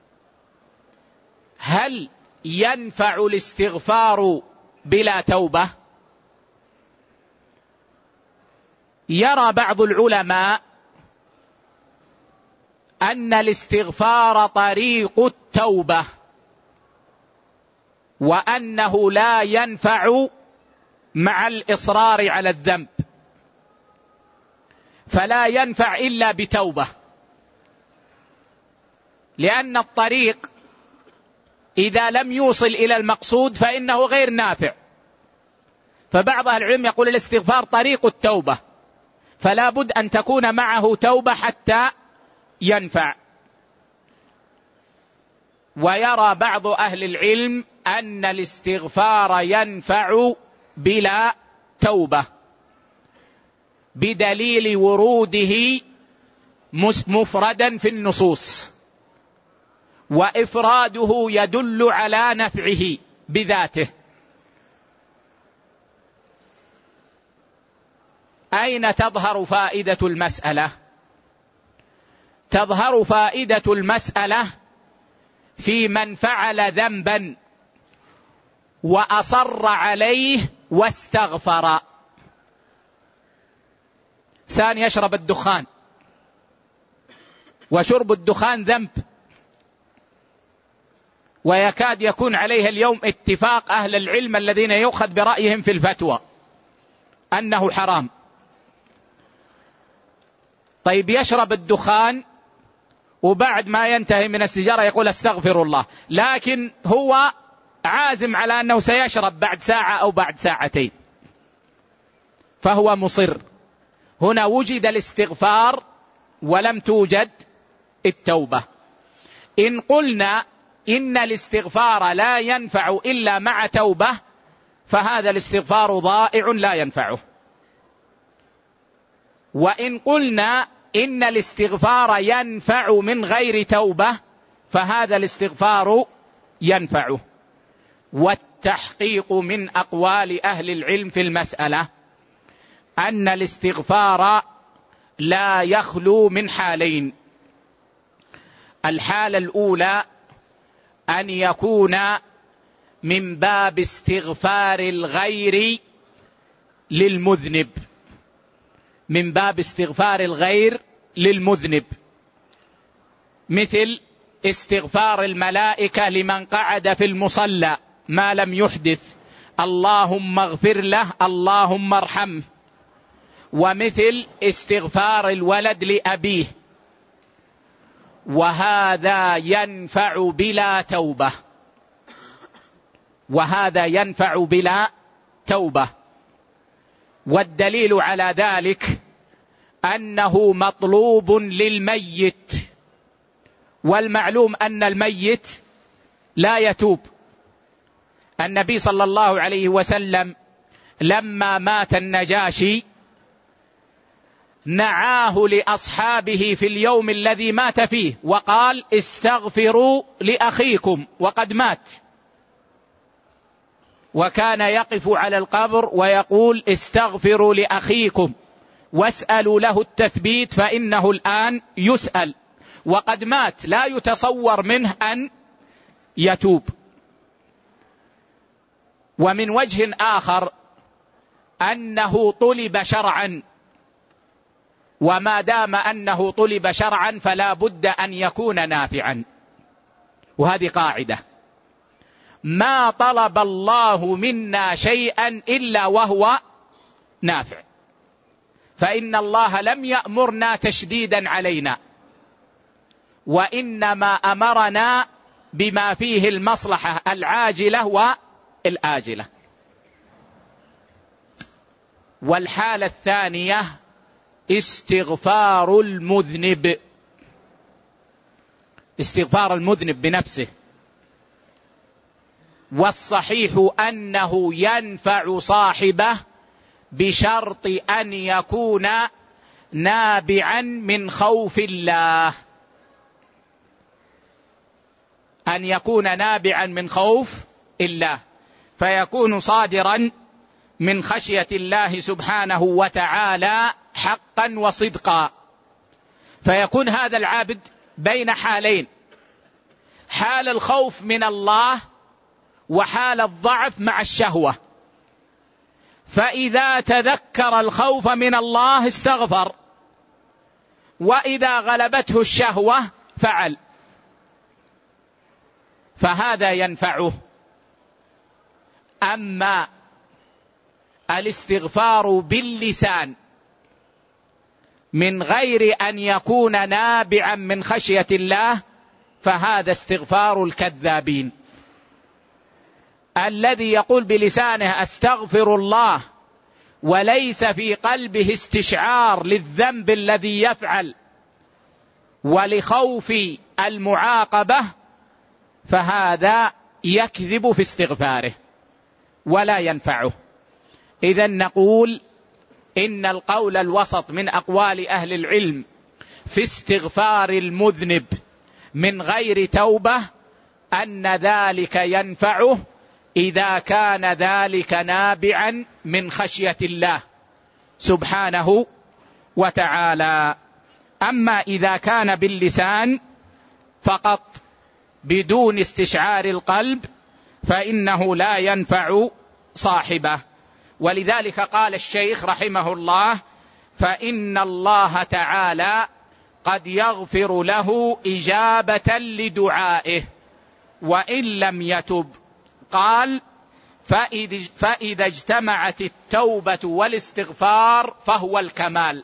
هل ينفع الاستغفار بلا توبة؟ يرى بعض العلماء أن الاستغفار طريق التوبة، وأنه لا ينفع مع الإصرار على الذنب، فلا ينفع إلا بتوبة، لأن الطريق إذا لم يوصل إلى المقصود فإنه غير نافع. فبعض أهل العلم يقول الاستغفار طريق التوبة، فلا بد أن تكون معه توبة حتى ينفع. ويرى بعض أهل العلم أن الاستغفار ينفع بلا توبة بدليل وروده مفردا في النصوص، وإفراده يدل على نفعه بذاته. أين تظهر فائدة المسألة؟ تظهر فائدة المسألة في من فعل ذنبا وأصر عليه واستغفر. إنسان يشرب الدخان، وشرب الدخان ذنب، ويكاد يكون عليه اليوم اتفاق أهل العلم الذين يؤخذ برأيهم في الفتوى أنه حرام. طيب يشرب الدخان وبعد ما ينتهي من السيجارة يقول استغفر الله، لكن هو عازم على أنه سيشرب بعد ساعة أو بعد ساعتين، فهو مصر. هنا وجد الاستغفار ولم توجد التوبة. إن قلنا إن الاستغفار لا ينفع إلا مع توبة فهذا الاستغفار ضائع لا ينفعه. وإن قلنا إن الاستغفار ينفع من غير توبة فهذا الاستغفار ينفعه. والتحقيق من أقوال أهل العلم في المسألة أن الاستغفار لا يخلو من حالين: الحالة الأولى أن يكون من باب استغفار الغير للمذنب، من باب استغفار الغير للمذنب، مثل استغفار الملائكة لمن قعد في المصلى ما لم يحدث، اللهم اغفر له اللهم ارحمه، ومثل استغفار الولد لأبيه. وهذا ينفع بلا توبة، وهذا ينفع بلا توبة. والدليل على ذلك أنه مطلوب للميت، والمعلوم أن الميت لا يتوب. النبي صلى الله عليه وسلم لما مات النجاشي نعاه لأصحابه في اليوم الذي مات فيه وقال استغفروا لأخيكم وقد مات. وكان يقف على القبر ويقول استغفروا لأخيكم واسألوا له التثبيت فإنه الآن يسأل وقد مات، لا يتصور منه أن يتوب. ومن وجه آخر أنه طلب شرعا، وما دام أنه طلب شرعا فلا بد أن يكون نافعا، وهذه قاعدة: ما طلب الله منا شيئا إلا وهو نافع، فإن الله لم يأمرنا تشديدا علينا، وإنما أمرنا بما فيه المصلحة العاجلة والآجلة. والحالة الثانية استغفار المذنب، استغفار المذنب بنفسه، والصحيح أنه ينفع صاحبه بشرط أن يكون نابعا من خوف الله، أن يكون نابعا من خوف الله، فيكون صادرا من خشية الله سبحانه وتعالى حقا وصدقا، فيكون هذا العابد بين حالين: حال الخوف من الله وحال الضعف مع الشهوة. فإذا تذكر الخوف من الله استغفر، وإذا غلبته الشهوة فعل، فهذا ينفعه. أما الاستغفار باللسان من غير أن يكون نابعا من خشية الله فهذا استغفار الكذابين. الذي يقول بلسانه أستغفر الله وليس في قلبه استشعار للذنب الذي يفعل ولخوف المعاقبة، فهذا يكذب في استغفاره ولا ينفعه. إذن نقول إن القول الوسط من أقوال أهل العلم في استغفار المذنب من غير توبة أن ذلك ينفعه إذا كان ذلك نابعا من خشية الله سبحانه وتعالى. أما إذا كان باللسان فقط بدون استشعار القلب فإنه لا ينفع صاحبه. ولذلك قال الشيخ رحمه الله: فإن الله تعالى قد يغفر له إجابة لدعائه وإن لم يتب. قال: فإذا اجتمعت التوبة والاستغفار فهو الكمال.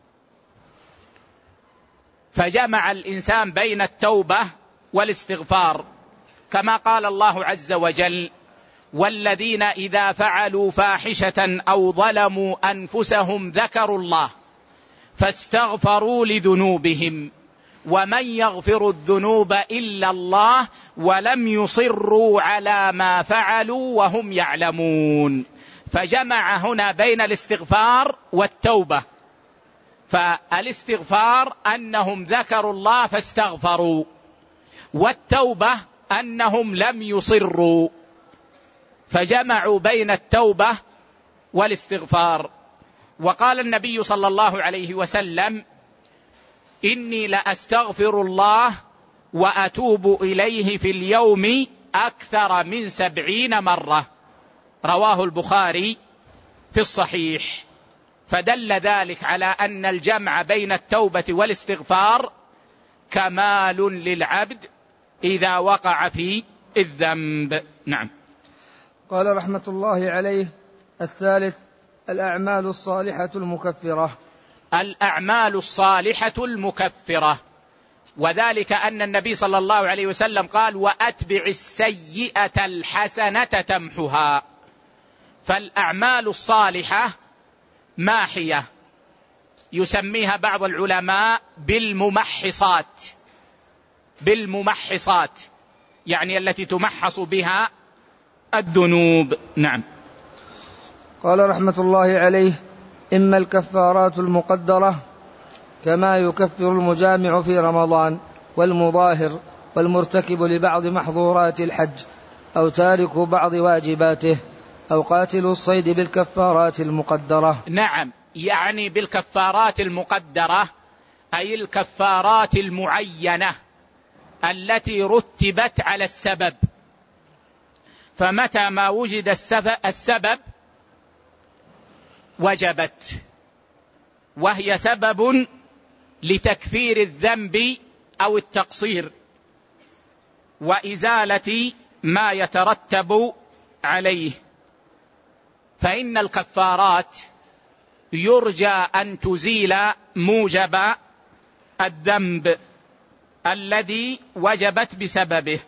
فجمع الإنسان بين التوبة والاستغفار، كما قال الله عز وجل: والذين إذا فعلوا فاحشة أو ظلموا أنفسهم ذكروا الله فاستغفروا لذنوبهم ومن يغفر الذنوب إلا الله ولم يصروا على ما فعلوا وهم يعلمون. فجمع هنا بين الاستغفار والتوبة. فالاستغفار أنهم ذكروا الله فاستغفروا، والتوبة أنهم لم يصروا، فجمعوا بين التوبة والاستغفار. وقال النبي صلى الله عليه وسلم: إني لأستغفر الله وأتوب إليه في اليوم أكثر من سبعين مرة، رواه البخاري في الصحيح. فدل ذلك على أن الجمع بين التوبة والاستغفار كمال للعبد إذا وقع في الذنب. نعم. قال رحمة الله عليه: الثالث الأعمال الصالحة المكفرة. الأعمال الصالحة المكفرة، وذلك أن النبي صلى الله عليه وسلم قال: وأتبع السيئة الحسنة تمحها. فالأعمال الصالحة ماحية، يسميها بعض العلماء بالممحصات، بالممحصات يعني التي تمحص بها الذنوب. نعم. قال رحمة الله عليه: إما الكفارات المقدرة كما يكفر المجامع في رمضان والمظاهر والمرتكب لبعض محظورات الحج أو تارك بعض واجباته أو قاتل الصيد بالكفارات المقدرة. نعم، يعني بالكفارات المقدرة أي الكفارات المعينة التي رتبت على السبب، فمتى ما وجد السبب وجبت، وهي سبب لتكفير الذنب أو التقصير وإزالة ما يترتب عليه. فإن الكفارات يرجى أن تزيل موجب الذنب الذي وجبت بسببه.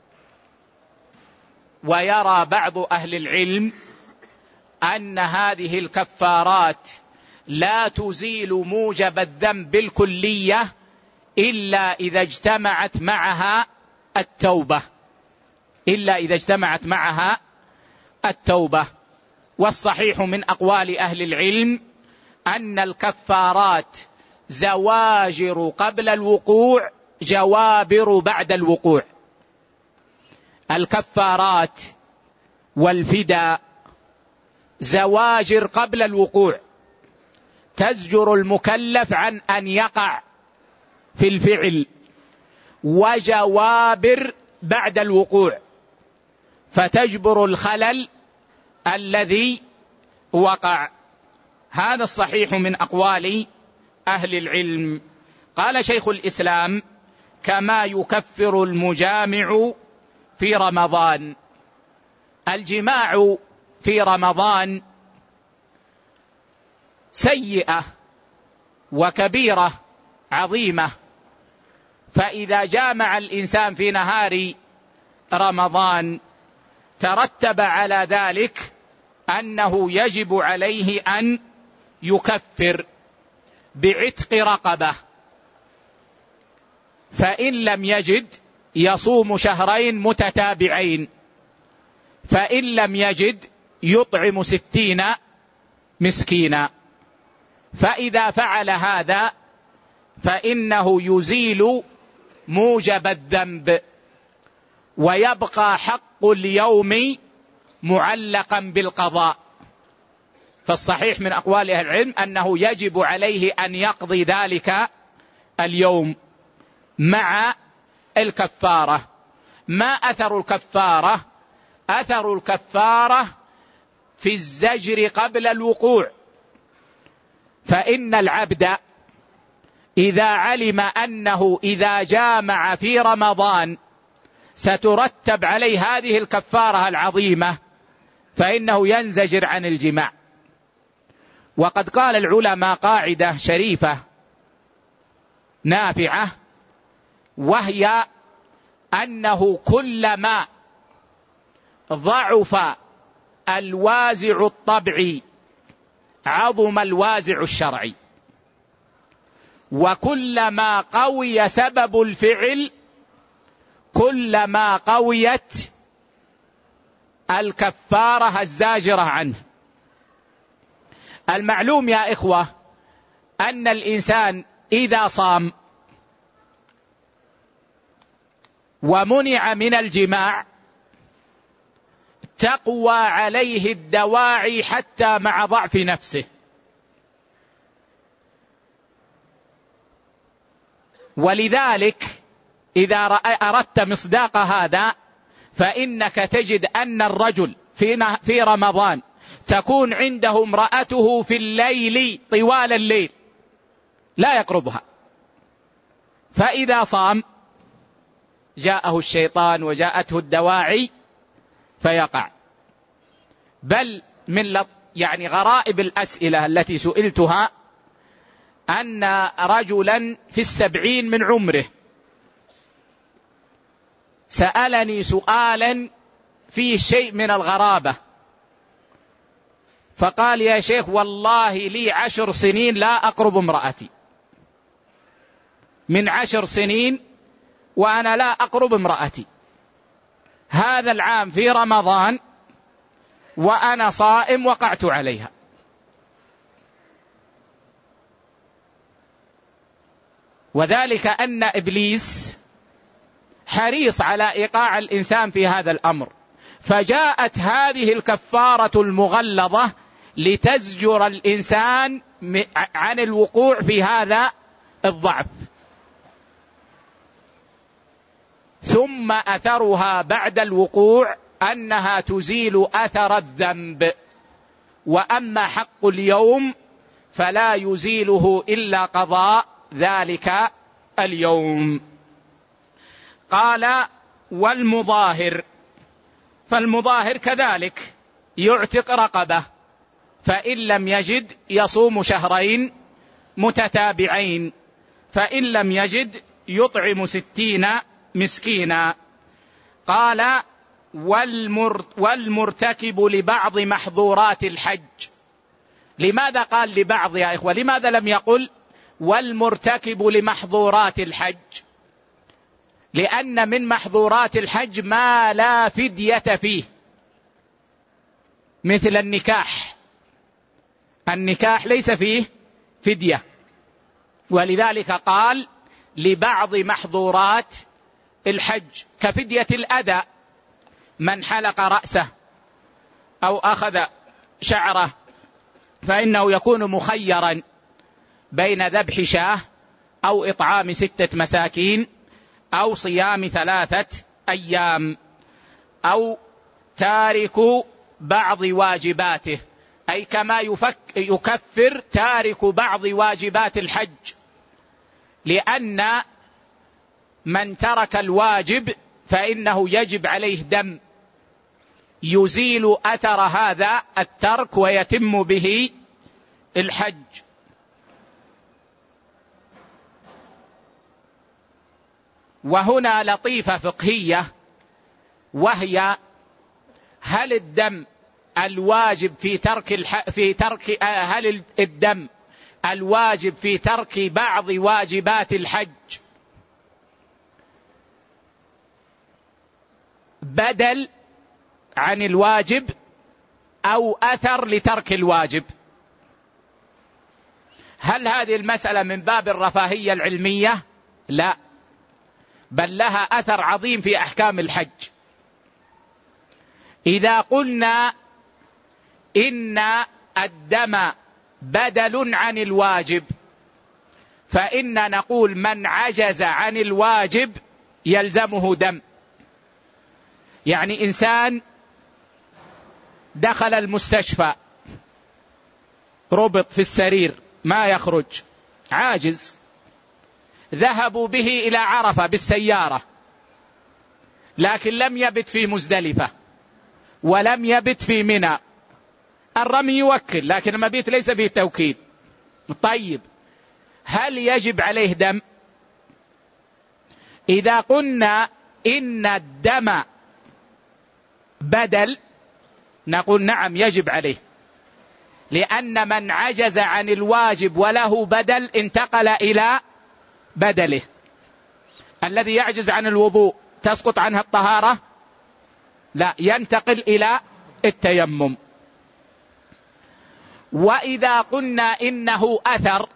ويرى بعض أهل العلم أن هذه الكفارات لا تزيل موجب الذنب بالكلية إلا إذا اجتمعت معها التوبة إلا إذا اجتمعت معها التوبة. والصحيح من أقوال أهل العلم أن الكفارات زواجر قبل الوقوع، جوابر بعد الوقوع. الكفارات والفداء زواجر قبل الوقوع، تزجر المكلف عن أن يقع في الفعل، وجوابر بعد الوقوع، فتجبر الخلل الذي وقع. هذا الصحيح من أقوال أهل العلم. قال شيخ الإسلام: كما يكفر المجامع في رمضان. الجماع في رمضان سيئة وكبيرة عظيمة، فإذا جامع الإنسان في نهار رمضان ترتب على ذلك أنه يجب عليه أن يكفر بعتق رقبة، فإن لم يجد يصوم شهرين متتابعين، فإن لم يجد يطعم ستين مسكينا. فإذا فعل هذا فإنه يزيل موجب الذنب، ويبقى حق اليوم معلقا بالقضاء. فالصحيح من أقوال أهل العلم أنه يجب عليه أن يقضي ذلك اليوم مع الكفارة. ما أثر الكفارة؟ أثر الكفارة في الزجر قبل الوقوع. فإن العبد إذا علم أنه إذا جامع في رمضان سترتب عليه هذه الكفارة العظيمة فإنه ينزجر عن الجماع. وقد قال العلماء قاعدة شريفة نافعة، وهي أنه كلما ضعف الوازع الطبعي عظم الوازع الشرعي، وكلما قوي سبب الفعل كلما قويت الكفارة الزاجرة عنه. المعلوم يا إخوة أن الإنسان إذا صام ومنع من الجماع تقوى عليه الدواعي حتى مع ضعف نفسه. ولذلك إذا أردت مصداق هذا فإنك تجد أن الرجل في رمضان تكون عنده امرأته في الليل طوال الليل لا يقربها، فإذا صام جاءه الشيطان وجاءته الدواعي فيقع. بل من يعني غرائب الأسئلة التي سئلتها أن رجلا في السبعين من عمره سألني سؤالا فيه شيء من الغرابة، فقال: يا شيخ والله لي عشر سنين لا أقرب امرأتي، من عشر سنين وأنا لا أقرب امرأتي، هذا العام في رمضان وأنا صائم وقعت عليها. وذلك أن إبليس حريص على إيقاع الإنسان في هذا الأمر، فجاءت هذه الكفارة المغلظة لتزجر الإنسان عن الوقوع في هذا الضعف. ثم أثرها بعد الوقوع أنها تزيل أثر الذنب، وأما حق اليوم فلا يزيله إلا قضاء ذلك اليوم. قال والمظاهر، فالمظاهر كذلك يعتق رقبة، فإن لم يجد يصوم شهرين متتابعين، فإن لم يجد يطعم ستين مسكينا. قال والمرتكب لبعض محظورات الحج. لماذا قال لبعض يا إخوة؟ لماذا لم يقل والمرتكب لمحظورات الحج؟ لأن من محظورات الحج ما لا فدية فيه، مثل النكاح. النكاح ليس فيه فدية، ولذلك قال لبعض محظورات الحج، كفدية الأذى، من حلق رأسه أو أخذ شعره فإنه يكون مخيرا بين ذبح شاه أو إطعام ستة مساكين أو صيام ثلاثة أيام، أو تارك بعض واجباته، أي كما يفك يكفر تارك بعض واجبات الحج، لأن من ترك الواجب فإنه يجب عليه دم يزيل أثر هذا الترك ويتم به الحج. وهنا لطيفة فقهية، وهي هل الدم الواجب في ترك الح... في ترك هل الدم الواجب في ترك بعض واجبات الحج بدل عن الواجب أو أثر لترك الواجب؟ هل هذه المسألة من باب الرفاهية العلمية؟ لا، بل لها أثر عظيم في أحكام الحج. إذا قلنا إن الدم بدل عن الواجب، فإن نقول من عجز عن الواجب يلزمه دم. يعني إنسان دخل المستشفى ربط في السرير ما يخرج، عاجز، ذهبوا به إلى عرفة بالسيارة، لكن لم يبت في مزدلفة ولم يبت في منى. الرمي يوكل، لكن المبيت ليس فيه توكيد. طيب، هل يجب عليه دم؟ إذا قلنا إن الدم بدل نقول نعم يجب عليه، لأن من عجز عن الواجب وله بدل انتقل إلى بدله. الذي يعجز عن الوضوء تسقط عنه الطهارة؟ لا، ينتقل إلى التيمم. وإذا قلنا إنه أثر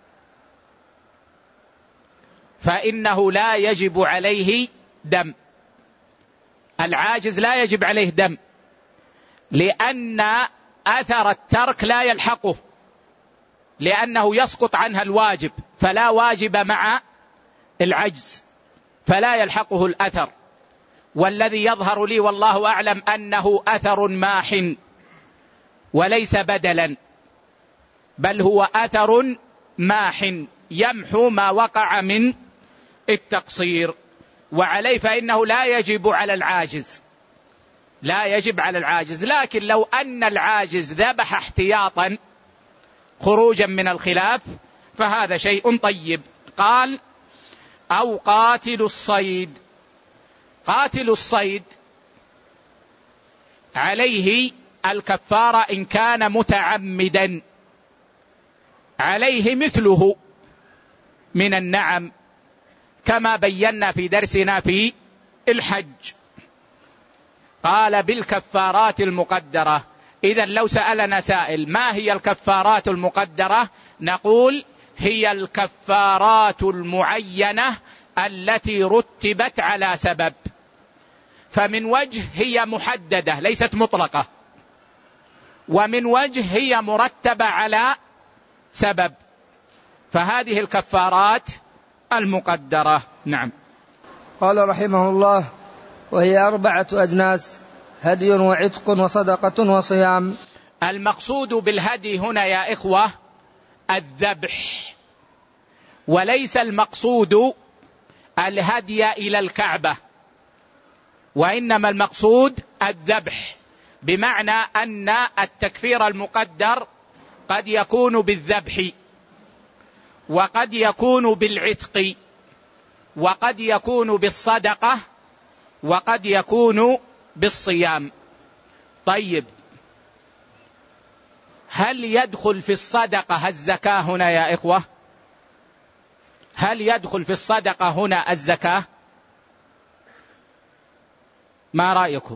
فإنه لا يجب عليه دم. العاجز لا يجب عليه دم، لأن أثر الترك لا يلحقه، لأنه يسقط عنها الواجب، فلا واجب مع العجز، فلا يلحقه الأثر. والذي يظهر لي والله أعلم أنه أثر ماح وليس بدلا، بل هو أثر ماح يمحو ما وقع من التقصير. وعليه فإنه لا يجب على العاجز، لا يجب على العاجز. لكن لو أن العاجز ذبح احتياطا خروجا من الخلاف فهذا شيء طيب. قال أو قاتل الصيد. قاتل الصيد عليه الكفارة إن كان متعمدا، عليه مثله من النعم كما بينا في درسنا في الحج. قال بالكفارات المقدرة. إذن لو سألنا سائل ما هي الكفارات المقدرة، نقول هي الكفارات المعينة التي رتبت على سبب. فمن وجه هي محددة ليست مطلقة، ومن وجه هي مرتبة على سبب، فهذه الكفارات المقدرة. نعم. قال رحمه الله: وهي أربعة أجناس: هدي وعتق وصدقة وصيام. المقصود بالهدي هنا يا إخوة الذبح، وليس المقصود الهدي إلى الكعبة، وإنما المقصود الذبح، بمعنى أن التكفير المقدر قد يكون بالذبح، وقد يكون بالعتق، وقد يكون بالصدقة، وقد يكون بالصيام. طيب، هل يدخل في الصدقة الزكاة هنا يا إخوة؟ هل يدخل في الصدقة هنا الزكاة؟ ما رأيكم؟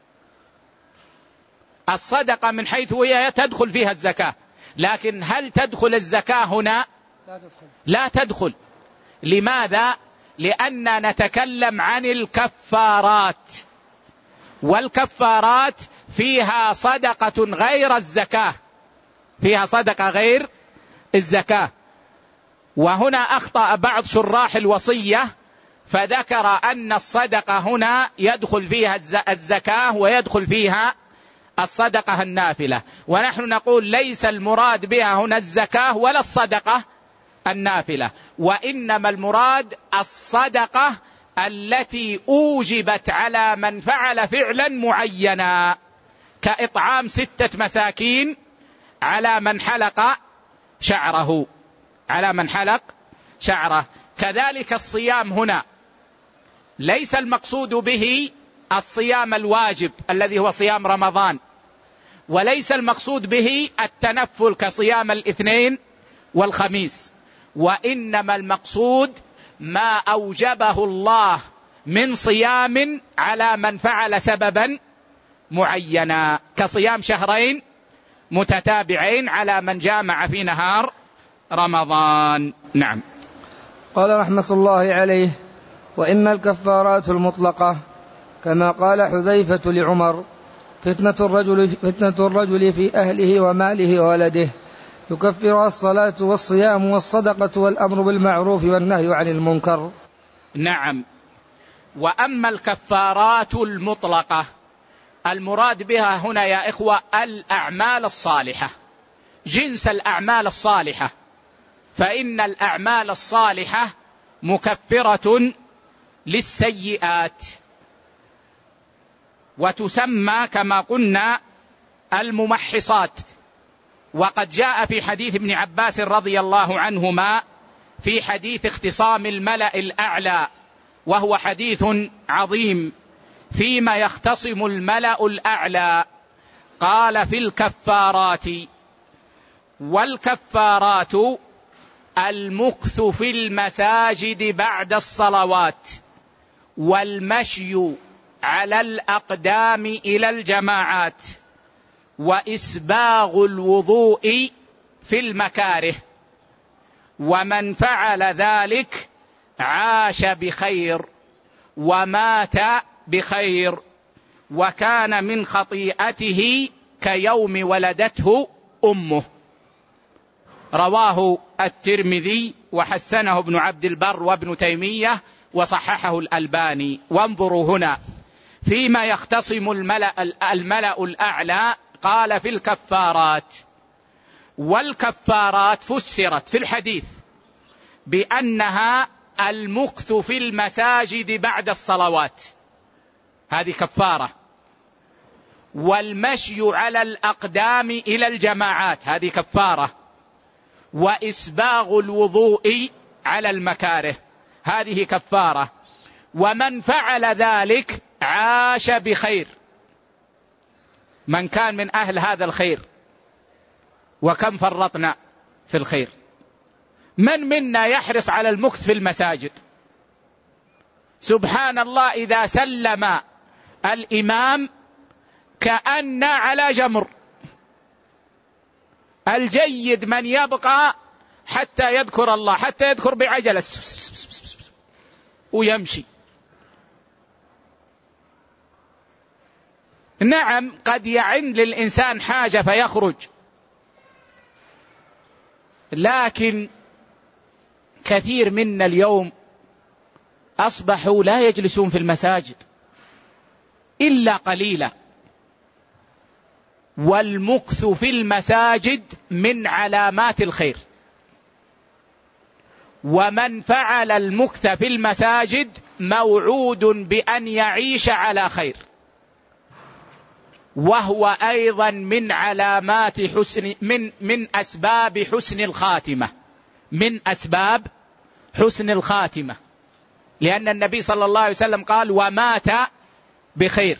الصدقة من حيث هي تدخل فيها الزكاة، لكن هل تدخل الزكاة هنا؟ لا تدخل. لا تدخل. لماذا؟ لأننا نتكلم عن الكفارات، والكفارات فيها صدقة غير الزكاة، فيها صدقة غير الزكاة. وهنا أخطأ بعض شراح الوصية فذكر أن الصدقة هنا يدخل فيها الزكاة ويدخل فيها الصدقة النافلة، ونحن نقول ليس المراد بها هنا الزكاة ولا الصدقة النافلة، وإنما المراد الصدقة التي أوجبت على من فعل فعلا معينا، كإطعام ستة مساكين على من حلق شعره، على من حلق شعره. كذلك الصيام هنا ليس المقصود به الصيام الواجب الذي هو صيام رمضان، وليس المقصود به التنفل كصيام الاثنين والخميس، وإنما المقصود ما أوجبه الله من صيام على من فعل سببا معينا، كصيام شهرين متتابعين على من جامع في نهار رمضان. نعم. قال رحمة الله عليه: وإما الكفارات المطلقة كما قال حذيفة لعمر: فتنة الرجل, فتنة الرجل في أهله وماله وولده يكفرها الصلاة والصيام والصدقة والأمر بالمعروف والنهي عن المنكر. نعم. وأما الكفارات المطلقة المراد بها هنا يا إخوة الأعمال الصالحة، جنس الأعمال الصالحة، فإن الأعمال الصالحة مكفرة للسيئات، وتسمى كما قلنا الممحصات. وقد جاء في حديث ابن عباس رضي الله عنهما في حديث اختصام الملأ الأعلى، وهو حديث عظيم، فيما يختصم الملأ الأعلى قال: في الكفارات. والكفارات المكث في المساجد بعد الصلوات، والمشي على الأقدام إلى الجماعات، وإسباغ الوضوء في المكاره، ومن فعل ذلك عاش بخير ومات بخير، وكان من خطيئته كيوم ولدته أمه. رواه الترمذي وحسنه ابن عبد البر وابن تيمية وصححه الألباني. وانظروا هنا فيما يختصم الملأ, الملأ الأعلى قال: في الكفارات. والكفارات فسرت في الحديث بأنها المكث في المساجد بعد الصلوات، هذه كفارة، والمشي على الأقدام إلى الجماعات، هذه كفارة، وإسباغ الوضوء على المكاره، هذه كفارة، ومن فعل ذلك عاش بخير، من كان من أهل هذا الخير. وكم فرطنا في الخير، من منا يحرص على المكث في المساجد؟ سبحان الله، إذا سلم الإمام كأن على جمر. الجيد من يبقى حتى يذكر الله، حتى يذكر بعجلة ويمشي. نعم قد يعن للإنسان حاجة فيخرج، لكن كثير منا اليوم أصبحوا لا يجلسون في المساجد إلا قليلا، والمكث في المساجد من علامات الخير، ومن فعل المكث في المساجد موعود بأن يعيش على خير، وهو أيضا من علامات حسن من من أسباب حسن الخاتمة، من أسباب حسن الخاتمة، لأن النبي صلى الله عليه وسلم قال: ومات بخير.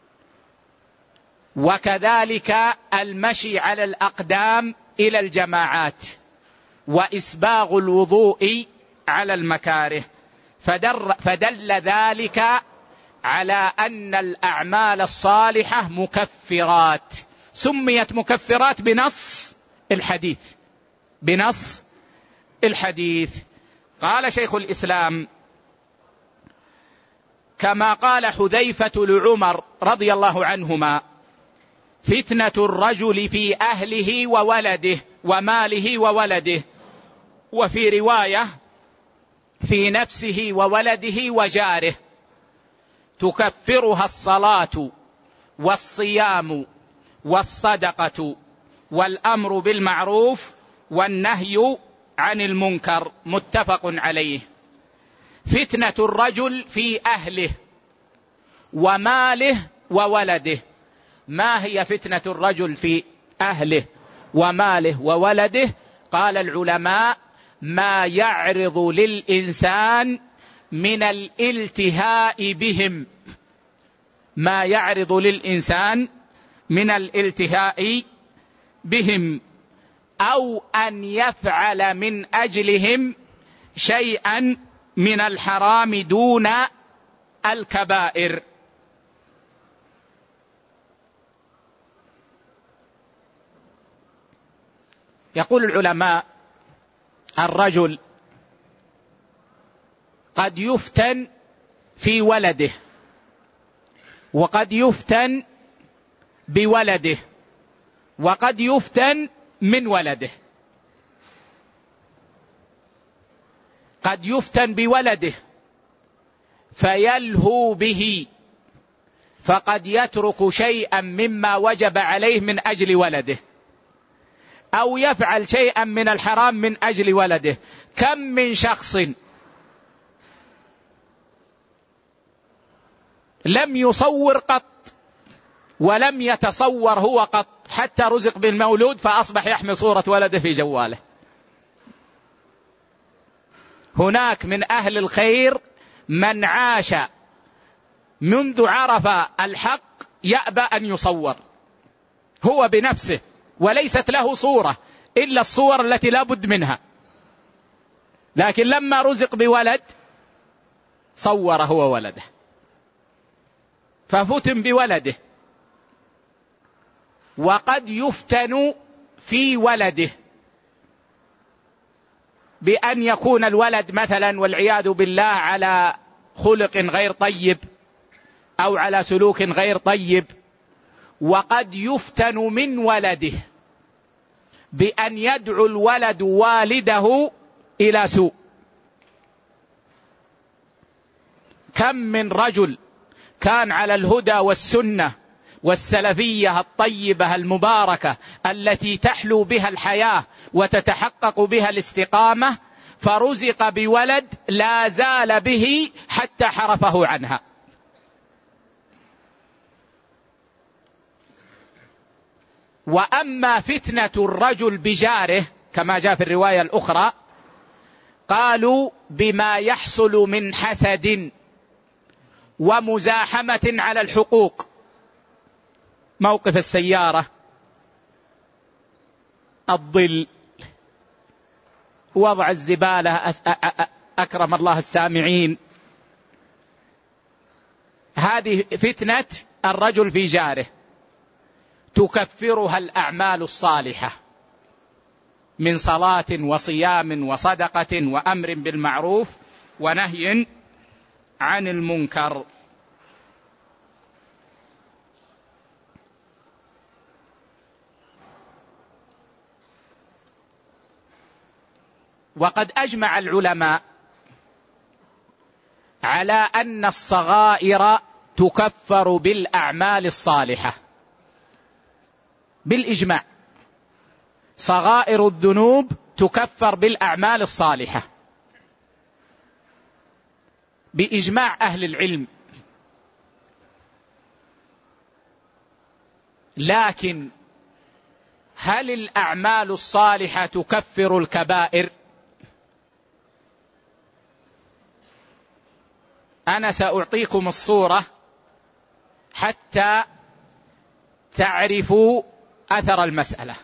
وكذلك المشي على الأقدام إلى الجماعات، وإسباغ الوضوء على المكاره، فدل ذلك على أن الأعمال الصالحة مكفرات، سميت مكفرات بنص الحديث، بنص الحديث. قال شيخ الإسلام كما قال حذيفة لعمر رضي الله عنهما: فتنة الرجل في أهله وولده وماله وولده، وفي رواية في نفسه وولده وجاره، تكفرها الصلاة والصيام والصدقة والأمر بالمعروف والنهي عن المنكر، متفق عليه. فتنة الرجل في أهله وماله وولده. ما هي فتنة الرجل في أهله وماله وولده؟ قال العلماء: ما يعرض للإنسان من الالتهاء بهم، ما يعرض للإنسان من الالتهاء بهم، أو أن يفعل من أجلهم شيئا من الحرام دون الكبائر. يقول العلماء: الرجل قد يفتن في ولده، وقد يفتن بولده، وقد يفتن من ولده. قد يفتن بولده فيلهو به، فقد يترك شيئا مما وجب عليه من أجل ولده، أو يفعل شيئا من الحرام من أجل ولده. كم من شخص لم يصور قط ولم يتصور هو قط، حتى رزق بالمولود فأصبح يحمل صورة ولده في جواله. هناك من أهل الخير من عاش منذ عرف الحق يأبى أن يصور هو بنفسه، وليست له صورة إلا الصور التي لا بد منها، لكن لما رزق بولد صور هو ولده ففتن بولده. وقد يفتن في ولده بأن يكون الولد مثلا والعياذ بالله على خلق غير طيب أو على سلوك غير طيب. وقد يفتن من ولده بأن يدعو الولد والده إلى سوء. كم من رجل كان على الهدى والسنة والسلفية الطيبة المباركة التي تحلو بها الحياة وتتحقق بها الاستقامة، فرزق بولد لا زال به حتى حرفه عنها. وأما فتنة الرجل بجاره كما جاء في الرواية الأخرى، قالوا بما يحصل من حسد ومزاحمة على الحقوق، موقف السيارة، الظل، وضع الزبالة، أكرم الله السامعين. هذه فتنة الرجل في جاره، تكفرها الأعمال الصالحة من صلاة وصيام وصدقة وأمر بالمعروف ونهي عن المنكر. وقد أجمع العلماء على أن الصغائر تكفر بالأعمال الصالحة بالإجماع. صغائر الذنوب تكفر بالأعمال الصالحة بإجماع أهل العلم. لكن هل الأعمال الصالحة تكفر الكبائر؟ أنا سأعطيكم الصورة حتى تعرفوا أثر المسألة.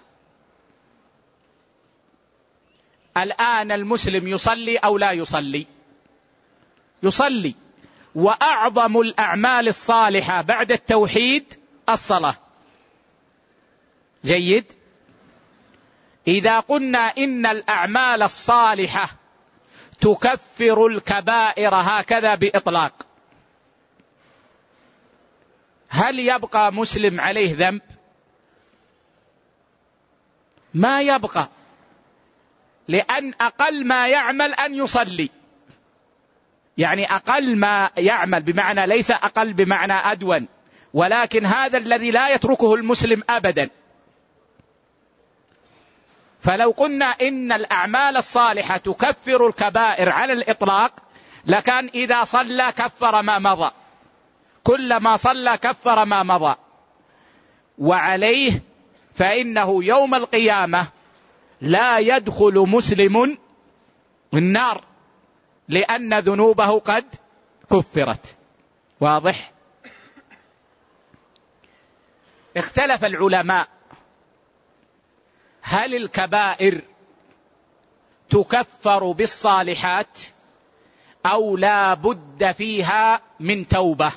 الآن المسلم يصلي أو لا يصلي؟ يصلي، وأعظم الأعمال الصالحة بعد التوحيد الصلاة. جيد. إذا قلنا إن الأعمال الصالحة تكفر الكبائر هكذا بإطلاق، هل يبقى مسلم عليه ذنب؟ ما يبقى، لأن أقل ما يعمل أن يصلي. يعني أقل ما يعمل بمعنى ليس أقل بمعنى أدون، ولكن هذا الذي لا يتركه المسلم أبدا. فلو قلنا إن الأعمال الصالحة تكفر الكبائر على الإطلاق لكان إذا صلى كفر ما مضى، كلما صلى كفر ما مضى. وعليه فإنه يوم القيامة لا يدخل مسلم النار لأن ذنوبه قد كفرت. واضح؟ اختلف العلماء هل الكبائر تكفر بالصالحات أو لا بد فيها من توبة؟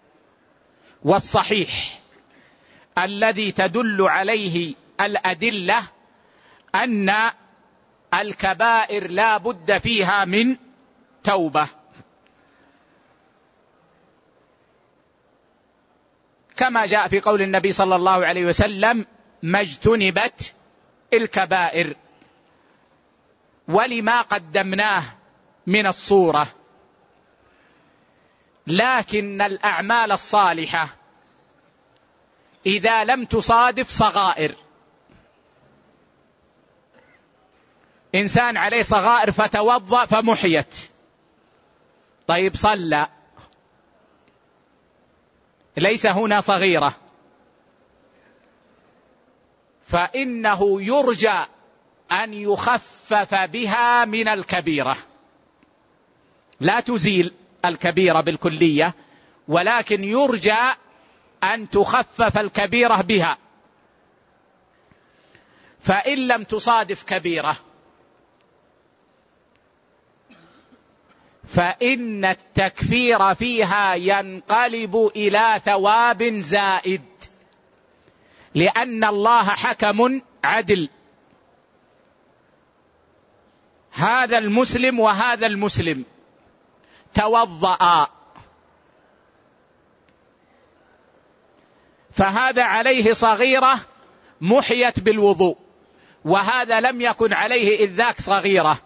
والصحيح الذي تدل عليه الأدلة أن الكبائر لا بد فيها من توبة، كما جاء في قول النبي صلى الله عليه وسلم: ما اجتنبت الكبائر. ولما قدمناه من الصورة. لكن الأعمال الصالحة إذا لم تصادف صغائر، إنسان عليه صغائر فتوضأ فمحيت، طيب صلى، ليس هنا صغيرة، فإنه يرجى أن يخفف بها من الكبيرة. لا تزيل الكبيرة بالكلية، ولكن يرجى أن تخفف الكبيرة بها. فإن لم تصادف كبيرة فإن التكفير فيها ينقلب إلى ثواب زائد، لأن الله حكم عدل. هذا المسلم وهذا المسلم توضأ، فهذا عليه صغيرة محيت بالوضوء، وهذا لم يكن عليه إذ ذاك صغيرة.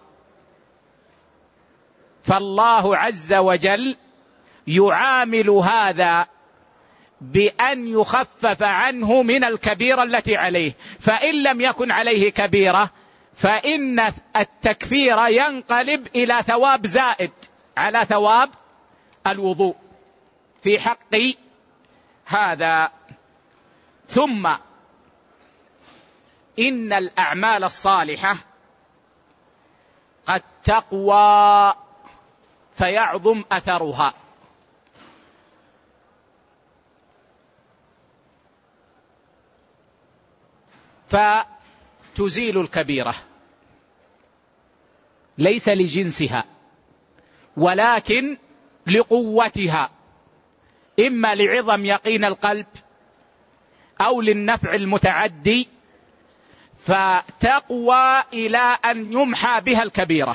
فالله عز وجل يعامل هذا بأن يخفف عنه من الكبيرة التي عليه. فإن لم يكن عليه كبيرة فإن التكفير ينقلب إلى ثواب زائد على ثواب الوضوء في حق هذا. ثم إن الأعمال الصالحة قد تقوى فيعظم أثرها. فتزيل الكبيرة ليس لجنسها ولكن لقوتها، إما لعظم يقين القلب أو للنفع المتعدي، فتقوى إلى أن يمحى بها الكبيرة،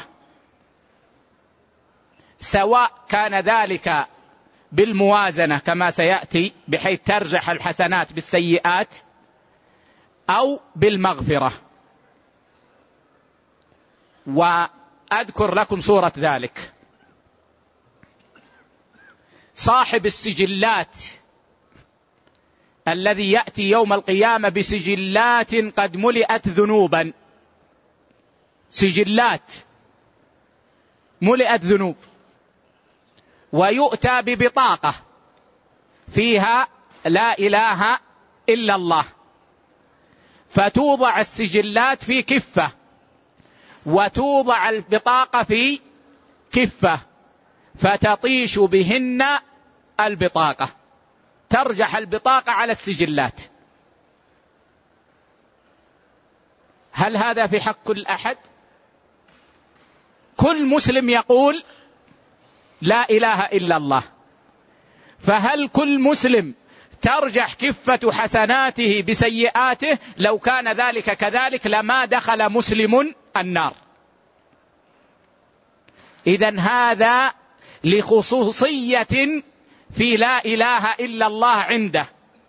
سواء كان ذلك بالموازنة كما سيأتي بحيث ترجح الحسنات بالسيئات، أو بالمغفرة. أذكر لكم صورة ذلك. صاحب السجلات الذي يأتي يوم القيامة بسجلات قد ملئت ذنوبا، سجلات ملئت ذنوب، ويؤتى ببطاقة فيها لا إله إلا الله، فتوضع السجلات في كفة وتوضع البطاقة في كفة، فتطيش بهن البطاقة، ترجح البطاقة على السجلات. هل هذا في حق كل أحد؟ كل مسلم يقول لا إله إلا الله، فهل كل مسلم ترجح كفة حسناته بسيئاته؟ لو كان ذلك كذلك لما دخل مسلم النار. إذن هذا لخصوصية في لا إله إلا الله عنده،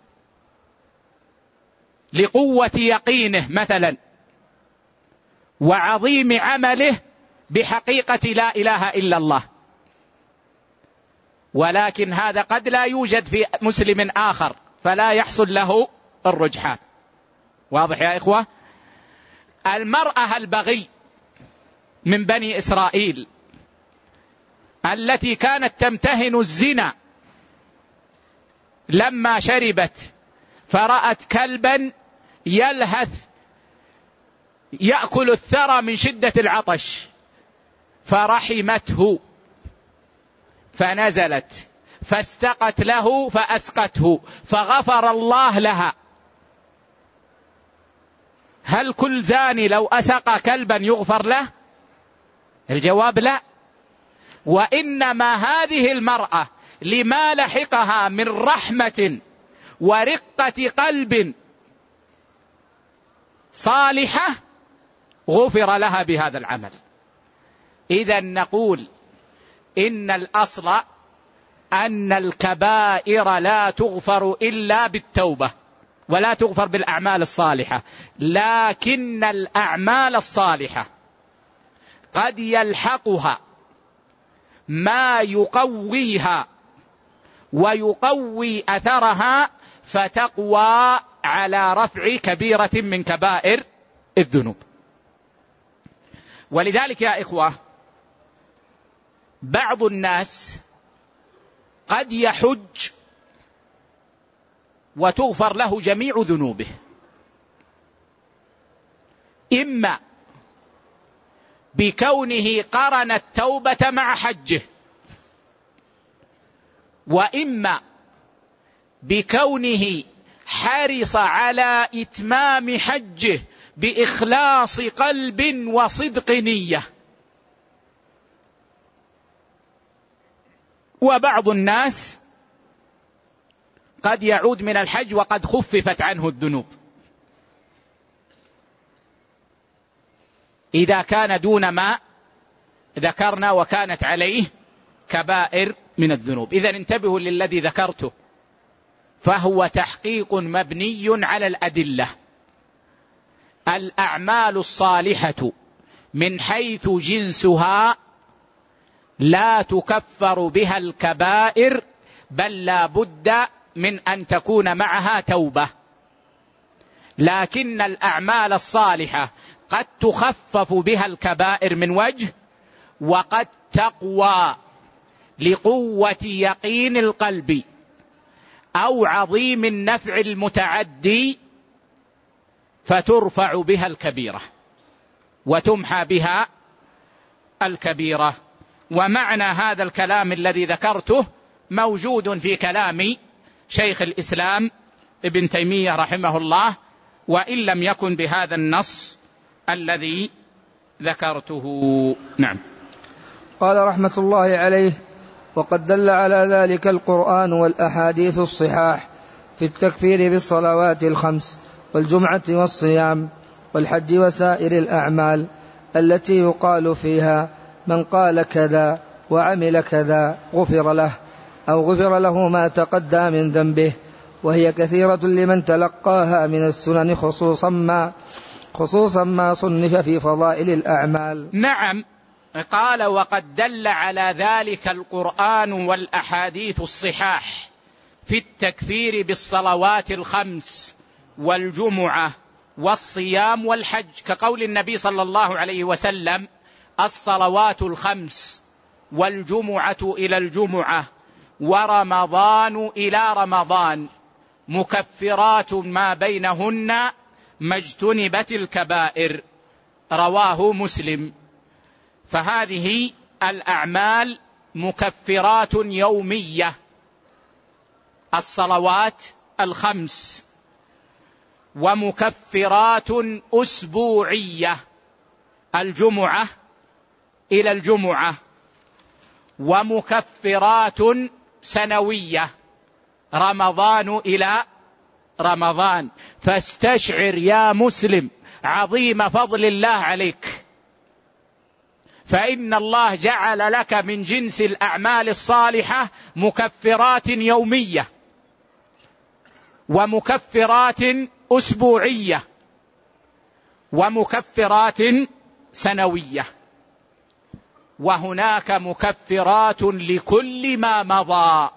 لقوة يقينه مثلا وعظيم عمله بحقيقة لا إله إلا الله. ولكن هذا قد لا يوجد في مسلم آخر فلا يحصل له الرجحان. واضح يا إخوة؟ المرأة البغي من بني إسرائيل التي كانت تمتهن الزنا لما شربت فرأت كلبا يلهث يأكل الثرى من شدة العطش، فرحمته فنزلت فاستقت له فأسقته فغفر الله لها. هل كل زاني لو أسقى كلبا يغفر له؟ الجواب لا. وإنما هذه المرأة لما لحقها من رحمة ورقة قلب صالحة غفر لها بهذا العمل. إذن نقول إن الأصل أن الكبائر لا تغفر إلا بالتوبة ولا تغفر بالأعمال الصالحة، لكن الأعمال الصالحة قد يلحقها ما يقويها ويقوي أثرها فتقوى على رفع كبيرة من كبائر الذنوب. ولذلك يا إخوة بعض الناس قد يحج وتغفر له جميع ذنوبه، إما بكونه قرن التوبة مع حجه، وإما بكونه حرص على إتمام حجه بإخلاص قلب وصدق نية. وبعض الناس قد يعود من الحج وقد خففت عنه الذنوب إذا كان دون ما ذكرنا وكانت عليه كبائر من الذنوب. إذن انتبهوا للذي ذكرته، فهو تحقيق مبني على الأدلة. الأعمال الصالحة من حيث جنسها لا تكفر بها الكبائر، بل لا بد من أن تكون معها توبة. لكن الأعمال الصالحة قد تخفف بها الكبائر من وجه، وقد تقوى لقوة يقين القلب أو عظيم النفع المتعدي فترفع بها الكبيرة وتمحى بها الكبيرة. ومعنى هذا الكلام الذي ذكرته موجود في كلام شيخ الإسلام ابن تيمية رحمه الله، وإن لم يكن بهذا النص الذي ذكرته. نعم. قال رحمة الله عليه: وقد دل على ذلك القرآن والأحاديث الصحاح في التكفير بالصلوات الخمس والجمعة والصيام والحج وسائر الأعمال التي يقال فيها من قال كذا وعمل كذا غفر له أو غفر له ما تقدم من ذنبه، وهي كثيرة لمن تلقاها من السنن، خصوصا ما خصوصا ما صنف في فضائل الأعمال. نعم، قال: وقد دل على ذلك القرآن والأحاديث الصحاح في التكفير بالصلوات الخمس والجمعة والصيام والحج، كقول النبي صلى الله عليه وسلم: الصلوات الخمس والجمعة إلى الجمعة ورمضان إلى رمضان مكفرات ما بينهن ما اجتنبت الكبائر، رواه مسلم. فهذه الأعمال مكفرات يومية: الصلوات الخمس، ومكفرات أسبوعية: الجمعة إلى الجمعة، ومكفرات سنوية: رمضان إلى رمضان. فاستشعر يا مسلم عظيم فضل الله عليك، فإن الله جعل لك من جنس الأعمال الصالحة مكفرات يومية، ومكفرات أسبوعية، ومكفرات سنوية، وهناك مكفرات لكل ما مضى،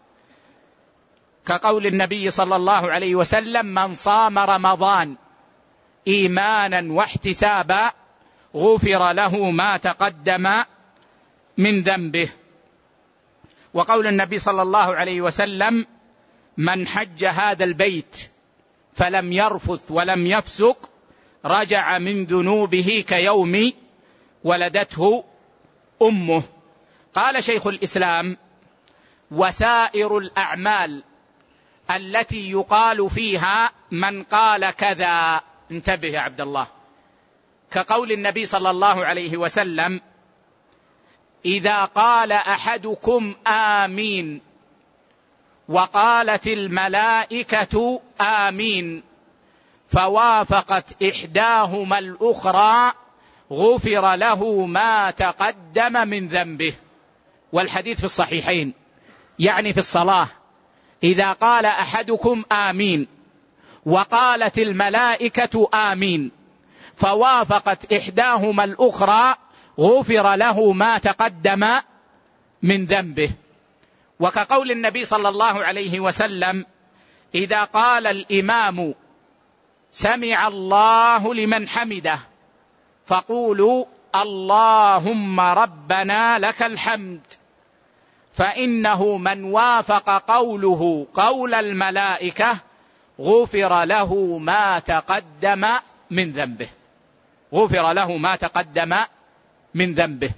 كقول النبي صلى الله عليه وسلم: من صام رمضان إيمانا واحتسابا غفر له ما تقدم من ذنبه. وقول النبي صلى الله عليه وسلم: من حج هذا البيت فلم يرفث ولم يفسق رجع من ذنوبه كيوم ولدته أمه. قال شيخ الإسلام: وسائر الأعمال التي يقال فيها من قال كذا، انتبه يا عبد الله، كقول النبي صلى الله عليه وسلم: إذا قال أحدكم آمين وقالت الملائكة آمين فوافقت إحداهما الأخرى غفر له ما تقدم من ذنبه. والحديث في الصحيحين، يعني في الصلاة: إذا قال أحدكم آمين وقالت الملائكة آمين فوافقت إحداهما الأخرى غفر له ما تقدم من ذنبه. وكقول النبي صلى الله عليه وسلم: إذا قال الإمام سمع الله لمن حمده فقولوا اللهم ربنا لك الحمد، فإنه من وافق قوله قول الملائكة غفر له ما تقدم من ذنبه، غفر له ما تقدم من ذنبه.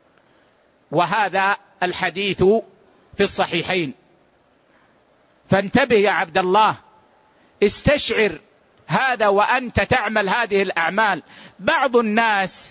وهذا الحديث في الصحيحين. فانتبه يا عبد الله، استشعر هذا وأنت تعمل هذه الأعمال. بعض الناس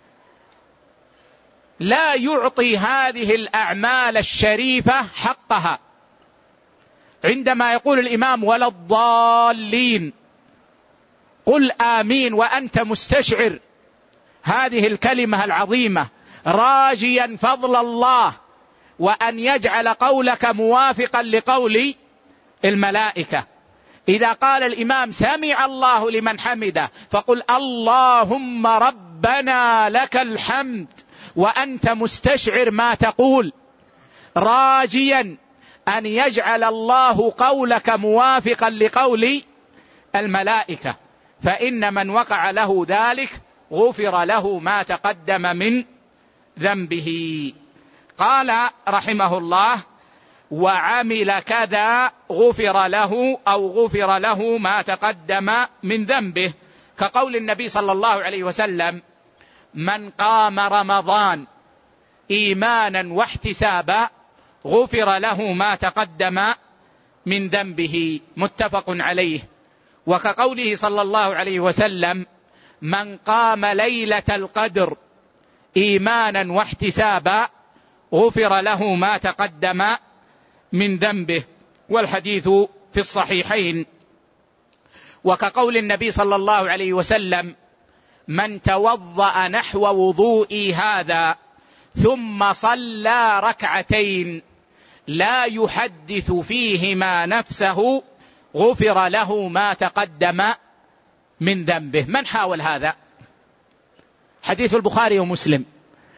لا يعطي هذه الأعمال الشريفة حقها، عندما يقول الإمام ولا الضالين قل آمين وأنت مستشعر هذه الكلمة العظيمة، راجيا فضل الله وأن يجعل قولك موافقا لقول الملائكة. إذا قال الإمام سمع الله لمن حمده فقل اللهم ربنا لك الحمد وأنت مستشعر ما تقول، راجيا أن يجعل الله قولك موافقا لقول الملائكة، فإن من وقع له ذلك غفر له ما تقدم من ذنبه. قال رحمه الله: وعمل كذا غفر له أو غفر له ما تقدم من ذنبه، كقول النبي صلى الله عليه وسلم: من قام رمضان إيمانا واحتسابا غفر له ما تقدم من ذنبه، متفق عليه. وكقوله صلى الله عليه وسلم: من قام ليلة القدر إيمانا واحتسابا غفر له ما تقدم من ذنبه، والحديث في الصحيحين. وكقول النبي صلى الله عليه وسلم: من توضأ نحو وضوئي هذا ثم صلى ركعتين لا يحدث فيهما نفسه غفر له ما تقدم من ذنبه. من حاول هذا؟ حديث البخاري ومسلم.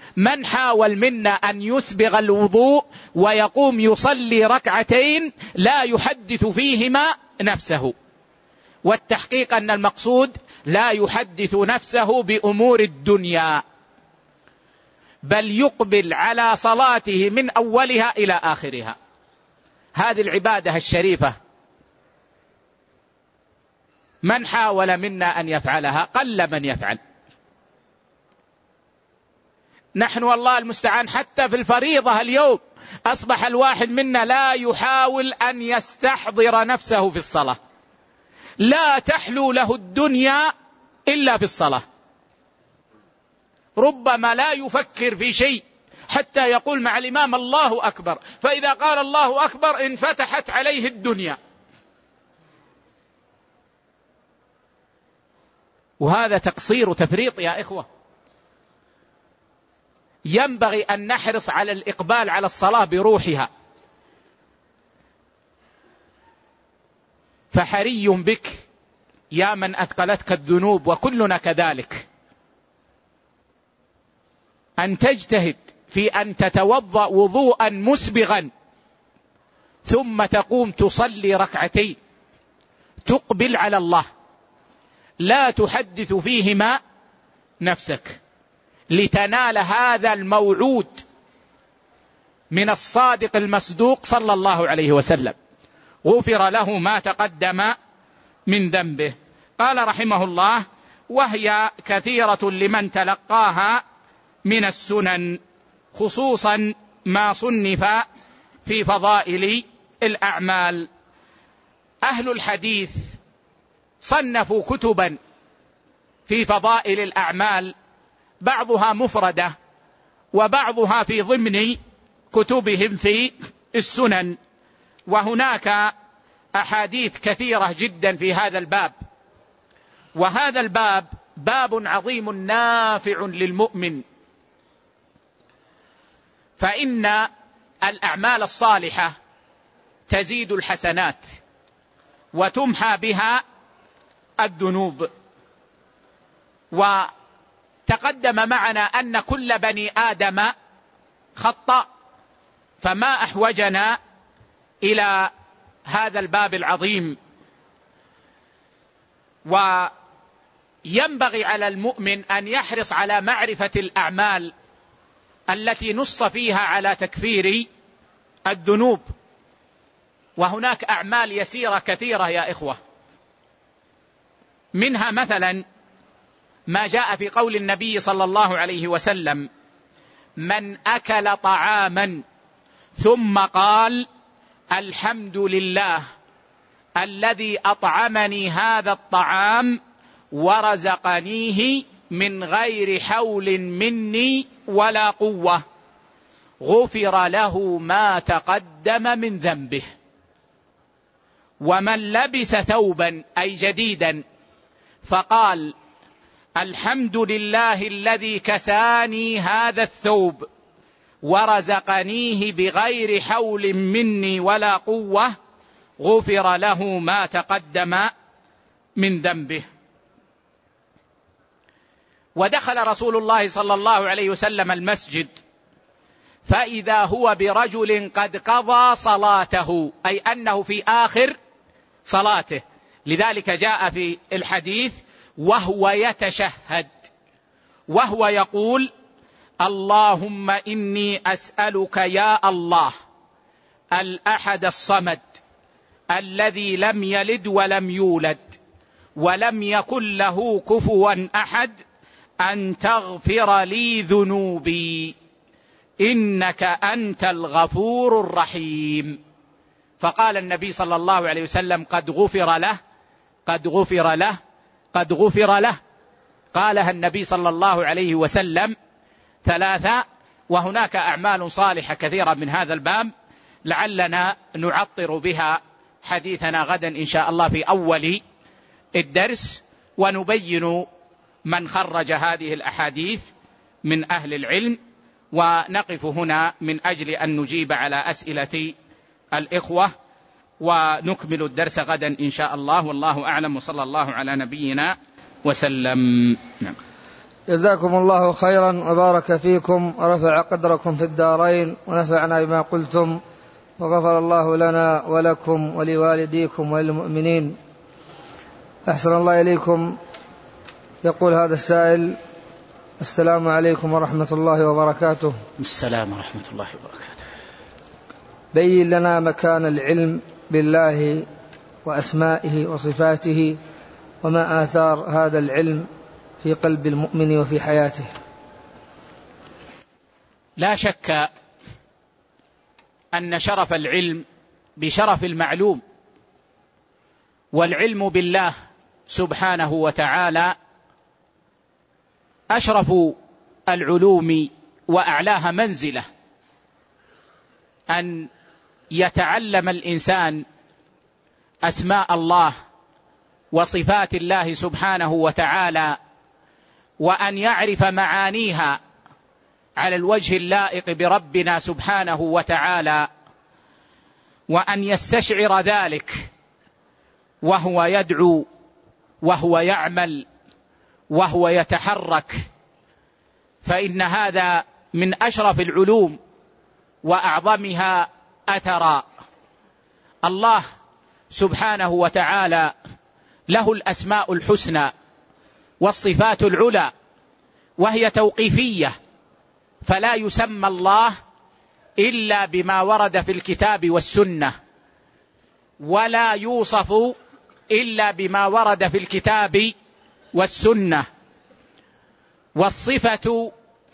من حاول منا أن يسبغ الوضوء ويقوم يصلي ركعتين لا يحدث فيهما نفسه، والتحقيق أن المقصود لا يحدث نفسه بأمور الدنيا، بل يقبل على صلاته من أولها إلى آخرها. هذه العبادة الشريفة من حاول منا أن يفعلها؟ قل من يفعل. نحن والله المستعان حتى في الفريضة اليوم أصبح الواحد منا لا يحاول أن يستحضر نفسه في الصلاة، لا تحلو له الدنيا إلا في الصلاة، ربما لا يفكر في شيء حتى يقول مع الإمام الله أكبر، فإذا قال الله أكبر انفتحت عليه الدنيا. وهذا تقصير وتفريط يا إخوة. ينبغي أن نحرص على الإقبال على الصلاة بروحها. فحري بك يا من أثقلتك الذنوب وكلنا كذلك أن تجتهد في أن تتوضأ وضوءا مسبغا ثم تقوم تصلي ركعتين تقبل على الله، لا تحدث فيهما نفسك، لتنال هذا الموعود من الصادق المصدوق صلى الله عليه وسلم: غفر له ما تقدم من ذنبه. قال رحمه الله: وهي كثيرة لمن تلقاها من السنن، خصوصا ما صنف في فضائل الأعمال. أهل الحديث صنفوا كتبا في فضائل الأعمال، بعضها مفردة وبعضها في ضمن كتبهم في السنن، وهناك أحاديث كثيرة جدا في هذا الباب. وهذا الباب باب عظيم نافع للمؤمن، فإن الأعمال الصالحة تزيد الحسنات وتمحى بها الذنوب. وتقدم معنا أن كل بني آدم خطأ، فما أحوجنا إلى هذا الباب العظيم. وينبغي على المؤمن أن يحرص على معرفة الأعمال التي نص فيها على تكفير الذنوب. وهناك أعمال يسيرة كثيرة يا إخوة، منها مثلا ما جاء في قول النبي صلى الله عليه وسلم: من أكل طعاما ثم قال الحمد لله الذي أطعمني هذا الطعام ورزقنيه من غير حول مني ولا قوة، غفر له ما تقدم من ذنبه. ومن لبس ثوبا أي جديدا فقال الحمد لله الذي كساني هذا الثوب ورزقنيه بغير حول مني ولا قوة، غفر له ما تقدم من ذنبه. ودخل رسول الله صلى الله عليه وسلم المسجد فإذا هو برجل قد قضى صلاته، أي أنه في آخر صلاته، لذلك جاء في الحديث وهو يتشهد وهو يقول: اللهم إني أسألك يا الله الأحد الصمد الذي لم يلد ولم يولد ولم يكن له كفوا أحد أن تغفر لي ذنوبي إنك أنت الغفور الرحيم. فقال النبي صلى الله عليه وسلم: قد غفر له قد غفر له قد غفر له. قالها النبي صلى الله عليه وسلم ثلاثة. وهناك أعمال صالحة كثيرة من هذا الباب لعلنا نعطر بها حديثنا غدا إن شاء الله في أول الدرس، ونبين من خرج هذه الأحاديث من أهل العلم. ونقف هنا من أجل أن نجيب على أسئلة الإخوة، ونكمل الدرس غدا إن شاء الله، والله أعلم، وصلى الله على نبينا وسلم. نعم. جزاكم الله خيرا وبارك فيكم ورفع قدركم في الدارين ونفعنا بما قلتم، وغفر الله لنا ولكم ولوالديكم وللمؤمنين. أحسن الله إليكم. يقول هذا السائل: السلام عليكم ورحمة الله وبركاته. السلام ورحمة الله وبركاته. بين لنا مكان العلم بالله وأسمائه وصفاته، وما آثار هذا العلم في قلب المؤمن وفي حياته. لا شك أن شرف العلم بشرف المعلوم، والعلم بالله سبحانه وتعالى أشرف العلوم وأعلاها منزلة، أن يتعلم الإنسان أسماء الله وصفات الله سبحانه وتعالى، وأن يعرف معانيها على الوجه اللائق بربنا سبحانه وتعالى، وأن يستشعر ذلك وهو يدعو وهو يعمل وهو يتحرك، فإن هذا من أشرف العلوم وأعظمها أثرا. الله سبحانه وتعالى له الأسماء الحسنى والصفات العلى، وهي توقيفية، فلا يسمى الله إلا بما ورد في الكتاب والسنة، ولا يوصف إلا بما ورد في الكتاب والسنة. والصفة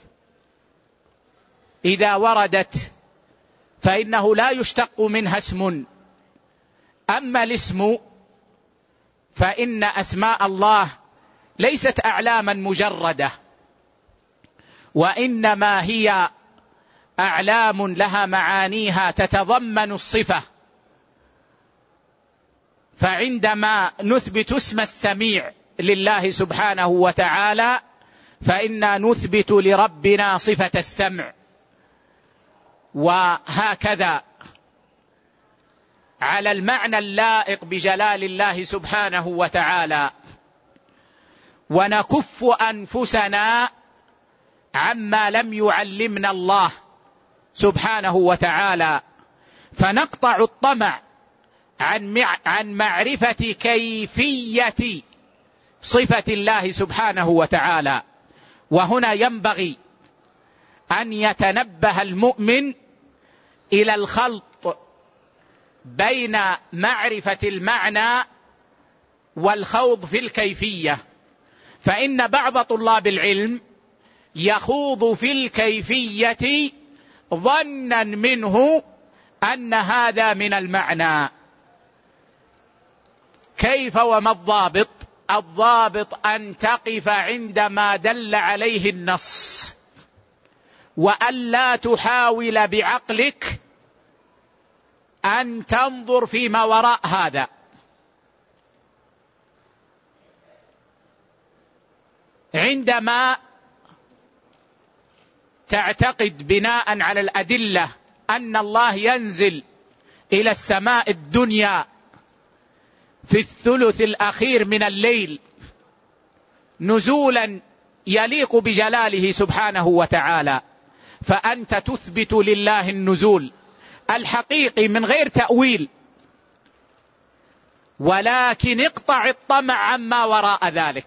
إذا وردت فإنه لا يشتق منها اسم. أما الاسم فإن أسماء الله ليست أعلاما مجردة، وإنما هي أعلام لها معانيها تتضمن الصفة. فعندما نثبت اسم السميع لله سبحانه وتعالى فإنا نثبت لربنا صفة السمع، وهكذا على المعنى اللائق بجلال الله سبحانه وتعالى. ونكف أنفسنا عما لم يعلمنا الله سبحانه وتعالى، فنقطع الطمع عن معرفة كيفية صفة الله سبحانه وتعالى. وهنا ينبغي أن يتنبه المؤمن إلى الخلط بين معرفة المعنى والخوض في الكيفية، فإن بعض طلاب العلم يخوض في الكيفية ظنا منه أن هذا من المعنى. كيف وما الضابط؟ الضابط أن تقف عندما دل عليه النص، وأن لا تحاول بعقلك أن تنظر فيما وراء هذا. عندما تعتقد بناء على الأدلة أن الله ينزل إلى السماء الدنيا في الثلث الأخير من الليل نزولا يليق بجلاله سبحانه وتعالى، فأنت تثبت لله النزول الحقيقي من غير تأويل، ولكن اقطع الطمع عما وراء ذلك.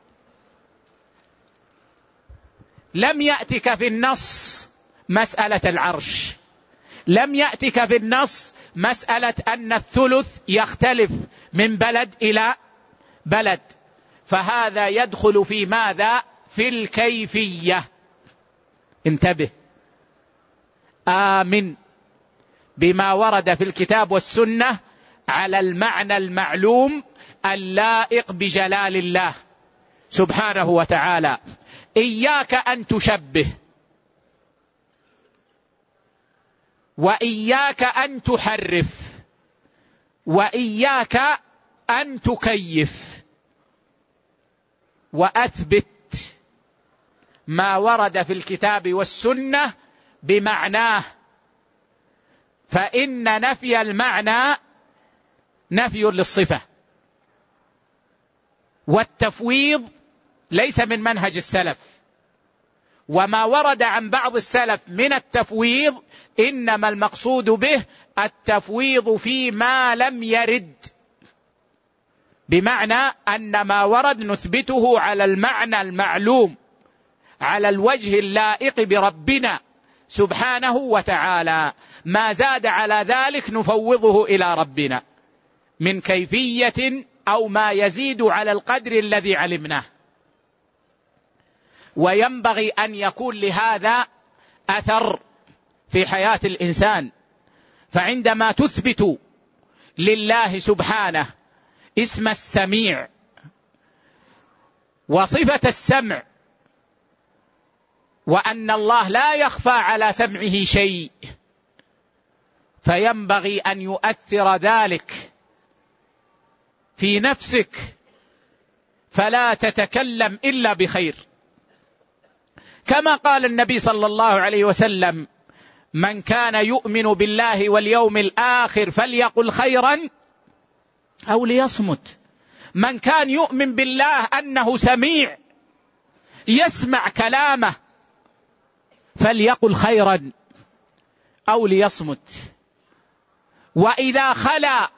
لم يأتك في النص مسألة العرش، لم يأتك في النص مسألة أن الثلث يختلف من بلد إلى بلد، فهذا يدخل في ماذا؟ في الكيفية. انتبه، آمن بما ورد في الكتاب والسنة على المعنى المعلوم اللائق بجلال الله سبحانه وتعالى. إياك أن تشبه، وإياك أن تحرف، وإياك أن تكيف، وأثبت ما ورد في الكتاب والسنة بمعناه، فإن نفي المعنى نفي للصفة، والتفويض ليس من منهج السلف. وما ورد عن بعض السلف من التفويض إنما المقصود به التفويض فيما لم يرد، بمعنى أن ما ورد نثبته على المعنى المعلوم على الوجه اللائق بربنا سبحانه وتعالى، ما زاد على ذلك نفوضه إلى ربنا من كيفية أو ما يزيد على القدر الذي علمناه. وينبغي أن يكون لهذا أثر في حياة الإنسان، فعندما تثبت لله سبحانه اسم السميع وصفة السمع، وأن الله لا يخفى على سمعه شيء، فينبغي أن يؤثر ذلك في نفسك فلا تتكلم إلا بخير، كما قال النبي صلى الله عليه وسلم: من كان يؤمن بالله واليوم الآخر فليقل خيرا أو ليصمت. من كان يؤمن بالله أنه سميع يسمع كلامه فليقل خيرا أو ليصمت. وإذا خلا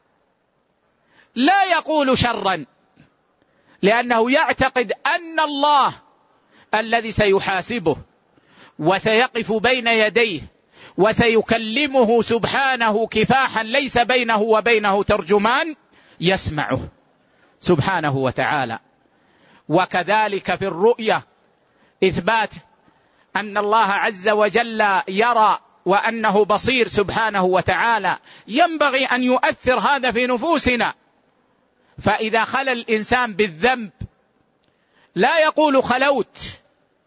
لا يقول شرا، لأنه يعتقد أن الله الذي سيحاسبه وسيقف بين يديه وسيكلمه سبحانه كفاحا ليس بينه وبينه ترجمان يسمعه سبحانه وتعالى. وكذلك في الرؤية إثبات أن الله عز وجل يرى وأنه بصير سبحانه وتعالى، ينبغي أن يؤثر هذا في نفوسنا. فإذا خلى الإنسان بالذنب لا يقول خلوت،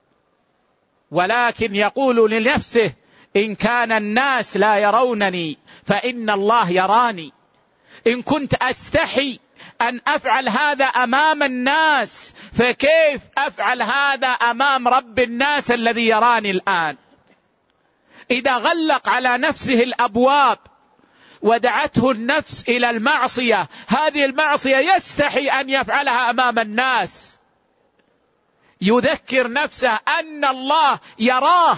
ولكن يقول لنفسه: إن كان الناس لا يرونني فإن الله يراني، إن كنت أستحي أن أفعل هذا أمام الناس فكيف أفعل هذا أمام رب الناس الذي يراني الآن. إذا غلق على نفسه الأبواب ودعته النفس إلى المعصية، هذه المعصية يستحي أن يفعلها أمام الناس، يذكر نفسه أن الله يراه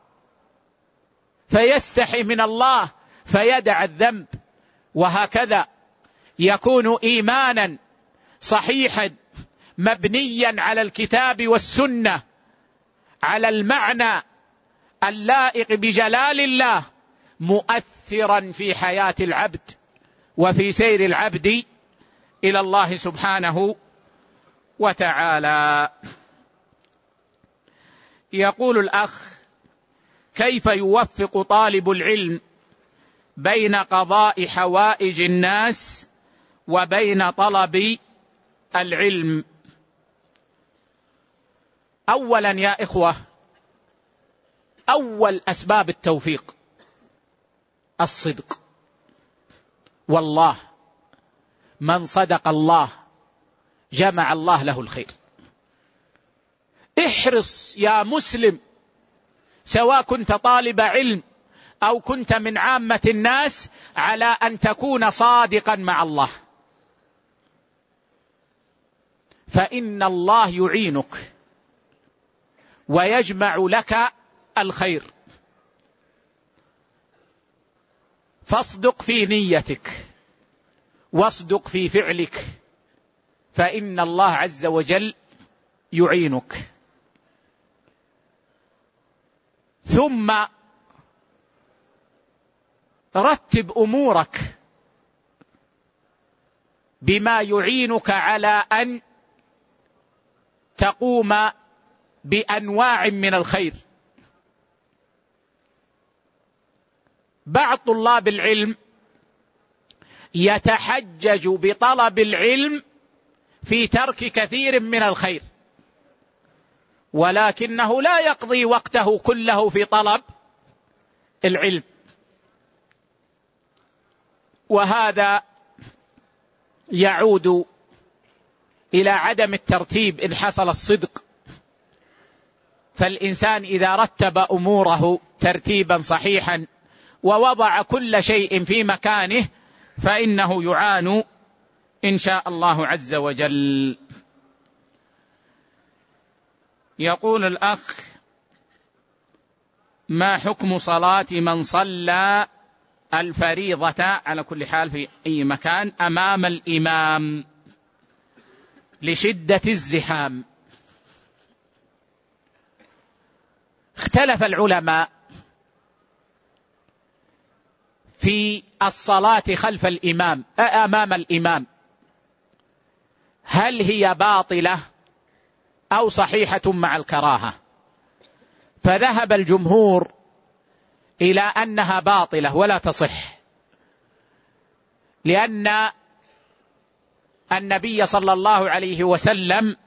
فيستحي من الله فيدع الذنب. وهكذا يكون إيمانا صحيحا مبنيا على الكتاب والسنة، على المعنى اللائق بجلال الله، مؤثرا في حياة العبد وفي سير العبد إلى الله سبحانه وتعالى. يقول الأخ: كيف يوفق طالب العلم بين قضاء حوائج الناس وبين طلب العلم؟ أولا يا إخوة، أول أسباب التوفيق الصدق، والله من صدق الله جمع الله له الخير. احرص يا مسلم، سواء كنت طالب علم أو كنت من عامة الناس، على أن تكون صادقا مع الله، فإن الله يعينك ويجمع لك الخير. فاصدق في نيتك واصدق في فعلك، فإن الله عز وجل يعينك. ثم رتب أمورك بما يعينك على أن تقوم بأنواع من الخير. بعض طلاب العلم يتحجج بطلب العلم في ترك كثير من الخير، ولكنه لا يقضي وقته كله في طلب العلم، وهذا يعود إلى عدم الترتيب إن حصل الصدق. فالإنسان إذا رتب أموره ترتيبا صحيحا ووضع كل شيء في مكانه فإنه يعان إن شاء الله عز وجل. يقول الأخ: ما حكم صلاة من صلى الفريضة على كل حال في أي مكان أمام الإمام لشدة الزحام؟ اختلف العلماء في الصلاة خلف الإمام أمام الإمام، هل هي باطلة أو صحيحة مع الكراهة؟ فذهب الجمهور إلى أنها باطلة ولا تصح، لأن النبي صلى الله عليه وسلم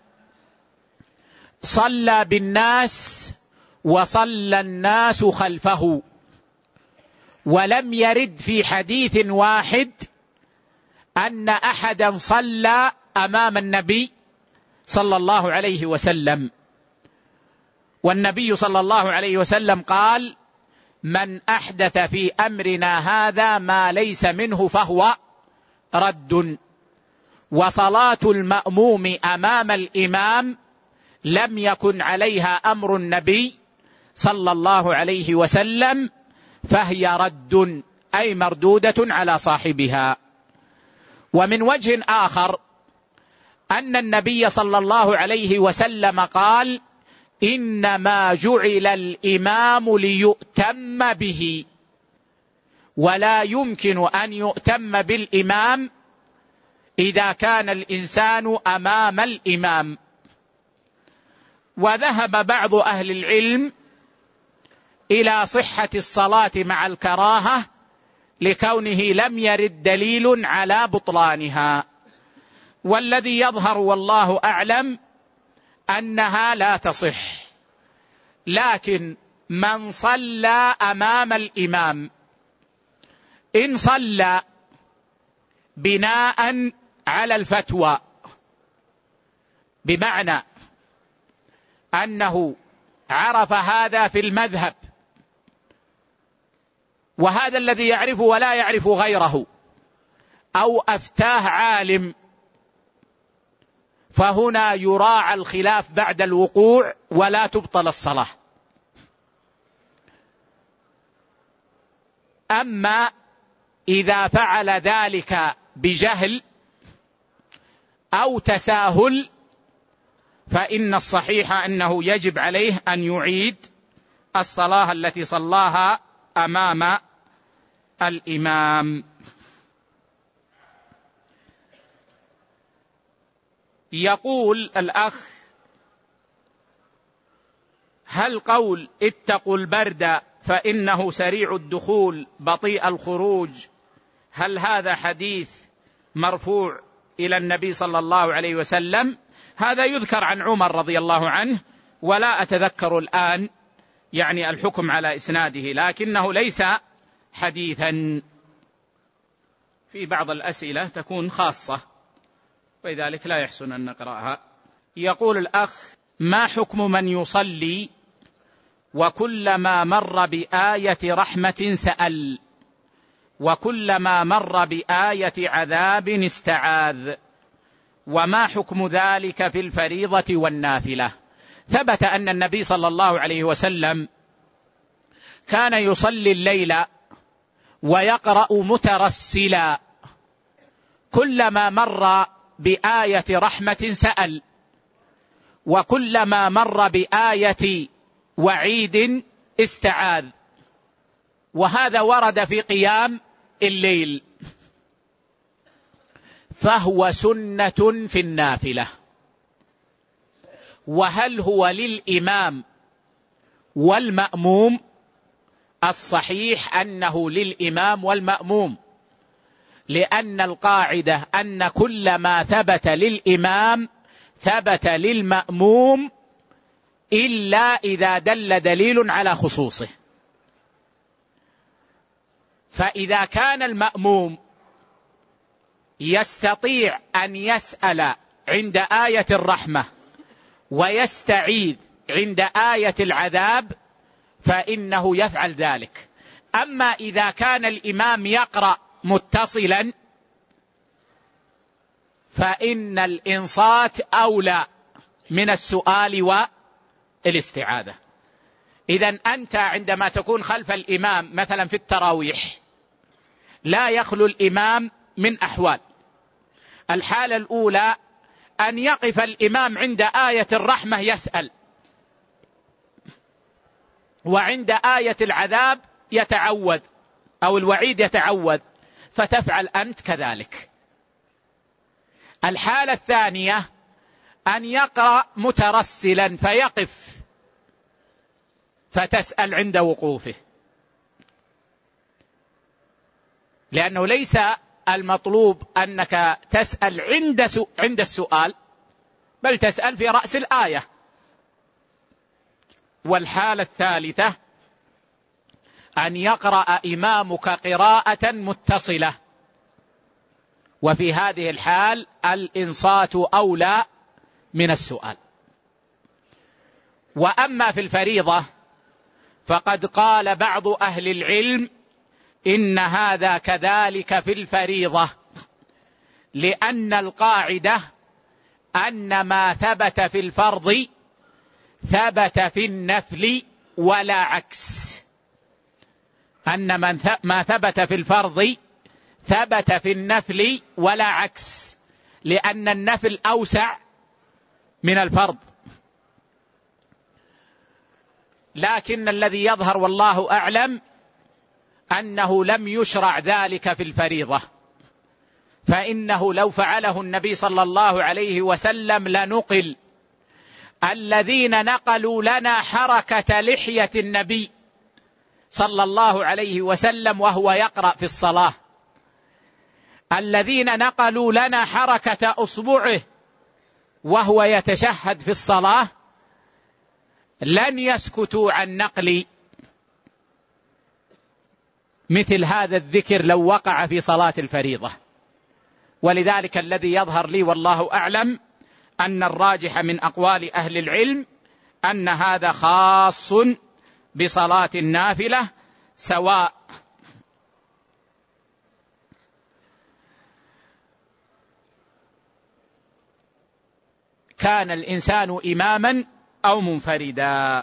صلى بالناس وصلى الناس خلفه، ولم يرد في حديث واحد أن أحدا صلى أمام النبي صلى الله عليه وسلم. والنبي صلى الله عليه وسلم قال: من أحدث في أمرنا هذا ما ليس منه فهو رد. وصلاة المأموم أمام الإمام لم يكن عليها أمر النبي صلى الله عليه وسلم، فهي رد أي مردودة على صاحبها. ومن وجه آخر أن النبي صلى الله عليه وسلم قال: إنما جعل الإمام ليؤتم به، ولا يمكن أن يؤتم بالإمام إذا كان الإنسان أمام الإمام. وذهب بعض أهل العلم إلى صحة الصلاة مع الكراهة لكونه لم يرد دليل على بطلانها، والذي يظهر والله أعلم أنها لا تصح. لكن من صلى أمام الإمام إن صلى بناء على الفتوى، بمعنى أنه عرف هذا في المذهب وهذا الذي يعرفه ولا يعرف غيره، أو أفتاه عالم، فهنا يراعى الخلاف بعد الوقوع ولا تبطل الصلاة. أما إذا فعل ذلك بجهل أو تساهل فإن الصحيح أنه يجب عليه أن يعيد الصلاة التي صلاها أمام الإمام. يقول الأخ: هل قول اتقوا البرد فإنه سريع الدخول بطيء الخروج، هل هذا حديث مرفوع إلى النبي صلى الله عليه وسلم؟ هذا يذكر عن عمر رضي الله عنه، ولا أتذكر الآن يعني الحكم على إسناده، لكنه ليس حديثا. في بعض الأسئلة تكون خاصة ولذلك لا يحسن أن نقرأها. يقول الأخ: ما حكم من يصلي وكلما مر بآية رحمة سأل، وكلما مر بآية عذاب استعاذ، وما حكم ذلك في الفريضة والنافلة؟ ثبت أن النبي صلى الله عليه وسلم كان يصلي الليل ويقرأ مترسلا، كلما مر بآية رحمة سأل، وكلما مر بآية وعيد استعاذ، وهذا ورد في قيام الليل، فهو سنة في النافلة. وهل هو للإمام والمأموم؟ الصحيح أنه للإمام والمأموم، لأن القاعدة أن كل ما ثبت للإمام ثبت للمأموم إلا إذا دل دليل على خصوصه. فإذا كان المأموم يستطيع أن يسأل عند آية الرحمة ويستعيذ عند آية العذاب فإنه يفعل ذلك. أما إذا كان الإمام يقرأ متصلا فإن الإنصات أولى من السؤال والاستعاذة. إذن أنت عندما تكون خلف الإمام مثلا في التراويح لا يخلو الإمام من أحوال. الحالة الأولى أن يقف الإمام عند آية الرحمة يسأل، وعند آية العذاب يتعوذ أو الوعيد يتعوذ، فتفعل أنت كذلك. الحالة الثانية أن يقرأ مترسلا فيقف فتسأل عند وقوفه، لأنه ليس المطلوب أنك تسأل عند عند السؤال، بل تسأل في رأس الآية. والحالة الثالثة أن يقرأ إمامك قراءة متصلة، وفي هذه الحال الإنصات أولى من السؤال. وأما في الفريضة فقد قال بعض أهل العلم إن هذا كذلك في الفريضة، لأن القاعدة أن ما ثبت في الفرض ثبت في النفل ولا عكس، أن ما ثبت في الفرض ثبت في النفل ولا عكس، لأن النفل أوسع من الفرض. لكن الذي يظهر والله أعلم أنه لم يشرع ذلك في الفريضة، فإنه لو فعله النبي صلى الله عليه وسلم لنقل. الذين نقلوا لنا حركة لحية النبي صلى الله عليه وسلم وهو يقرأ في الصلاة، الذين نقلوا لنا حركة أصبعه وهو يتشهد في الصلاة لن يسكتوا عن نقل مثل هذا الذكر لو وقع في صلاة الفريضة. ولذلك الذي يظهر لي والله أعلم أن الراجح من أقوال أهل العلم أن هذا خاص بصلاة النافلة، سواء كان الإنسان إماما أو منفردا.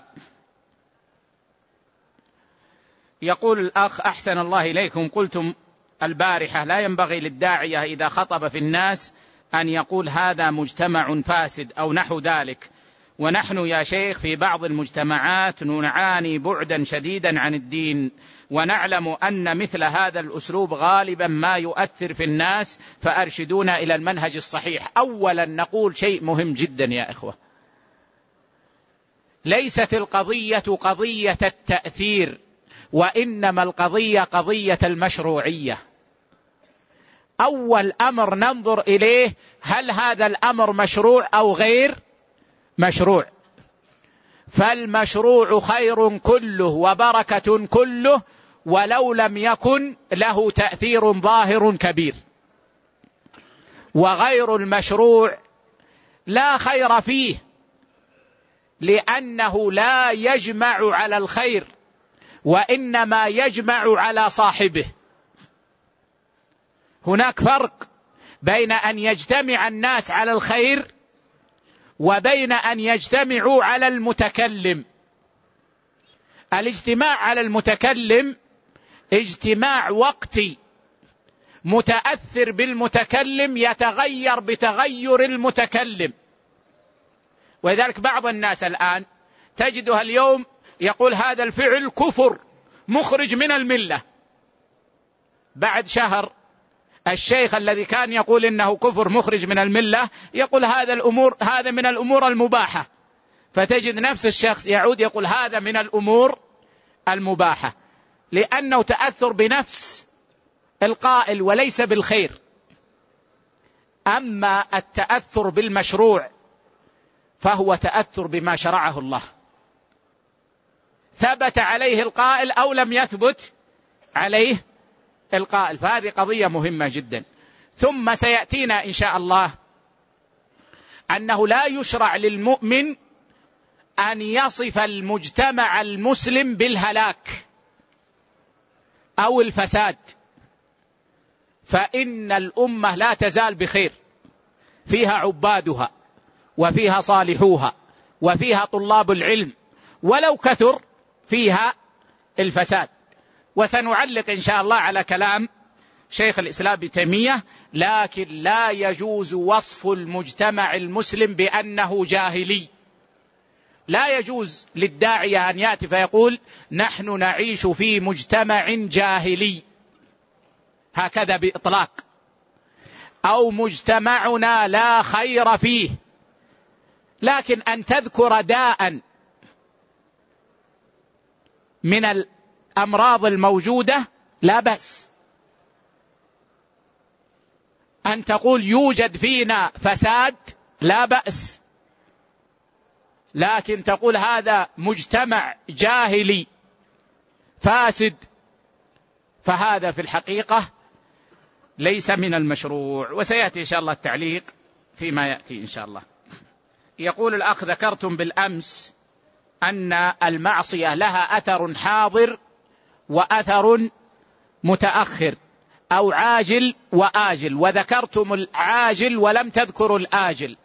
يقول الأخ أحسن الله إليكم، قلتم البارحة لا ينبغي للداعية إذا خطب في الناس أن يقول هذا مجتمع فاسد أو نحو ذلك، ونحن يا شيخ في بعض المجتمعات نعاني بعدا شديدا عن الدين، ونعلم أن مثل هذا الأسلوب غالبا ما يؤثر في الناس، فأرشدونا إلى المنهج الصحيح. أولا نقول شيء مهم جدا يا إخوة، ليست القضية قضية التأثير، وإنما القضية قضية المشروعية. أول أمر ننظر إليه هل هذا الأمر مشروع أو غير مشروع، فالمشروع خير كله وبركة كله ولو لم يكن له تأثير ظاهر كبير، وغير المشروع لا خير فيه لأنه لا يجمع على الخير وإنما يجمع على صاحبه. هناك فرق بين أن يجتمع الناس على الخير وبين أن يجتمعوا على المتكلم. الاجتماع على المتكلم اجتماع وقتي متأثر بالمتكلم يتغير بتغير المتكلم. ولذلك بعض الناس الآن تجدها اليوم يقول هذا الفعل كفر مخرج من الملة، بعد شهر الشيخ الذي كان يقول إنه كفر مخرج من الملة يقول هذا الأمور هذا من الأمور المباحة، فتجد نفس الشخص يعود يقول هذا من الأمور المباحة، لأنه تأثر بنفس القائل وليس بالخير. أما التأثر بالمشروع فهو تأثر بما شرعه الله، ثبت عليه القائل أو لم يثبت عليه القائل، فهذه قضية مهمة جدا. ثم سيأتينا إن شاء الله أنه لا يشرع للمؤمن أن يصف المجتمع المسلم بالهلاك أو الفساد، فإن الأمة لا تزال بخير، فيها عبادها وفيها صالحوها وفيها طلاب العلم، ولو كثر فيها الفساد. وسنعلق إن شاء الله على كلام شيخ الإسلام ابن تيمية. لكن لا يجوز وصف المجتمع المسلم بأنه جاهلي. لا يجوز للداعية أن يأتي فيقول نحن نعيش في مجتمع جاهلي هكذا بإطلاق، أو مجتمعنا لا خير فيه. لكن أن تذكر داء من الأمراض الموجودة لا بأس. أن تقول يوجد فينا فساد لا بأس، لكن تقول هذا مجتمع جاهلي فاسد، فهذا في الحقيقة ليس من المشروع. وسيأتي إن شاء الله التعليق فيما يأتي إن شاء الله. يقول الأخ ذكرتم بالأمس أن المعصية لها أثر حاضر وأثر متأخر أو عاجل وآجل، وذكرتم العاجل ولم تذكروا الآجل.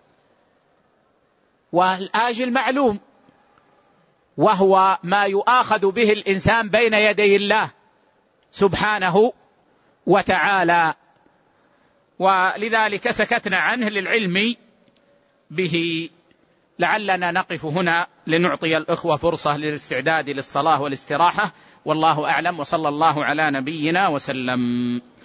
والآجل معلوم، وهو ما يؤاخذ به الإنسان بين يدي الله سبحانه وتعالى، ولذلك سكتنا عنه للعلم به. لعلنا نقف هنا لنعطي الإخوة فرصة للاستعداد للصلاة والاستراحة، والله أعلم، وصلى الله على نبينا وسلم.